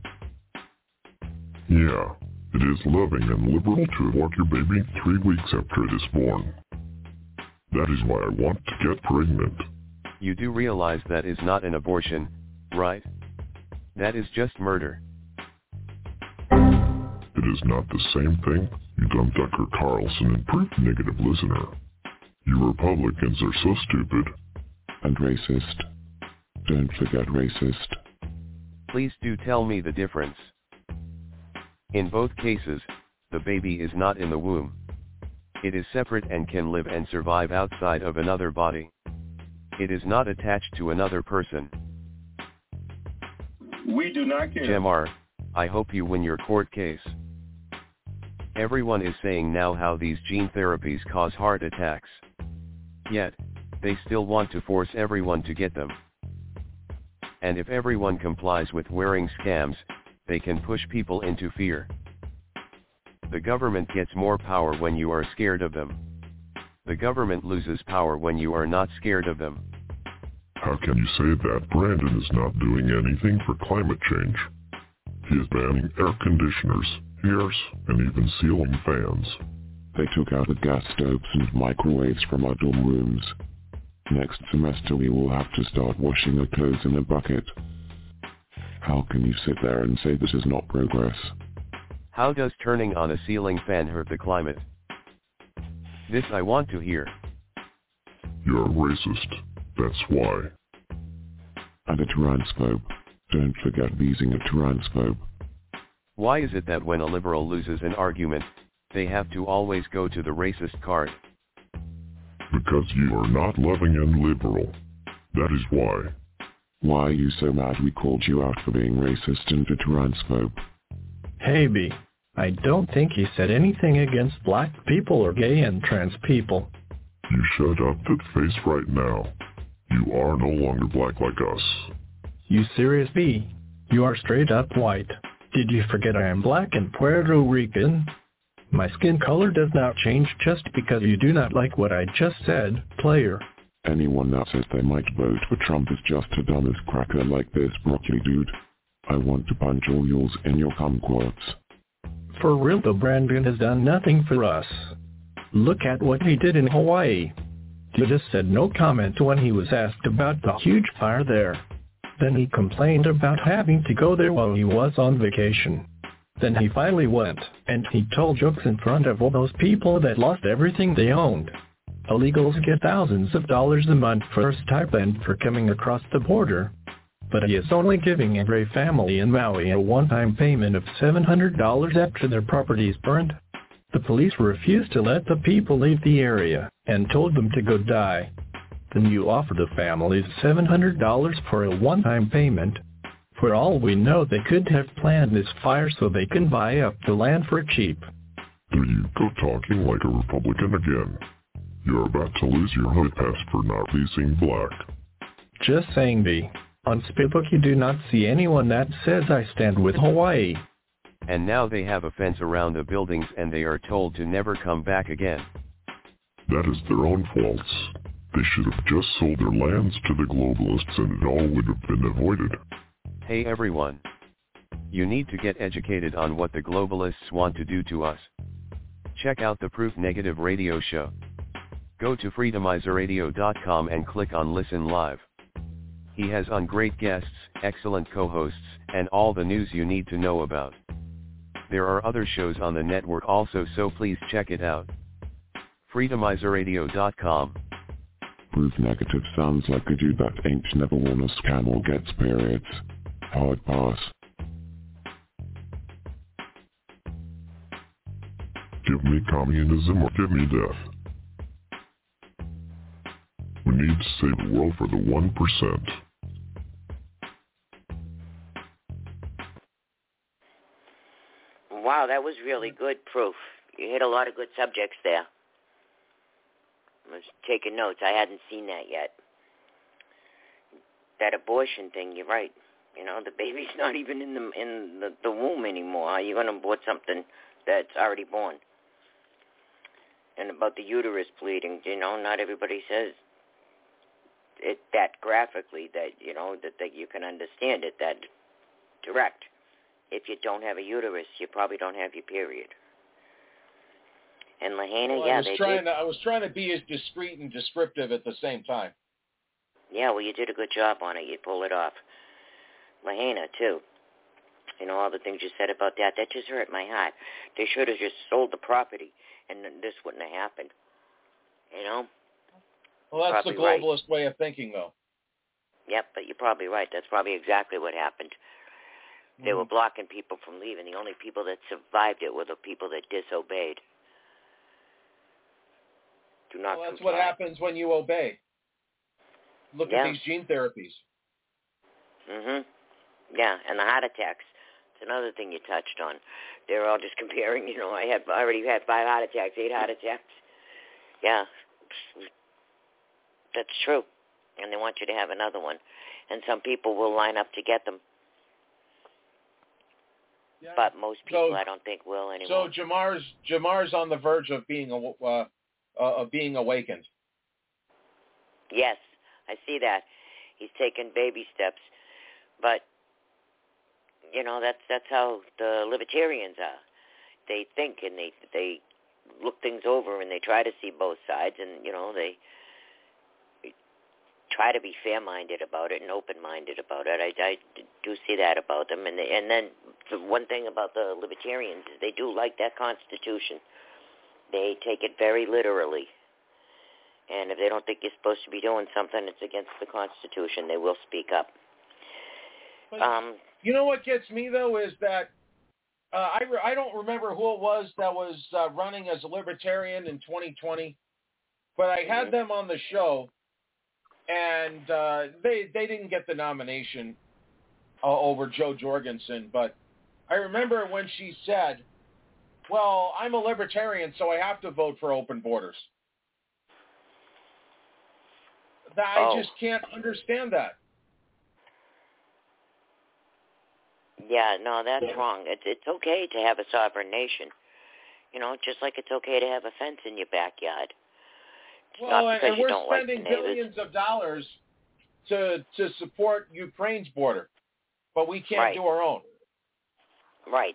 Yeah, it is loving and liberal to abort your baby three weeks after it is born. That is why I want to get pregnant. You do realize that is not an abortion, right? That is just murder. It is not the same thing, you dumb Tucker Carlson and proof negative listener. You Republicans are so stupid. And racist. Don't forget racist. Please do tell me the difference. In both cases, the baby is not in the womb. It is separate and can live and survive outside of another body. It is not attached to another person. We do not care. Jamar, I hope you win your court case. Everyone is saying now how these gene therapies cause heart attacks. Yet, they still want to force everyone to get them. And if everyone complies with wearing scams, they can push people into fear. The government gets more power when you are scared of them. The government loses power when you are not scared of them. How can you say that Brandon is not doing anything for climate change? He is banning air conditioners, heaters, and even ceiling fans. They took out the gas stoves and microwaves from our dorm rooms. Next semester we will have to start washing our clothes in a bucket. How can you sit there and say this is not progress? How does turning on a ceiling fan hurt the climate? This I want to hear. You're a racist. That's why. And a transphobe. Don't forget being a transphobe. Why is it that when a liberal loses an argument, they have to always go to the racist card? Because you are not loving and liberal. That is why. Why are you so mad we called you out for being racist and a transphobe? Hey B, I don't think he said anything against black people or gay and trans people. You shut up that face right now. You are no longer black like us. You serious B? You are straight up white. Did you forget I am black and Puerto Rican? My skin color does not change just because you do not like what I just said, player. Anyone that says they might vote for Trump is just a dumbass cracker like this broccoli dude. I want to punch all yours in your kumquats. For real though, Brandon has done nothing for us. Look at what he did in Hawaii. He just said no comment when he was asked about the huge fire there. Then he complained about having to go there while he was on vacation. Then he finally went, and he told jokes in front of all those people that lost everything they owned. Illegals get thousands of dollars a month for stipend for coming across the border. But he is only giving every family in Maui a one-time payment of seven hundred dollars after their properties burned. The police refused to let the people leave the area, and told them to go die. Then you offer the families seven hundred dollars for a one-time payment. For all we know, they could have planned this fire so they can buy up the land for cheap. There you go talking like a Republican again. You're about to lose your hood pass for not being black. Just saying, B. On Spitbook you do not see anyone that says I stand with Hawaii. And now they have a fence around the buildings and they are told to never come back again. That is their own faults. They should have just sold their lands to the globalists and it all would have been avoided. Hey everyone. You need to get educated on what the globalists want to do to us. Check out the Proof Negative radio show. Go to freedomizer radio dot com and click on Listen Live. He has on great guests, excellent co-hosts, and all the news you need to know about. There are other shows on the network also, so please check it out. freedomizer radio dot com. Proof Negative sounds like a dude that ain't never worn a scam or gets periods. Hard pass. Give me communism or give me death. We need to save the world for the one percent. Wow, that was really good, Proof. You hit a lot of good subjects there. I was taking notes. I hadn't seen that yet. That abortion thing, you're right. You know, the baby's not even in the in the, the womb anymore. How are you going to abort something that's already born? And about the uterus bleeding, you know, not everybody says it that graphically that, you know, that, that you can understand it that direct. If you don't have a uterus, you probably don't have your period. And Lahaina, well, yeah, I was they trying did. To, I was trying to be as discreet and descriptive at the same time. Yeah, well, you did a good job on it. You pulled it off. Lahaina, too. You know, all the things you said about that, that just hurt my heart. They should have just sold the property, and this wouldn't have happened. You know? Well, that's probably the globalist right. way of thinking, though. Yep, but you're probably right. That's probably exactly what happened. Mm-hmm. They were blocking people from leaving. The only people that survived it were the people that disobeyed. Do not well, that's comply. what happens when you obey. Look yeah. at these gene therapies. Mhm. Yeah, and the heart attacks. It's another thing you touched on. They're all just comparing. You know, I had I already had five heart attacks, eight heart attacks. Yeah, that's true. And they want you to have another one, and some people will line up to get them. Yeah. But most people, so, I don't think, will anymore. So Jamar's Jamar's on the verge of being uh, uh, of being awakened. Yes, I see that. He's taking baby steps, but you know that's that's how the libertarians are. They think and they they look things over and they try to see both sides, and you know they try to be fair-minded about it and open-minded about it. I, I do see that about them, and they, and then the one thing about the libertarians is they do like that Constitution. They take it very literally. And if they don't think you're supposed to be doing something that's against the Constitution, they will speak up. But um, you know what gets me, though, is that uh, I, re- I don't remember who it was that was uh, running as a libertarian in twenty twenty, but I had mm-hmm. them on the show, and uh, they, they didn't get the nomination uh, over Jo Jorgensen. But I remember when she said, well, I'm a libertarian, so I have to vote for open borders. That oh. I just can't understand that. Yeah, no, that's wrong. It's it's okay to have a sovereign nation. You know, just like it's okay to have a fence in your backyard. It's well, not and, because and you we're don't spending like the billions of dollars to to support Ukraine's border, but we can't right. do our own. Right.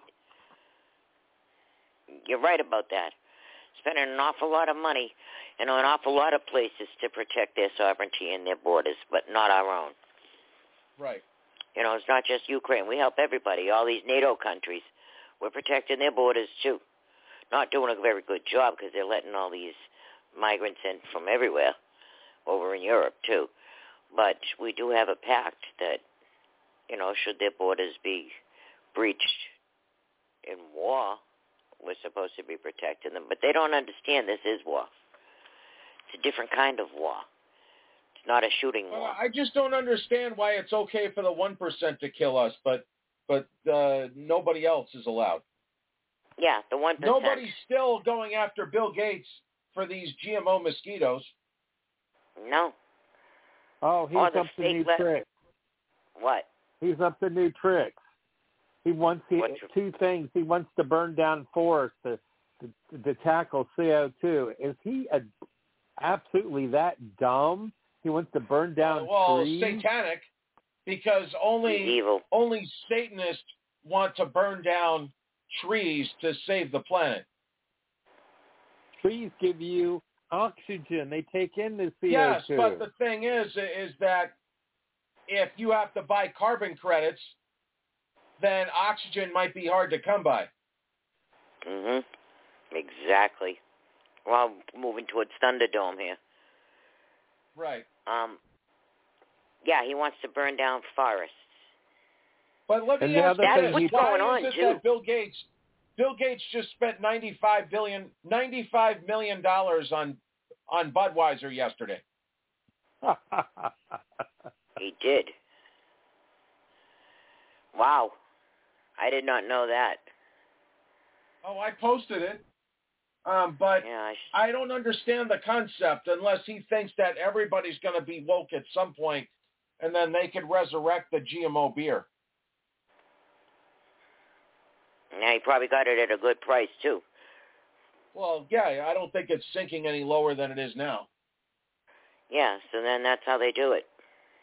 You're right about that. Spending an awful lot of money in an awful lot of places to protect their sovereignty and their borders, but not our own. Right. You know, it's not just Ukraine. We help everybody, all these NATO countries. We're protecting their borders, too. Not doing a very good job because they're letting all these migrants in from everywhere, over in Europe, too. But we do have a pact that, you know, should their borders be breached in war, we're supposed to be protecting them. But they don't understand this is war. It's a different kind of war. It's not a shooting war. Well, I just don't understand why it's okay for the one percent to kill us, but but uh, nobody else is allowed. Yeah, the one percent. Nobody's still going after Bill Gates for these G M O mosquitoes. No. Oh, he's up to new le- tricks. What? He's up to new tricks. He wants he, two things. He wants to burn down forests to, to, to tackle C O two. Is he a, absolutely that dumb? He wants to burn down well, trees? Well, satanic, because only only Satanists want to burn down trees to save the planet. Trees give you oxygen. They take in the C O two. Yes, but the thing is, is that if you have to buy carbon credits, then oxygen might be hard to come by. Mhm. Exactly. Well, moving towards Thunderdome here. Right. Um. Yeah, he wants to burn down forests. But let me and ask you That's this: what's why going on is it too? that Bill Gates, Bill Gates just spent ninety-five billion, ninety-five million dollars on on Budweiser yesterday? He did. Wow. I did not know that. Oh, I posted it. Um, but yeah, I, sh- I don't understand the concept unless he thinks that everybody's going to be woke at some point and then they could resurrect the G M O beer. Now he probably got it at a good price too. Well, yeah, I don't think it's sinking any lower than it is now. Yeah, so then that's how they do it.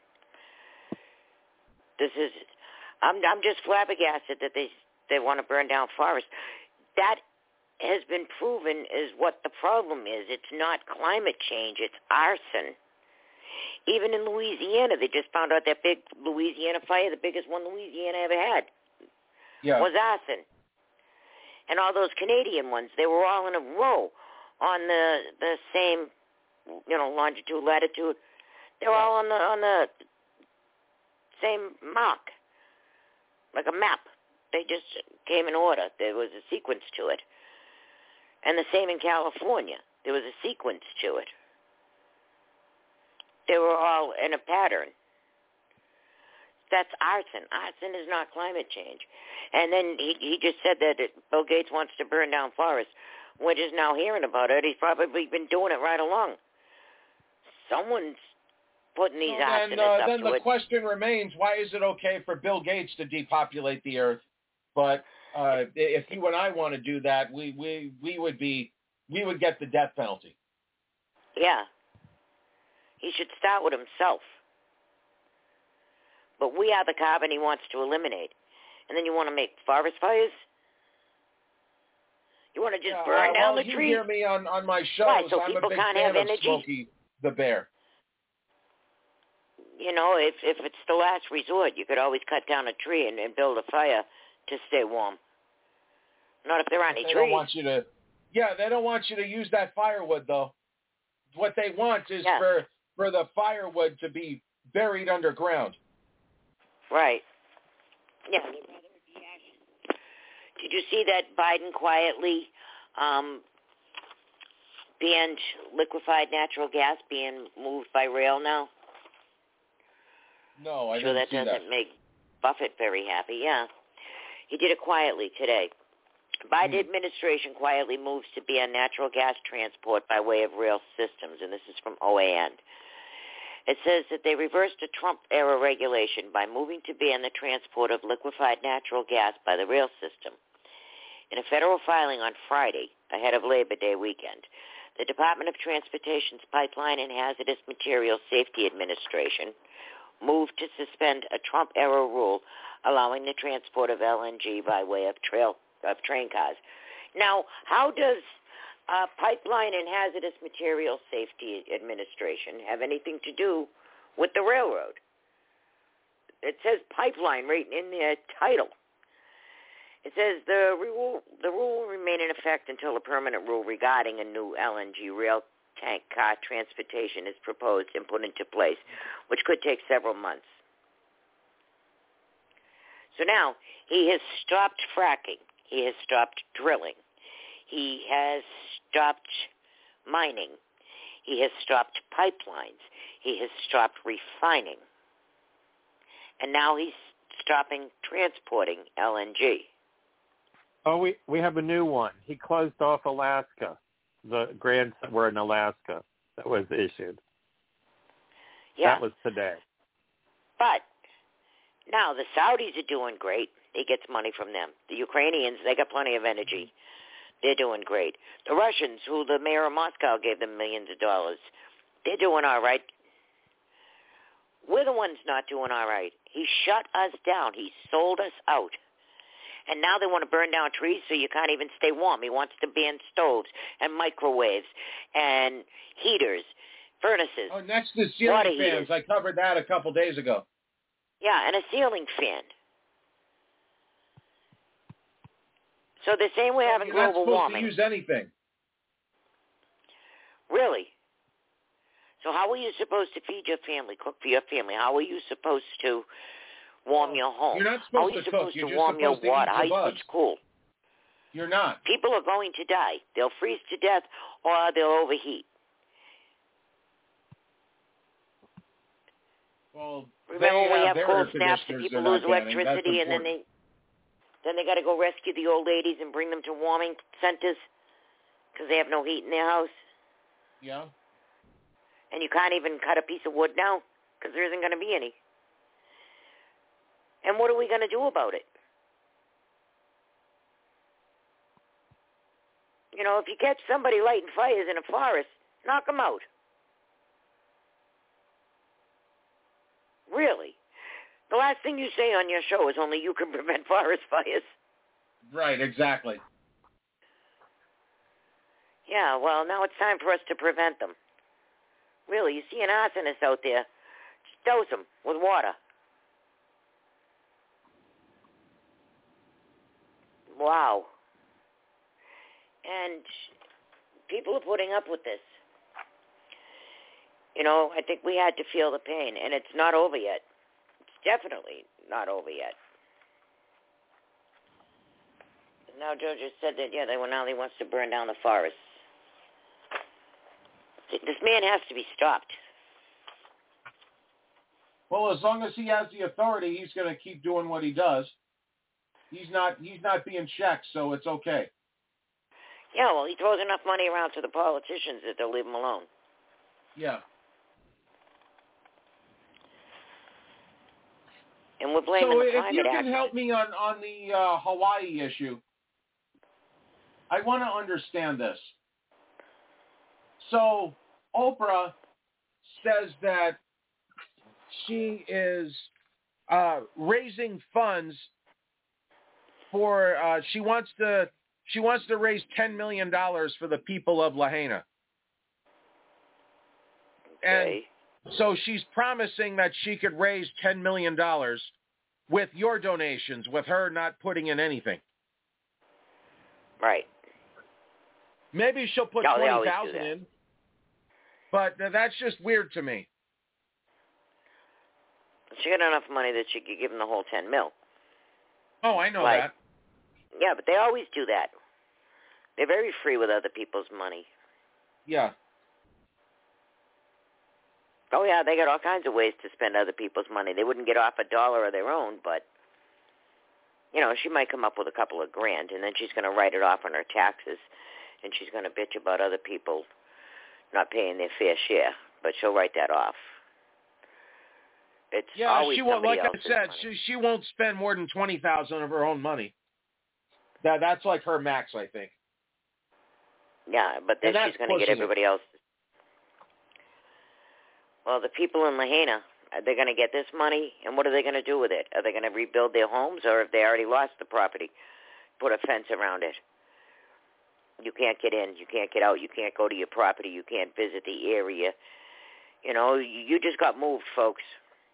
This is, I'm I'm just flabbergasted that they they want to burn down forests. That has been proven is what the problem is. It's not climate change, it's arson. Even in Louisiana, they just found out that big Louisiana fire, the biggest one Louisiana ever had, yeah. was arson. And all those Canadian ones, they were all in a row on the the same, you know, longitude, latitude. They were all on the on the same mark, like a map. They just came in order. There was a sequence to it. And the same in California. There was a sequence to it. They were all in a pattern. That's arson. Arson is not climate change. And then he, he just said that it, Bill Gates wants to burn down forests. We're just now hearing about it. He's probably been doing it right along. Someone's putting these well, arsonists then, uh, up then to the it. question remains, why is it okay for Bill Gates to depopulate the earth? But uh, if you and I want to do that, we, we, we would be we would get the death penalty. Yeah. He should start with himself. But we are the carbon he wants to eliminate. And then you want to make forest fires? You want to just yeah, burn uh, down well, the you trees? hear me on, on my shows. Right, so I'm people a big can't fan have of energy? Smokey the Bear. You know, if if it's the last resort, you could always cut down a tree and, and build a fire to stay warm. Not if there aren't any they trees. Don't want you to, yeah, they don't want you to use that firewood, though. What they want is yeah. for, for the firewood to be buried underground. Right. Yeah. Did you see that Biden quietly um, banned liquefied natural gas being moved by rail now? No, I sure didn't that see doesn't that. make Buffett very happy. Yeah. He did it quietly today. Biden Mm. administration quietly moves to ban natural gas transport by way of rail systems, and this is from O A N. It says that they reversed a Trump-era regulation by moving to ban the transport of liquefied natural gas by the rail system. In a federal filing on Friday, ahead of Labor Day weekend, the Department of Transportation's Pipeline and Hazardous Materials Safety Administration moved to suspend a Trump-era rule allowing the transport of L N G by way of trail of train cars. Now, how does uh, Pipeline and Hazardous Materials Safety Administration have anything to do with the railroad? It says pipeline right in their title. It says the rule, the rule will remain in effect until a permanent rule regarding a new L N G rail tank car transportation is proposed and put into place, which could take several months. So now, he has stopped fracking. He has stopped drilling. He has stopped mining. He has stopped pipelines. He has stopped refining. And now he's stopping transporting L N G. Oh, we, we have a new one. He closed off Alaska. The grants that were in Alaska that was issued. Yeah. That was today. But now the Saudis are doing great. He gets money from them. The Ukrainians, they got plenty of energy. They're doing great. The Russians, who the mayor of Moscow gave them millions of dollars, they're doing all right. We're the ones not doing all right. He shut us down. He sold us out. And now they want to burn down trees so you can't even stay warm. He wants to ban stoves and microwaves and heaters, furnaces. Oh, next to ceiling water fans. heaters. I covered that a couple days ago. Yeah, and a ceiling fan. So they're saying we're having You're not global supposed warming. to use anything. Really? So how are you supposed to feed your family, cook for your family? How are you supposed to warm your home? You're not How are supposed you to cook. supposed You're to just warm your supposed to water? eat How are the you supposed bugs. to cool? You're not. People are going to die. They'll freeze to death or they'll overheat. Well, Remember they when we have have their cold air snaps and conditioners people they're lose not getting. electricity That's and then important. they then they got to go rescue the old ladies and bring them to warming centers because they have no heat in their house. Yeah. And you can't even cut a piece of wood now because there isn't going to be any. And what are we going to do about it? You know, if you catch somebody lighting fires in a forest, knock them out. Really? The last thing you say on your show is only you can prevent forest fires. Right, exactly. Yeah, well, now it's time for us to prevent them. Really, you see an arsonist out there, just dose him with water. Wow. And people are putting up with this. You know, I think we had to feel the pain, and it's not over yet. It's definitely not over yet. Now Joe just said that, yeah, they well, now he wants to burn down the forest. This man has to be stopped. Well, as long as he has the authority, he's going to keep doing what he does. He's not he's not being checked, so it's okay. Yeah, well, he throws enough money around to the politicians that they'll leave him alone. Yeah. And we're blaming so the if climate you can action. help me on, on the uh, Hawaii issue, I want to understand this. So Oprah says that she is uh, raising funds for, uh, she wants to, she wants to raise ten million dollars for the people of Lahaina. Okay. And so she's promising that she could raise ten million dollars with your donations, with her not putting in anything. Right. Maybe she'll put No, they twenty always do thousand that. in, but th- that's just weird to me. She got enough money that she could give him the whole ten mil. Oh, I know Like, that. Yeah, but they always do that. They're very free with other people's money. Yeah. Oh, yeah, they got all kinds of ways to spend other people's money. They wouldn't get off a dollar of their own, but, you know, she might come up with a couple of grand, and then she's going to write it off on her taxes, and she's going to bitch about other people not paying their fair share, but she'll write that off. It's Yeah, always she won't. somebody Like I else's said, money. she she won't spend more than twenty thousand of her own money. That that's like her max, I think. Yeah, but then And that's she's going to get pushing it. everybody else. Well, the people in Lahaina, are they going to get this money, and what are they going to do with it? Are they going to rebuild their homes, or have they already lost the property, put a fence around it? You can't get in, you can't get out, you can't go to your property, you can't visit the area. You know, you you just got moved, folks.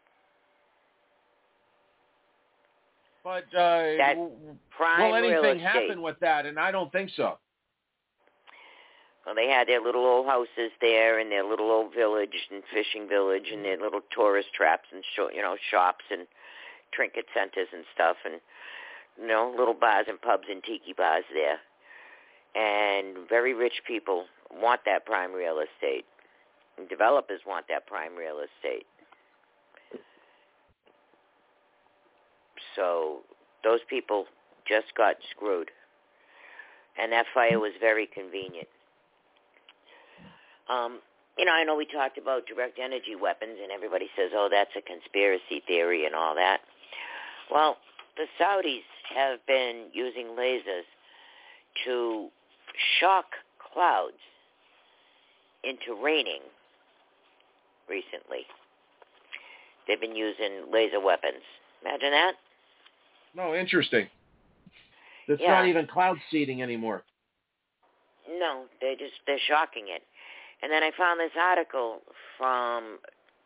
But uh, That w- prime will anything real estate. happen with that? And I don't think so. Well, they had their little old houses there, and their little old village and fishing village, and their little tourist traps and sh- you know shops and trinket centers and stuff, and you know little bars and pubs and tiki bars there. And very rich people want that prime real estate, and developers want that prime real estate. So those people just got screwed, and that fire was very convenient. Um, you know, I know we talked about direct energy weapons, and everybody says, oh, that's a conspiracy theory and all that. Well, the Saudis have been using lasers to shock clouds into raining recently. They've been using laser weapons. Imagine that. No, interesting. It's Yeah. not even cloud seeding anymore. No, they just they're shocking it. And then I found this article from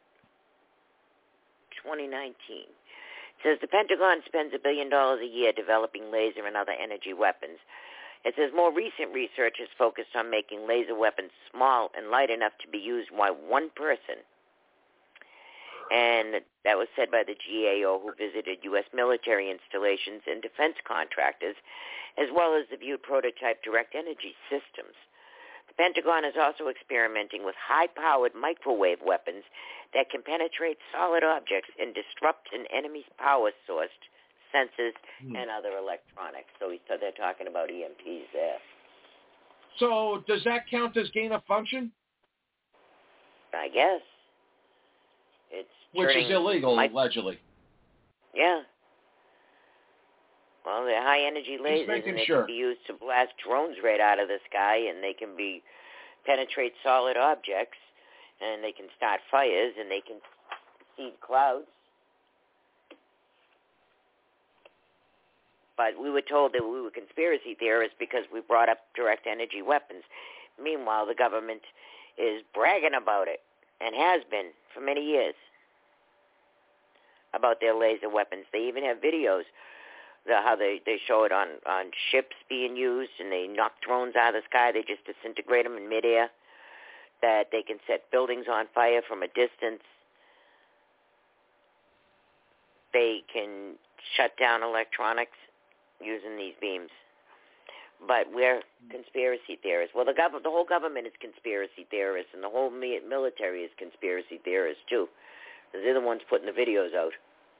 twenty nineteen. It says the Pentagon spends a billion dollars a year developing laser and other energy weapons. It says more recent research is focused on making laser weapons small and light enough to be used by one person. And that was said by the G A O, who visited U S military installations and defense contractors, as well as the viewed prototype direct energy systems. The Pentagon is also experimenting with high-powered microwave weapons that can penetrate solid objects and disrupt an enemy's power source, sensors, Hmm. and other electronics. So he said they're talking about E M Ps there. So does that count as gain of function? I guess. It's Which is turning illegal, mic- allegedly. Yeah. Well, they're high-energy lasers, and they sure. can be used to blast drones right out of the sky, and they can be penetrate solid objects, and they can start fires, and they can seed clouds. But we were told that we were conspiracy theorists because we brought up direct energy weapons. Meanwhile, the government is bragging about it, and has been for many years, about their laser weapons. They even have videos, the, how they, they show it on, on ships being used, and they knock drones out of the sky. They just disintegrate them in midair, that they can set buildings on fire from a distance. They can shut down electronics using these beams. But we're conspiracy theorists. Well, the, gov- the whole government is conspiracy theorists, and the whole mi- military is conspiracy theorists, too. They're the ones putting the videos out.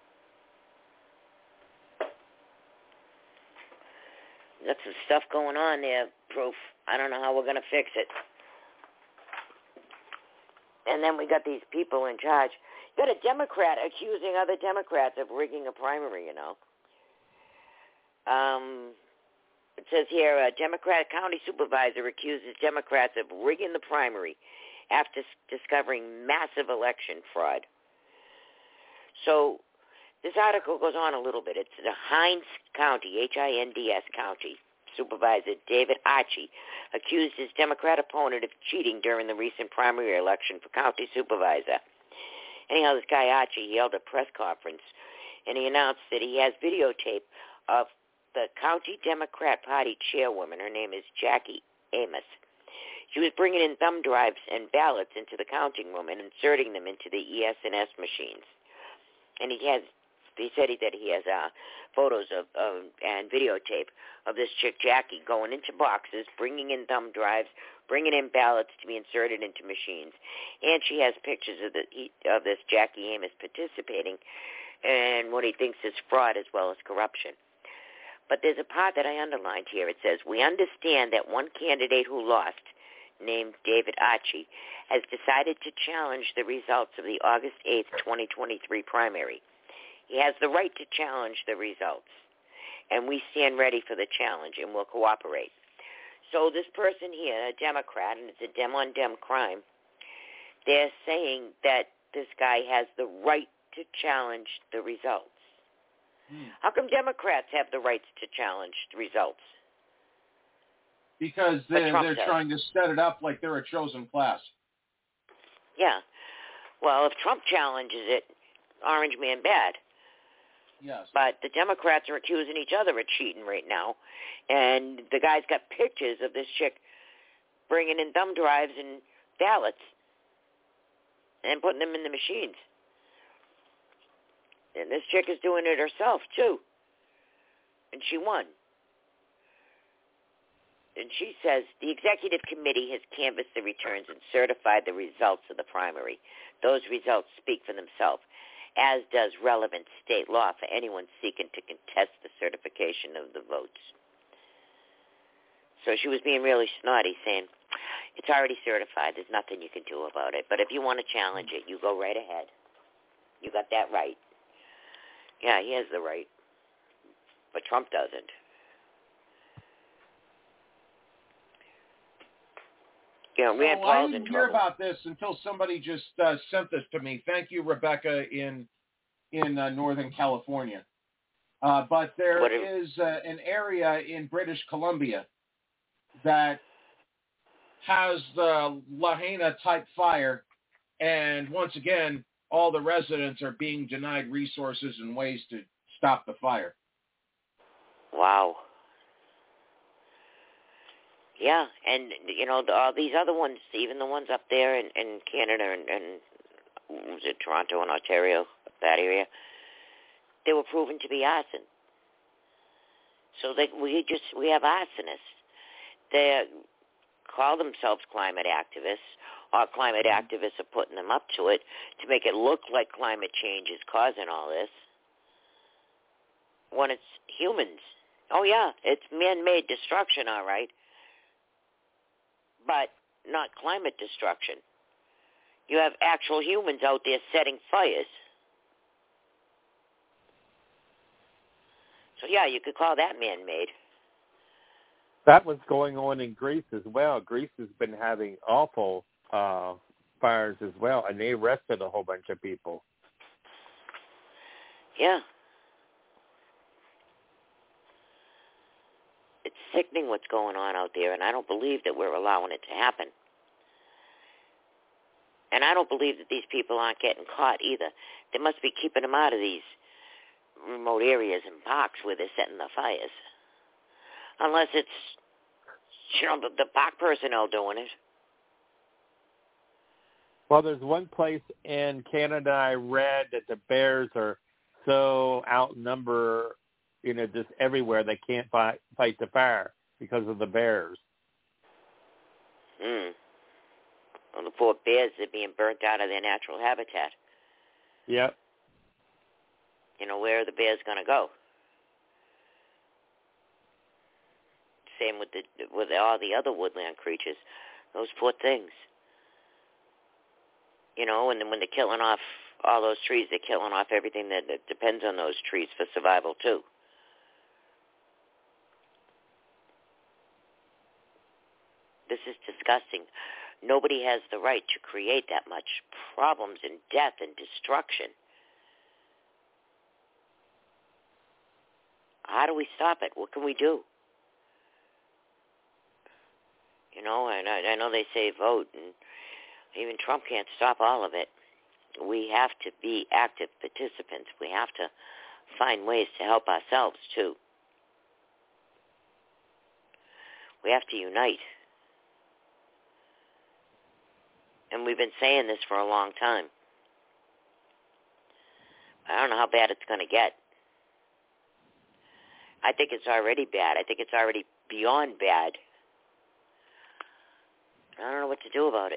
Got some stuff going on there, Proof. I don't know how we're going to fix it. And then we got these people in charge. You got a Democrat accusing other Democrats of rigging a primary, you know. Um, it says here, a Democratic county supervisor accuses Democrats of rigging the primary after s- discovering massive election fraud. So this article goes on a little bit. It's the Hinds County, H I N D S County, Supervisor David Archie accused his Democrat opponent of cheating during the recent primary election for county supervisor. Anyhow, this guy Archie, he held a press conference, and he announced that he has videotape of the county Democrat Party chairwoman. Her name is Jackie Amos. She was bringing in thumb drives and ballots into the counting room and inserting them into the E S N S machines. And he has, he said he, that he has uh, photos of, of and videotape of this chick Jackie going into boxes, bringing in thumb drives, bringing in ballots to be inserted into machines, and she has pictures of the of this Jackie Amos participating in what he thinks is fraud as well as corruption. But there's a part that I underlined here. It says, we understand that one candidate who lost, named David Archie, has decided to challenge the results of the August eighth, twenty twenty-three primary. He has the right to challenge the results, and we stand ready for the challenge and will cooperate. So this person here, a Democrat, and it's a dem-on-dem crime, they're saying that this guy has the right to challenge the results. Hmm. How come Democrats have the rights to challenge the results? Because they're, they're trying to set it up like they're a chosen class. Yeah. Well, if Trump challenges it, Orange Man bad. Yes. But the Democrats are accusing each other of cheating right now. And the guy's got pictures of this chick bringing in thumb drives and ballots and putting them in the machines. And this chick is doing it herself, too. And she won. And she says, the executive committee has canvassed the returns and certified the results of the primary. Those results speak for themselves, as does relevant state law for anyone seeking to contest the certification of the votes. So she was being really snotty, saying, it's already certified. There's nothing you can do about it. But if you want to challenge it, you go right ahead. You got that right. Yeah, he has the right. But Trump doesn't. You know, Rand so I Paul's didn't in hear trouble. about this until somebody just uh, sent this to me. Thank you, Rebecca, in in uh, Northern California. Uh, but there is uh, an area in British Columbia that has the Lahaina-type fire, and once again, all the residents are being denied resources and ways to stop the fire. Wow. Yeah, and, you know, the, all these other ones, even the ones up there in, in Canada and, and was it Toronto and Ontario, that area, they were proven to be arson. So they, we just, we have arsonists. They call themselves climate activists, or climate activists are putting them up to it to make it look like climate change is causing all this, when it's humans. Oh, yeah, it's man-made destruction, all right, but not climate destruction. You have actual humans out there setting fires. So, yeah, you could call that man-made. That was going on in Greece as well. Greece has been having awful uh, fires as well, and they arrested a whole bunch of people. Yeah. It's sickening what's going on out there, and I don't believe that we're allowing it to happen. And I don't believe that these people aren't getting caught either. They must be keeping them out of these remote areas and parks where they're setting the fires. Unless it's, you know, the, the park personnel doing it. Well, there's one place in Canada I read that the bears are so outnumbered, you know, just everywhere they can't fight, fight the fire because of the bears. Hmm. Well, the poor bears are being burnt out of their natural habitat. Yep. You know, where are the bears going to go? Same with the with all the other woodland creatures. Those poor things. You know, and then when they're killing off all those trees, they're killing off everything that, that depends on those trees for survival, too. This is disgusting. Nobody has the right to create that much problems and death and destruction. How do we stop it? What can we do? You know, and I, I know they say vote, and even Trump can't stop all of it. We have to be active participants. We have to find ways to help ourselves, too. We have to unite. And we've been saying this for a long time. I don't know how bad it's going to get. I think it's already bad. I think it's already beyond bad. I don't know what to do about it.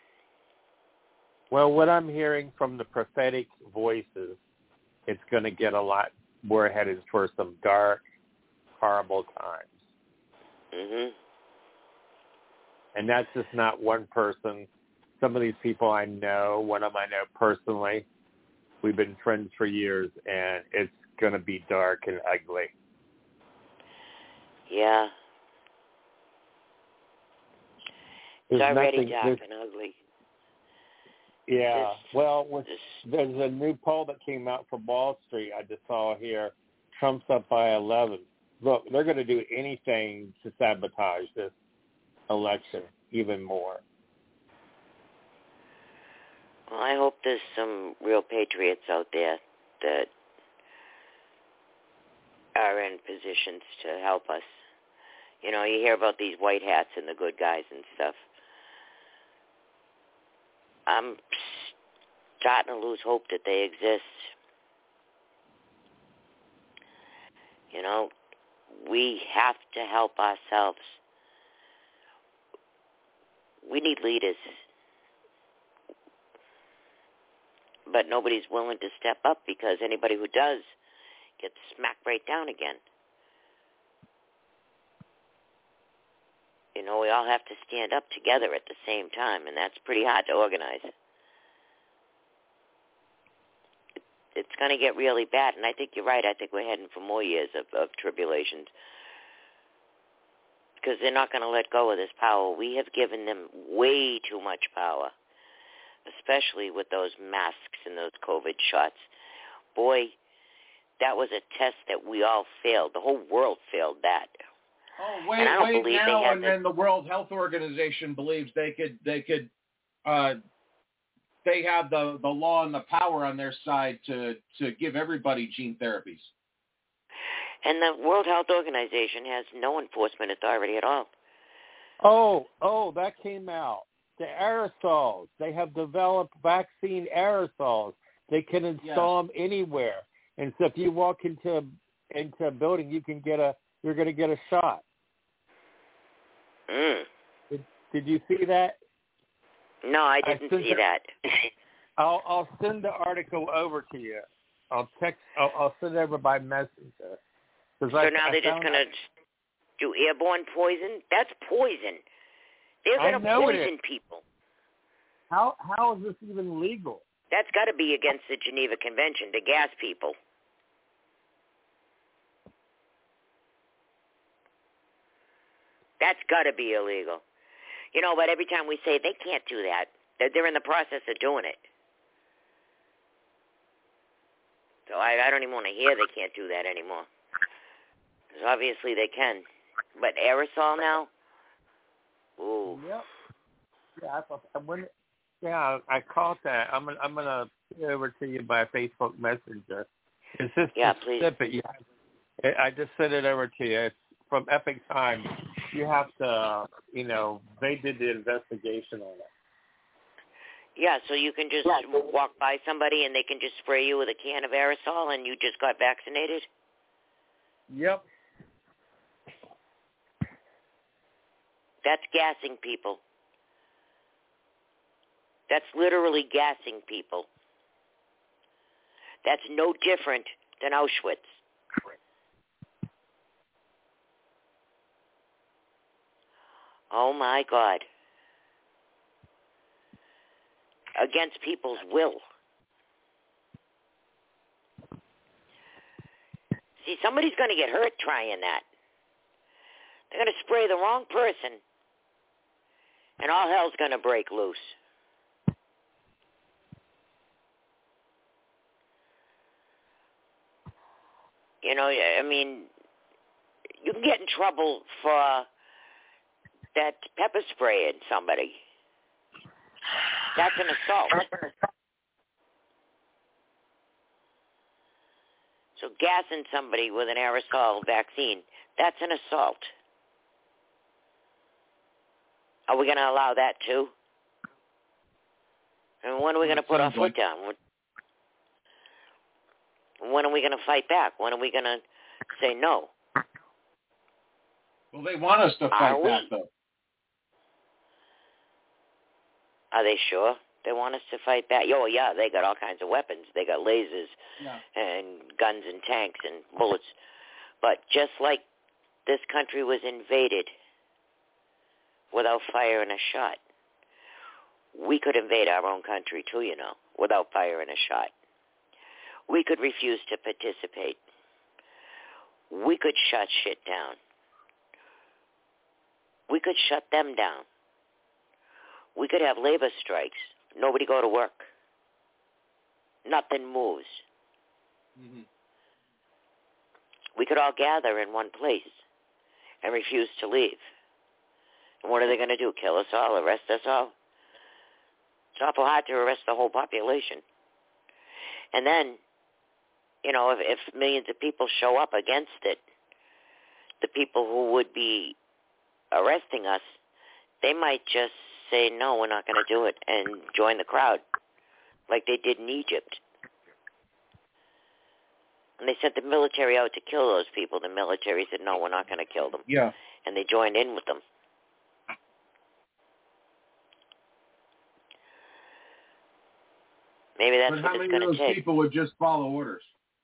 Well, what I'm hearing from the prophetic voices, it's going to get a lot, we're headed for some dark, horrible times. Mm-hmm. And that's just not one person. Some of these people I know, one of them I know personally, we've been friends for years, and it's going to be dark and ugly. Yeah. It's There's already nothing, dark and ugly. Yeah. This, well, with, this, there's a new poll that came out from Wall Street I just saw here. Trump's up by eleven. Look, they're going to do anything to sabotage this election even more. Well, I hope there's some real patriots out there that are in positions to help us. You know, you hear about these white hats and the good guys and stuff. I'm starting to lose hope that they exist. You know, we have to help ourselves. We need leaders. But nobody's willing to step up because anybody who does gets smacked right down again. You know, we all have to stand up together at the same time, and that's pretty hard to organize. It's going to get really bad, and I think you're right. I think we're heading for more years of, of tribulations because they're not going to let go of this power. We have given them way too much power, especially with those masks and those COVID shots. Boy, that was a test that we all failed. The whole world failed that. Oh, wait, wait now, and then the World Health Organization believes they could, they could, uh, they have the, the law and the power on their side to, to give everybody gene therapies. And the World Health Organization has no enforcement authority at all. Oh, oh, that came out. The aerosols. They have developed vaccine aerosols. They can install yes. them anywhere. And so if you walk into into a building, you can get a you're going to get a shot. Mm. Did, did you see that? No, I didn't I see it, that. I'll I'll send the article over to you. I'll text. I'll, I'll send it over by messenger. So I, now I they're just going to do airborne poison? That's poison. They're going to poison people. How how is this even legal? That's got to be against the Geneva Convention to gas people. That's got to be illegal. You know, but every time we say they can't do that, they're, they're in the process of doing it. So I, I don't even want to hear they can't do that anymore. Because obviously they can. But aerosol now? Ooh. Yep. Yeah, I thought I wouldn't. Yeah, I caught that. I'm gonna, I'm gonna put it over to you by Facebook Messenger. It's just yeah, a please. snippet. You have, I just sent it over to you. It's from Epic Times. You have to, you know, they did the investigation on it. Yeah, so you can just walk by somebody and they can just spray you with a can of aerosol and you just got vaccinated? Yep. That's gassing people. That's literally gassing people. That's no different than Auschwitz. Oh, my God. Against people's will. See, somebody's going to get hurt trying that. They're going to spray the wrong person, and all hell's going to break loose. You know, I mean, you can get in trouble for that pepper spraying somebody. That's an assault. So gassing somebody with an aerosol vaccine, that's an assault. Are we going to allow that too? And when are we going to put our foot down? When are we going to fight back? When are we going to say no? Well, they want us to fight Are back, we? though. Are they sure they want us to fight back? Oh, yeah, they got all kinds of weapons. They got lasers Yeah. and guns and tanks and bullets. But just like this country was invaded without firing a shot, we could invade our own country too, you know, without firing a shot. We could refuse to participate. We could shut shit down. We could shut them down. We could have labor strikes. Nobody go to work. Nothing moves. Mm-hmm. We could all gather in one place and refuse to leave. And what are they going to do? Kill us all? Arrest us all? It's awful hard to arrest the whole population. And then, you know, if, if millions of people show up against it, the people who would be arresting us, they might just say, no, we're not going to do it, and join the crowd, like they did in Egypt. And they sent the military out to kill those people. The military said, no, we're not going to kill them. Yeah. And they joined in with them. Maybe that's but what how it's many going of to those take. people would just follow orders?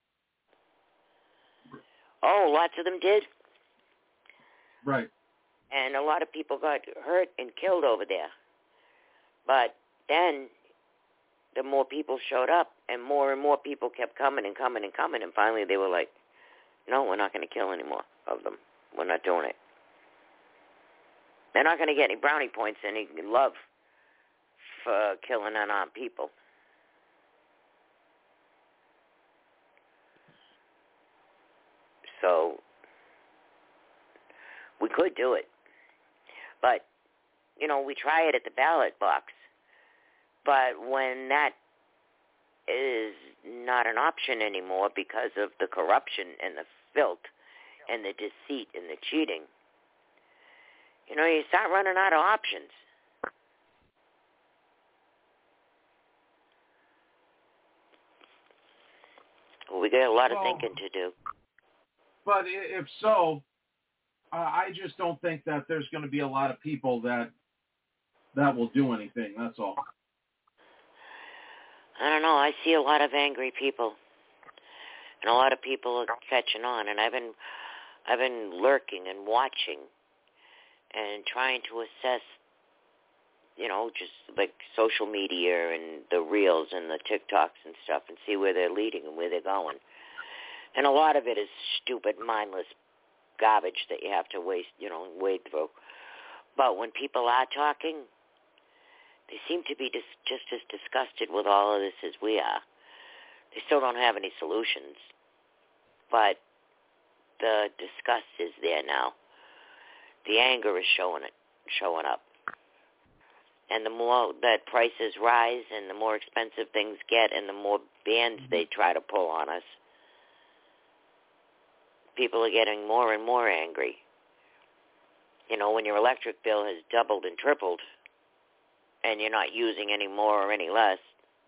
Oh, lots of them did. Right. And a lot of people got hurt and killed over there. But then the more people showed up and more and more people kept coming and coming and coming, and finally they were like, no, we're not going to kill any more of them. We're not doing it. They're not going to get any brownie points, any love for killing unarmed people. So we could do it. But, you know, we try it at the ballot box. But when that is not an option anymore because of the corruption and the filth and the deceit and the cheating, you know, you start running out of options. Well, we got a lot of Well, thinking to do. But if so, uh, I just don't think that there's going to be a lot of people that that will do anything. That's all. I don't know. I see a lot of angry people, and a lot of people are catching on. And I've been, I've been lurking and watching, and trying to assess, you know, just like social media and the reels and the TikToks and stuff, and see where they're leading and where they're going. And a lot of it is stupid, mindless garbage that you have to waste, you know, wade through. But when people are talking, they seem to be dis- just as disgusted with all of this as we are. They still don't have any solutions, but the disgust is there now. The anger is showing it, showing up. And the more that prices rise and the more expensive things get and the more bans they try to pull on us, people are getting more and more angry. You know, when your electric bill has doubled and tripled and you're not using any more or any less,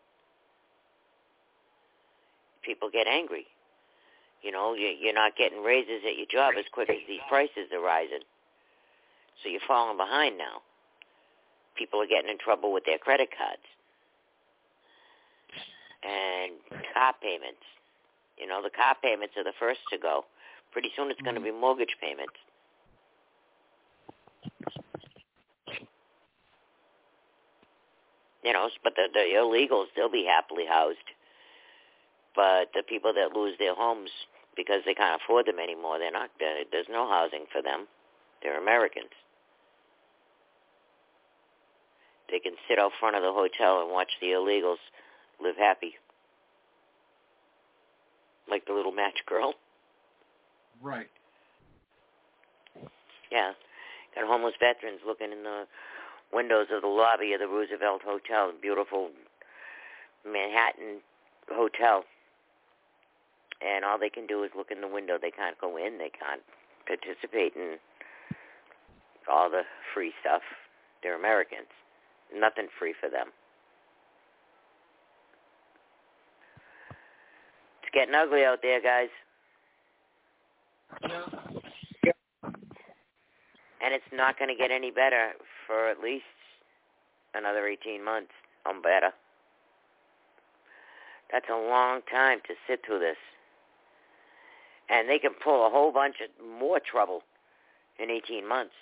people get angry. You know, you're not getting raises at your job as quick as these prices are rising. So you're falling behind now. People are getting in trouble with their credit cards. And car payments. You know, the car payments are the first to go. Pretty soon it's going to be mortgage payments. You know, but the, the illegals, they'll be happily housed. But the people that lose their homes because they can't afford them anymore, they're not. There's no housing for them. They're Americans. They can sit out front of the hotel and watch the illegals live happy. Like the little match girl. Right. Yeah. Got homeless veterans looking in the windows of the lobby of the Roosevelt Hotel, a beautiful Manhattan hotel. And all they can do is look in the window. They can't go in. They can't participate in all the free stuff. They're Americans. Nothing free for them. It's getting ugly out there, guys. Yeah. And it's not going to get any better for at least another eighteen months. I'm better. That's a long time to sit through this. And they can pull a whole bunch of more trouble in eighteen months.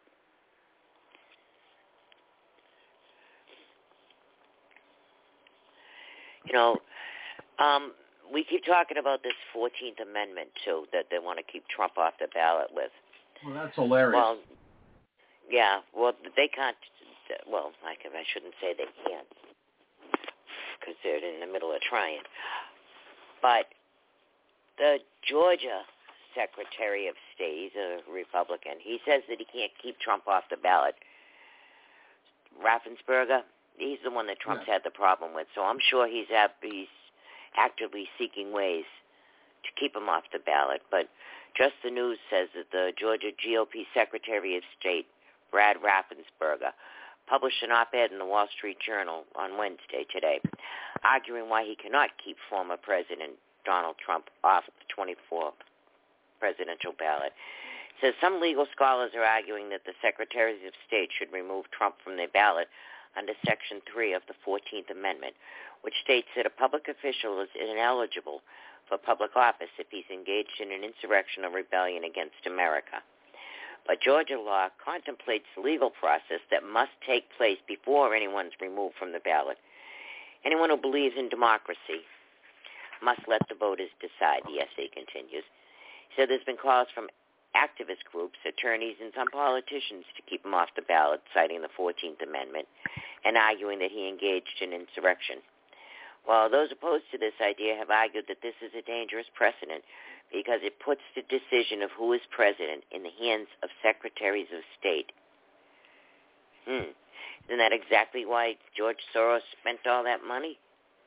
You know, um, we keep talking about this fourteenth Amendment, too, that they want to keep Trump off the ballot with. Well, that's hilarious. Well, yeah, well, they can't, well, I, I shouldn't say they can't, because they're in the middle of trying. But the Georgia Secretary of State, he's a Republican, he says that he can't keep Trump off the ballot. Raffensperger, he's the one that Trump's yeah. had the problem with, so I'm sure he's, he's actively seeking ways to keep him off the ballot. But Just the News says that the Georgia G O P Secretary of State, Brad Raffensperger, published an op-ed in the Wall Street Journal on Wednesday today, arguing why he cannot keep former President Donald Trump off the twenty-fourth presidential ballot. It says some legal scholars are arguing that the Secretaries of State should remove Trump from their ballot under Section three of the fourteenth Amendment, which states that a public official is ineligible for public office if he's engaged in an insurrection or rebellion against America. But Georgia law contemplates the legal process that must take place before anyone's removed from the ballot. Anyone who believes in democracy must let the voters decide, the essay continues. So there's been calls from activist groups, attorneys, and some politicians to keep him off the ballot, citing the fourteenth Amendment and arguing that he engaged in insurrection. While those opposed to this idea have argued that this is a dangerous precedent because it puts the decision of who is president in the hands of secretaries of state. Hmm. Isn't that exactly why George Soros spent all that money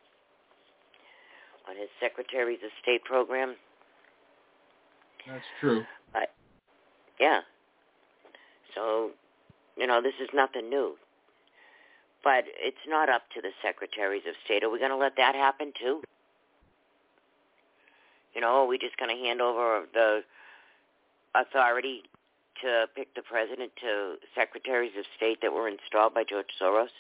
on his secretaries of state program? That's true. But, yeah. So, you know, this is nothing new. But it's not up to the secretaries of state. Are we going to let that happen, too? You know, are we just going to hand over the authority to pick the president to secretaries of state that were installed by George Soros?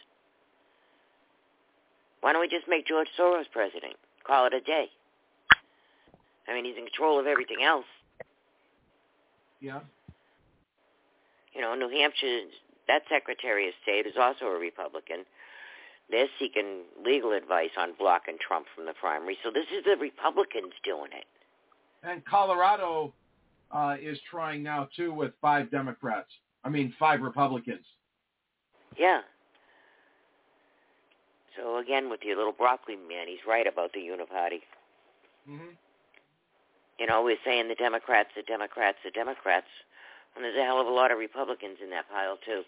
Why don't we just make George Soros president? Call it a day. I mean, he's in control of everything else. Yeah. You know, New Hampshire, that Secretary of State is also a Republican. They're seeking legal advice on blocking Trump from the primary. So this is the Republicans doing it. And Colorado uh, is trying now, too, with five Democrats. I mean, five Republicans. Yeah. So again, with your little broccoli man, he's right about the Uniparty. Mm-hmm. You know, we're saying the Democrats, the Democrats, the Democrats, and there's a hell of a lot of Republicans in that pile, too.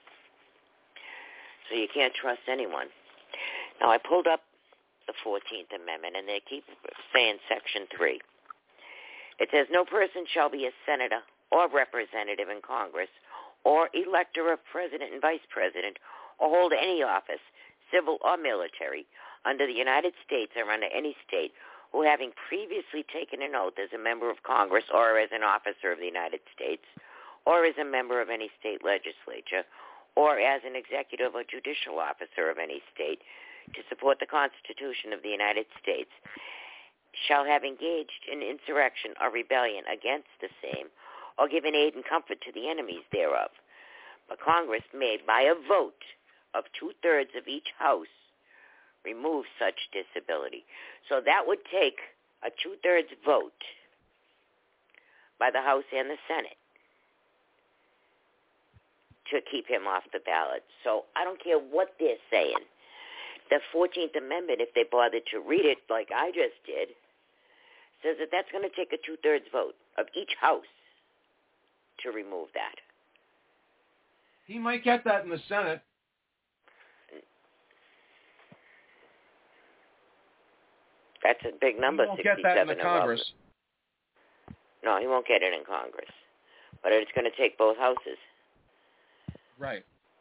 So you can't trust anyone. Now, I pulled up the fourteenth Amendment, and they keep saying Section three. It says, no person shall be a senator or representative in Congress or elector of president and vice president or hold any office, civil or military, under the United States or under any state, who having previously taken an oath as a member of Congress or as an officer of the United States or as a member of any state legislature or as an executive or judicial officer of any state to support the Constitution of the United States shall have engaged in insurrection or rebellion against the same or given aid and comfort to the enemies thereof. But Congress may, by a vote of two-thirds of each house, remove such disability. So that would take a two-thirds vote by the House and the Senate to keep him off the ballot. So I don't care what they're saying. The fourteenth Amendment, if they bothered to read it like I just did, says that that's going to take a two-thirds vote of each house to remove that. He might get that in the Senate. That's a big number. He won't get that in the Congress. No, he won't get it in Congress. But it's going to take both houses. Right.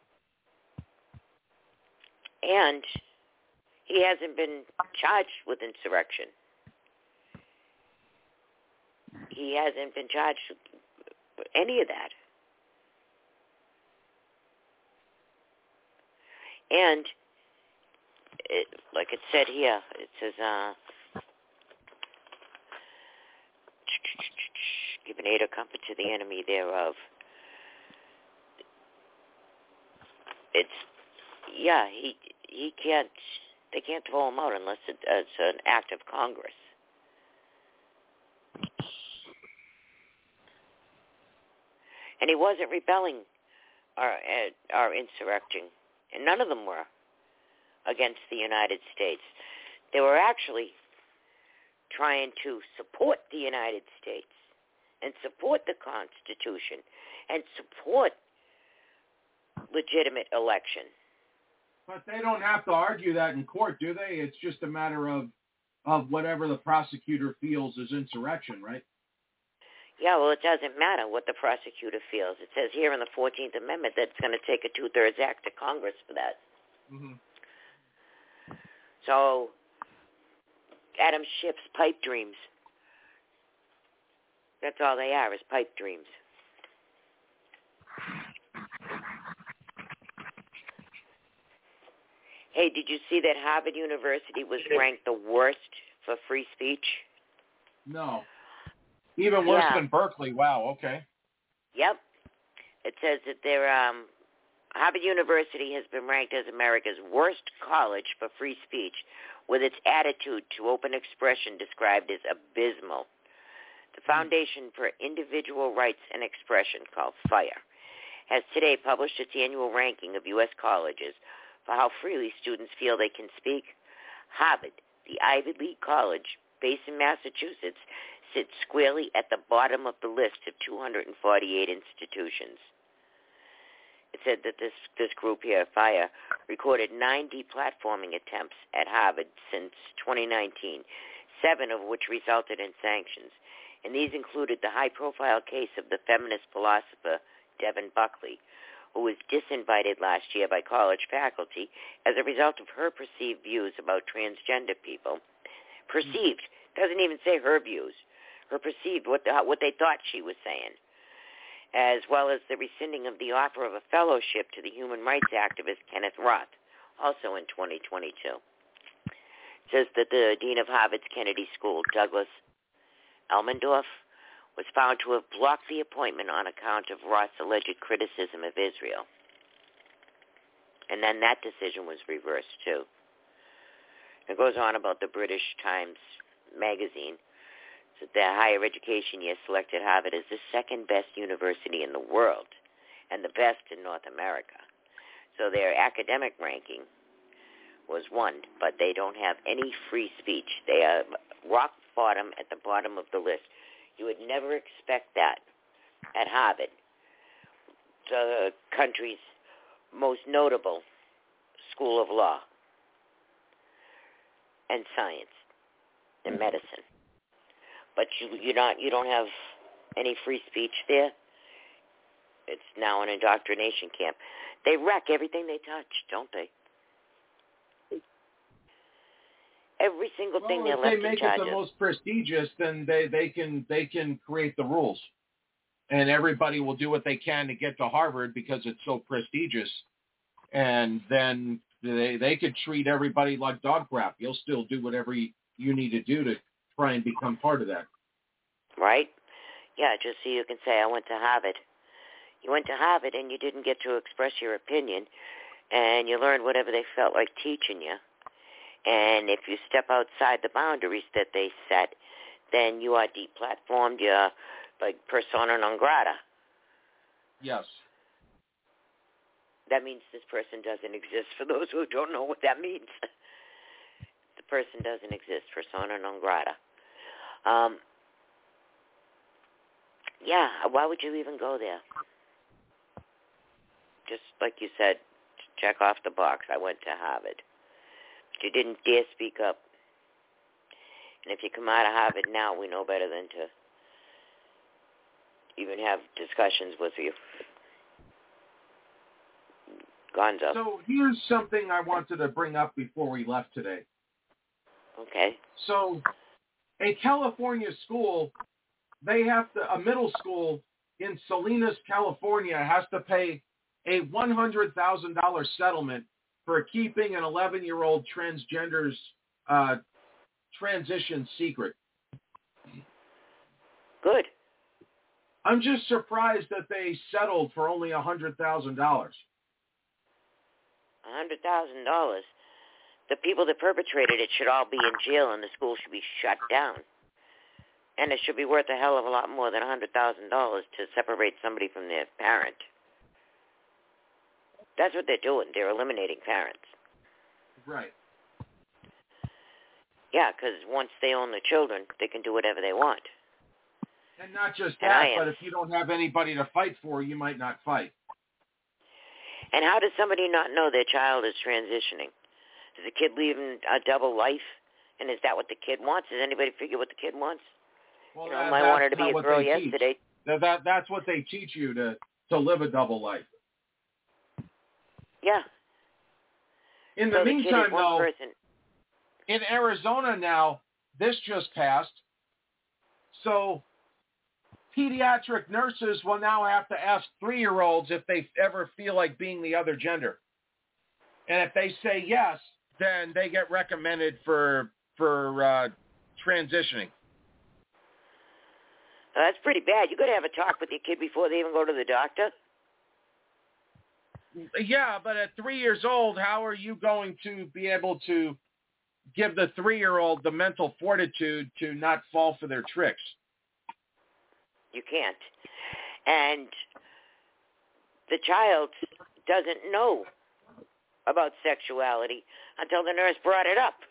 And he hasn't been charged with insurrection. He hasn't been charged with any of that. And, it, like it said here, it says, uh, giving aid or comfort to the enemy thereof. It's, yeah, he he can't, they can't throw him out unless it, uh, it's an act of Congress. And he wasn't rebelling or, uh, or insurrecting, and none of them were against the United States. They were actually trying to support the United States and support the Constitution and support legitimate election. But they don't have to argue that in court, do they? It's just a matter of of whatever the prosecutor feels is insurrection, right? Yeah, well, it doesn't matter what the prosecutor feels. It says here in the fourteenth Amendment that it's going to take a two-thirds act of Congress for that. Mm-hmm. So, Adam Schiff's pipe dreams. That's all they are, is pipe dreams. Hey, did you see that Harvard University was ranked the worst for free speech? No. Even worse yeah. than Berkeley. Wow, okay. Yep. It says that their um, Harvard University has been ranked as America's worst college for free speech, with its attitude to open expression described as abysmal. The Foundation for Individual Rights and Expression, called FIRE, has today published its annual ranking of U S colleges for how freely students feel they can speak. Harvard, the Ivy League college based in Massachusetts, sits squarely at the bottom of the list of two hundred forty-eight institutions. It said that this, this group here, FIRE, recorded nine deplatforming attempts at Harvard since twenty nineteen, seven of which resulted in sanctions. And these included the high-profile case of the feminist philosopher Devin Buckley, who was disinvited last year by college faculty as a result of her perceived views about transgender people. Perceived. Doesn't even say her views. Her perceived, what, the, what they thought she was saying. As well as the rescinding of the offer of a fellowship to the human rights activist Kenneth Roth, also in twenty twenty-two. It says that the dean of Harvard's Kennedy School, Douglas Elmendorf, was found to have blocked the appointment on account of Roth's alleged criticism of Israel. And then that decision was reversed, too. It goes on about the British Times magazine. So the higher education year selected Harvard as the second best university in the world and the best in North America. So their academic ranking was one, but they don't have any free speech. They are rock bottom at the bottom of the list. You would never expect that at Harvard, the country's most notable school of law and science and medicine. But you you not you don't have any free speech there. It's now an indoctrination camp. They wreck everything they touch, don't they? Every single well, thing they're if left they make in charge it the of. most prestigious, then they, they can they can create the rules, and everybody will do what they can to get to Harvard because it's so prestigious, and then they they could treat everybody like dog crap. You'll still do whatever you, you need to do to try and become part of that. Right? Yeah, just so you can say, I went to Harvard. You went to Harvard and you didn't get to express your opinion, and you learned whatever they felt like teaching you. And if you step outside the boundaries that they set, then you are deplatformed. You're like persona non grata. Yes. That means this person doesn't exist. For those who don't know what that means, the person doesn't exist. Persona non grata. Um, yeah, why would you even go there? Just like you said, check off the box. I went to Harvard. But you didn't dare speak up. And if you come out of Harvard now, we know better than to even have discussions with you. Gonzo. So here's something I wanted to bring up before we left today. Okay. So a California school, they have to, a middle school in Salinas, California, has to pay a one hundred thousand dollars settlement for keeping an eleven-year-old transgender's uh, transition secret. Good. I'm just surprised that they settled for only one hundred thousand dollars. one hundred thousand dollars. The people that perpetrated it should all be in jail and the school should be shut down. And it should be worth a hell of a lot more than one hundred thousand dollars to separate somebody from their parent. That's what they're doing. They're eliminating parents. Right. Yeah, because once they own the children, they can do whatever they want. And not just And that, am. but if you don't have anybody to fight for, you might not fight. And how does somebody not know their child is transitioning? Does the kid leave a double life? And is that what the kid wants? Does anybody figure what the kid wants? Well, you know, that, I wanted to be a girl yesterday. Teach. That, that, that's what they teach you, to, to live a double life. Yeah. In so the the meantime, though, person. in Arizona now, this just passed. So pediatric nurses will now have to ask three-year-olds if they ever feel like being the other gender. And if they say yes, then they get recommended for for uh, transitioning. Well, that's pretty bad. You got to have a talk with your kid before they even go to the doctor. Yeah, but at three years old, how are you going to be able to give the three-year-old the mental fortitude to not fall for their tricks? You can't. And the child doesn't know about sexuality until the nurse brought it up.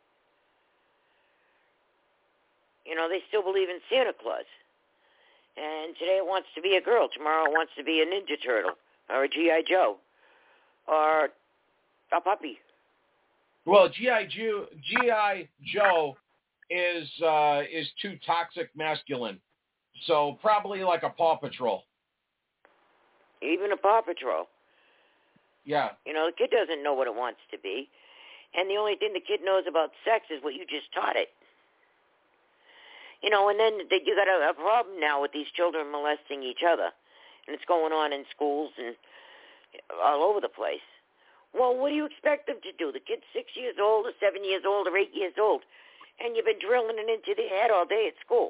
You know, they still believe in Santa Claus. And today it wants to be a girl. Tomorrow it wants to be a Ninja Turtle or a G I. Joe or a puppy. Well, G I. Joe, G I. Joe is uh, is too toxic masculine. So probably like a Paw Patrol. Even a Paw Patrol. Yeah. You know, the kid doesn't know what it wants to be. And the only thing the kid knows about sex is what you just taught it. You know, and then the, you got a, a problem now with these children molesting each other. And it's going on in schools and all over the place. Well, what do you expect them to do? The kid's six years old or seven years old or eight years old. And you've been drilling it into their head all day at school.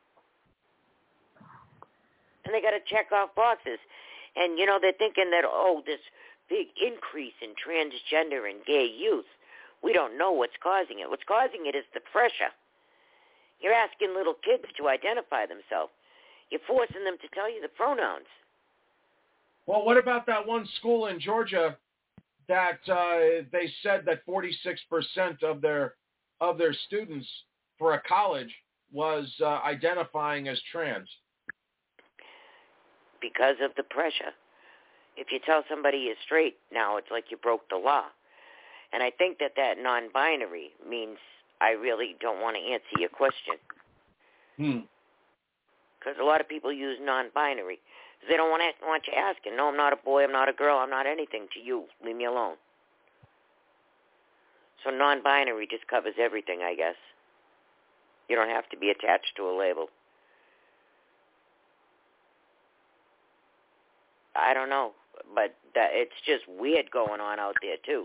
And they got to check off boxes. And, you know, they're thinking that, oh, this big increase in transgender and gay youth, we don't know what's causing it. What's causing it is the pressure. You're asking little kids to identify themselves. You're forcing them to tell you the pronouns. Well, what about that one school in Georgia that uh, they said that forty-six percent of their of their students for a college was uh, identifying as trans? Because of the pressure. If you tell somebody you're straight now, it's like you broke the law. And I think that that non-binary means I really don't want to answer your question. Hmm. Because a lot of people use non-binary. They don't want, to, want you asking, no, I'm not a boy, I'm not a girl, I'm not anything to you. Leave me alone. So non-binary just covers everything, I guess. You don't have to be attached to a label. I don't know, but that, it's just weird going on out there, too.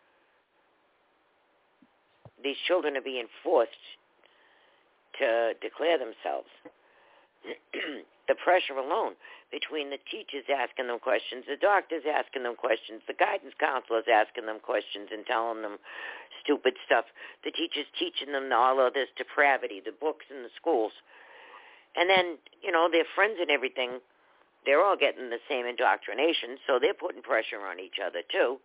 These children are being forced to declare themselves. The pressure alone between the teachers asking them questions, the doctors asking them questions, the guidance counselors asking them questions and telling them stupid stuff, the teachers teaching them all of this depravity, the books in the schools. And then, you know, their friends and everything, they're all getting the same indoctrination, so they're putting pressure on each other too.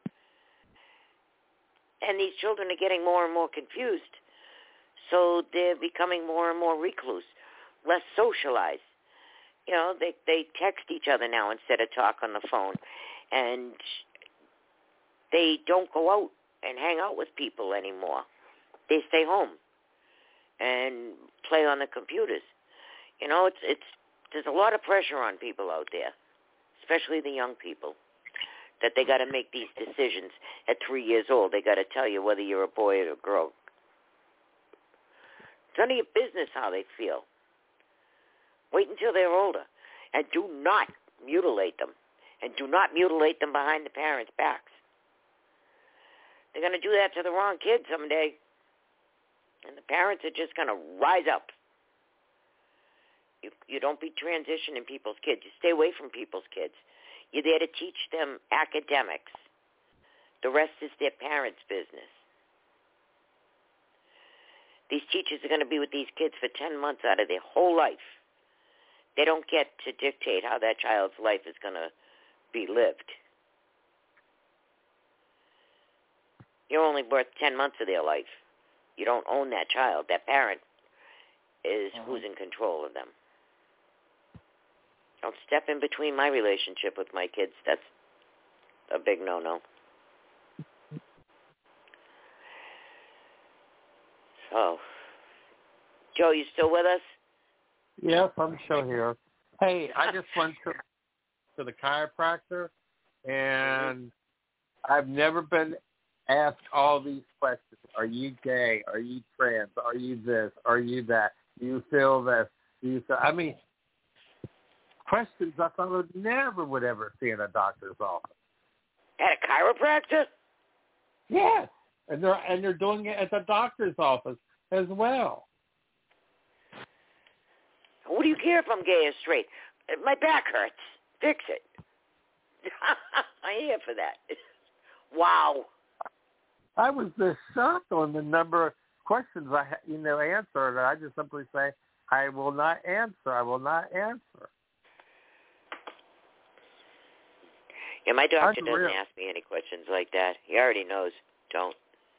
And these children are getting more and more confused, so they're becoming more and more recluse, less socialized. You know, they they text each other now instead of talk on the phone, and they don't go out and hang out with people anymore. They stay home and play on the computers. You know, it's it's there's a lot of pressure on people out there, especially the young people, that they got to make these decisions at three years old. They got to tell you whether you're a boy or a girl. It's none of your business how they feel. Wait until they're older, and do not mutilate them, and do not mutilate them behind the parents' backs. They're going to do that to the wrong kid someday, and the parents are just going to rise up. You, you don't be transitioning people's kids. You stay away from people's kids. You're there to teach them academics. The rest is their parents' business. These teachers are going to be with these kids for ten months out of their whole life. They don't get to dictate how that child's life is going to be lived. You're only worth ten months of their life. You don't own that child. That parent is mm-hmm. who's in control of them. Don't step in between my relationship with my kids. That's a big no-no. So, Joe, you still with us? Yes, I'm still here. Hey, I just went to, to the chiropractor, and I've never been asked all these questions. Are you gay? Are you trans? Are you this? Are you that? Do you feel this? Do you feel, I mean, questions I thought I would never would ever see in a doctor's office. At a chiropractor? Yes, and they're and they're doing it at the doctor's office as well. What do you care if I'm gay or straight? My back hurts. Fix it. I'm here for that. Wow. I was just shocked on the number of questions I you know answered. I just simply say, I will not answer. I will not answer. Yeah, my doctor Unreal. doesn't ask me any questions like that. He already knows. Don't.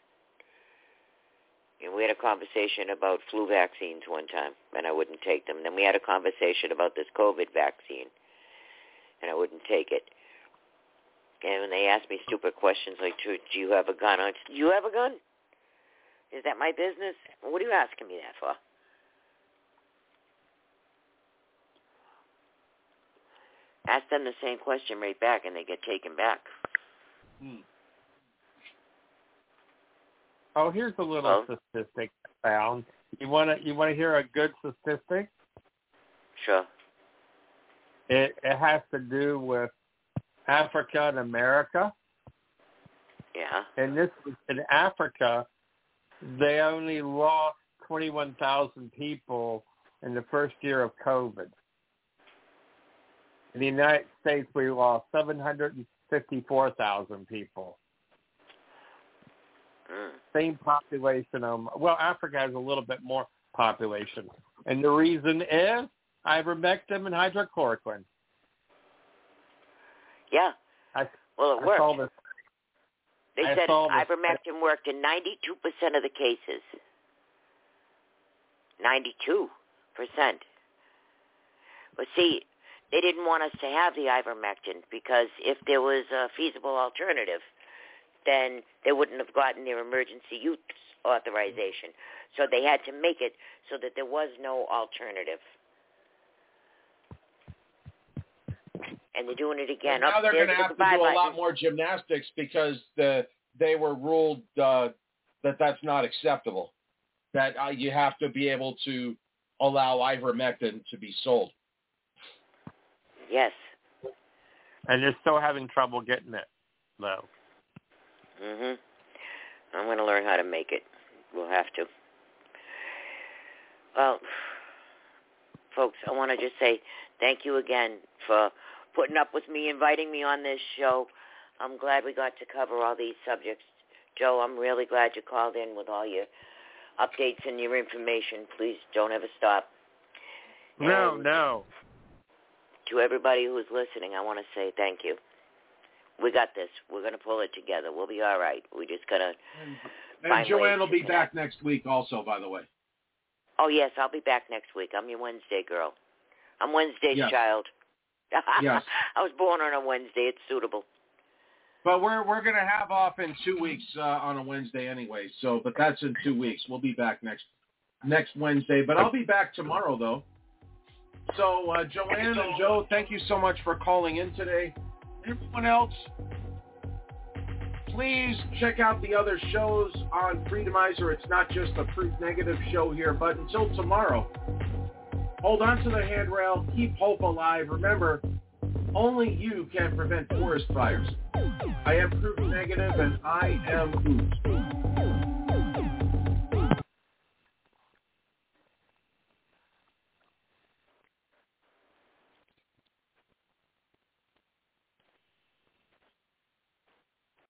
And we had a conversation about flu vaccines one time, and I wouldn't take them. Then we had a conversation about this COVID vaccine, and I wouldn't take it. And when they asked me stupid questions like, do you have a gun? I said, do you have a gun? Is that my business? What are you asking me that for? Ask them the same question right back, and they get taken back. Hmm. Oh, here's a little oh. statistic I found. You want to you want to hear a good statistic? Sure. It it has to do with Africa and America. Yeah. And this was in Africa. They only lost twenty-one thousand people in the first year of COVID. In the United States, we lost seven hundred fifty-four thousand people. Mm. Same population. Um, well, Africa has a little bit more population. And the reason is ivermectin and hydrochloroquine. Yeah. I, well, it I worked. saw this. They I said saw this. ivermectin worked in ninety-two percent of the cases. ninety-two percent. But see, they didn't want us to have the ivermectin because if there was a feasible alternative, then they wouldn't have gotten their emergency use authorization. So they had to make it so that there was no alternative. And they're doing it again. And now they're going to have to do a lot more gymnastics because the they were ruled uh, that that's not acceptable. That uh, you have to be able to allow ivermectin to be sold. Yes. And they're still having trouble getting it, though. Mhm. I'm going to learn how to make it. We'll have to. Well, folks, I want to just say thank you again for putting up with me, inviting me on this show. I'm glad we got to cover all these subjects. Joe, I'm really glad you called in with all your updates and your information. Please don't ever stop. No, and no. To everybody who's listening, I want to say thank you. We got this. We're going to pull it together. We'll be all right. We just got to And Joanne will be back next week also, by the way. Oh, yes, I'll be back next week. I'm your Wednesday girl. I'm Wednesday's yes. child. Yes. I was born on a Wednesday. It's suitable. But we're we're going to have off in two weeks uh, on a Wednesday anyway. So, but that's in two weeks. We'll be back next next Wednesday. But I'll be back tomorrow, though. So, uh, Joanne and Joe, thank you so much for calling in today. Everyone else, please check out the other shows on Freedomizer. It's not just a Proof Negative show here. But until tomorrow, hold on to the handrail. Keep hope alive. Remember, only you can prevent forest fires. I am Proof Negative, and I am Oot.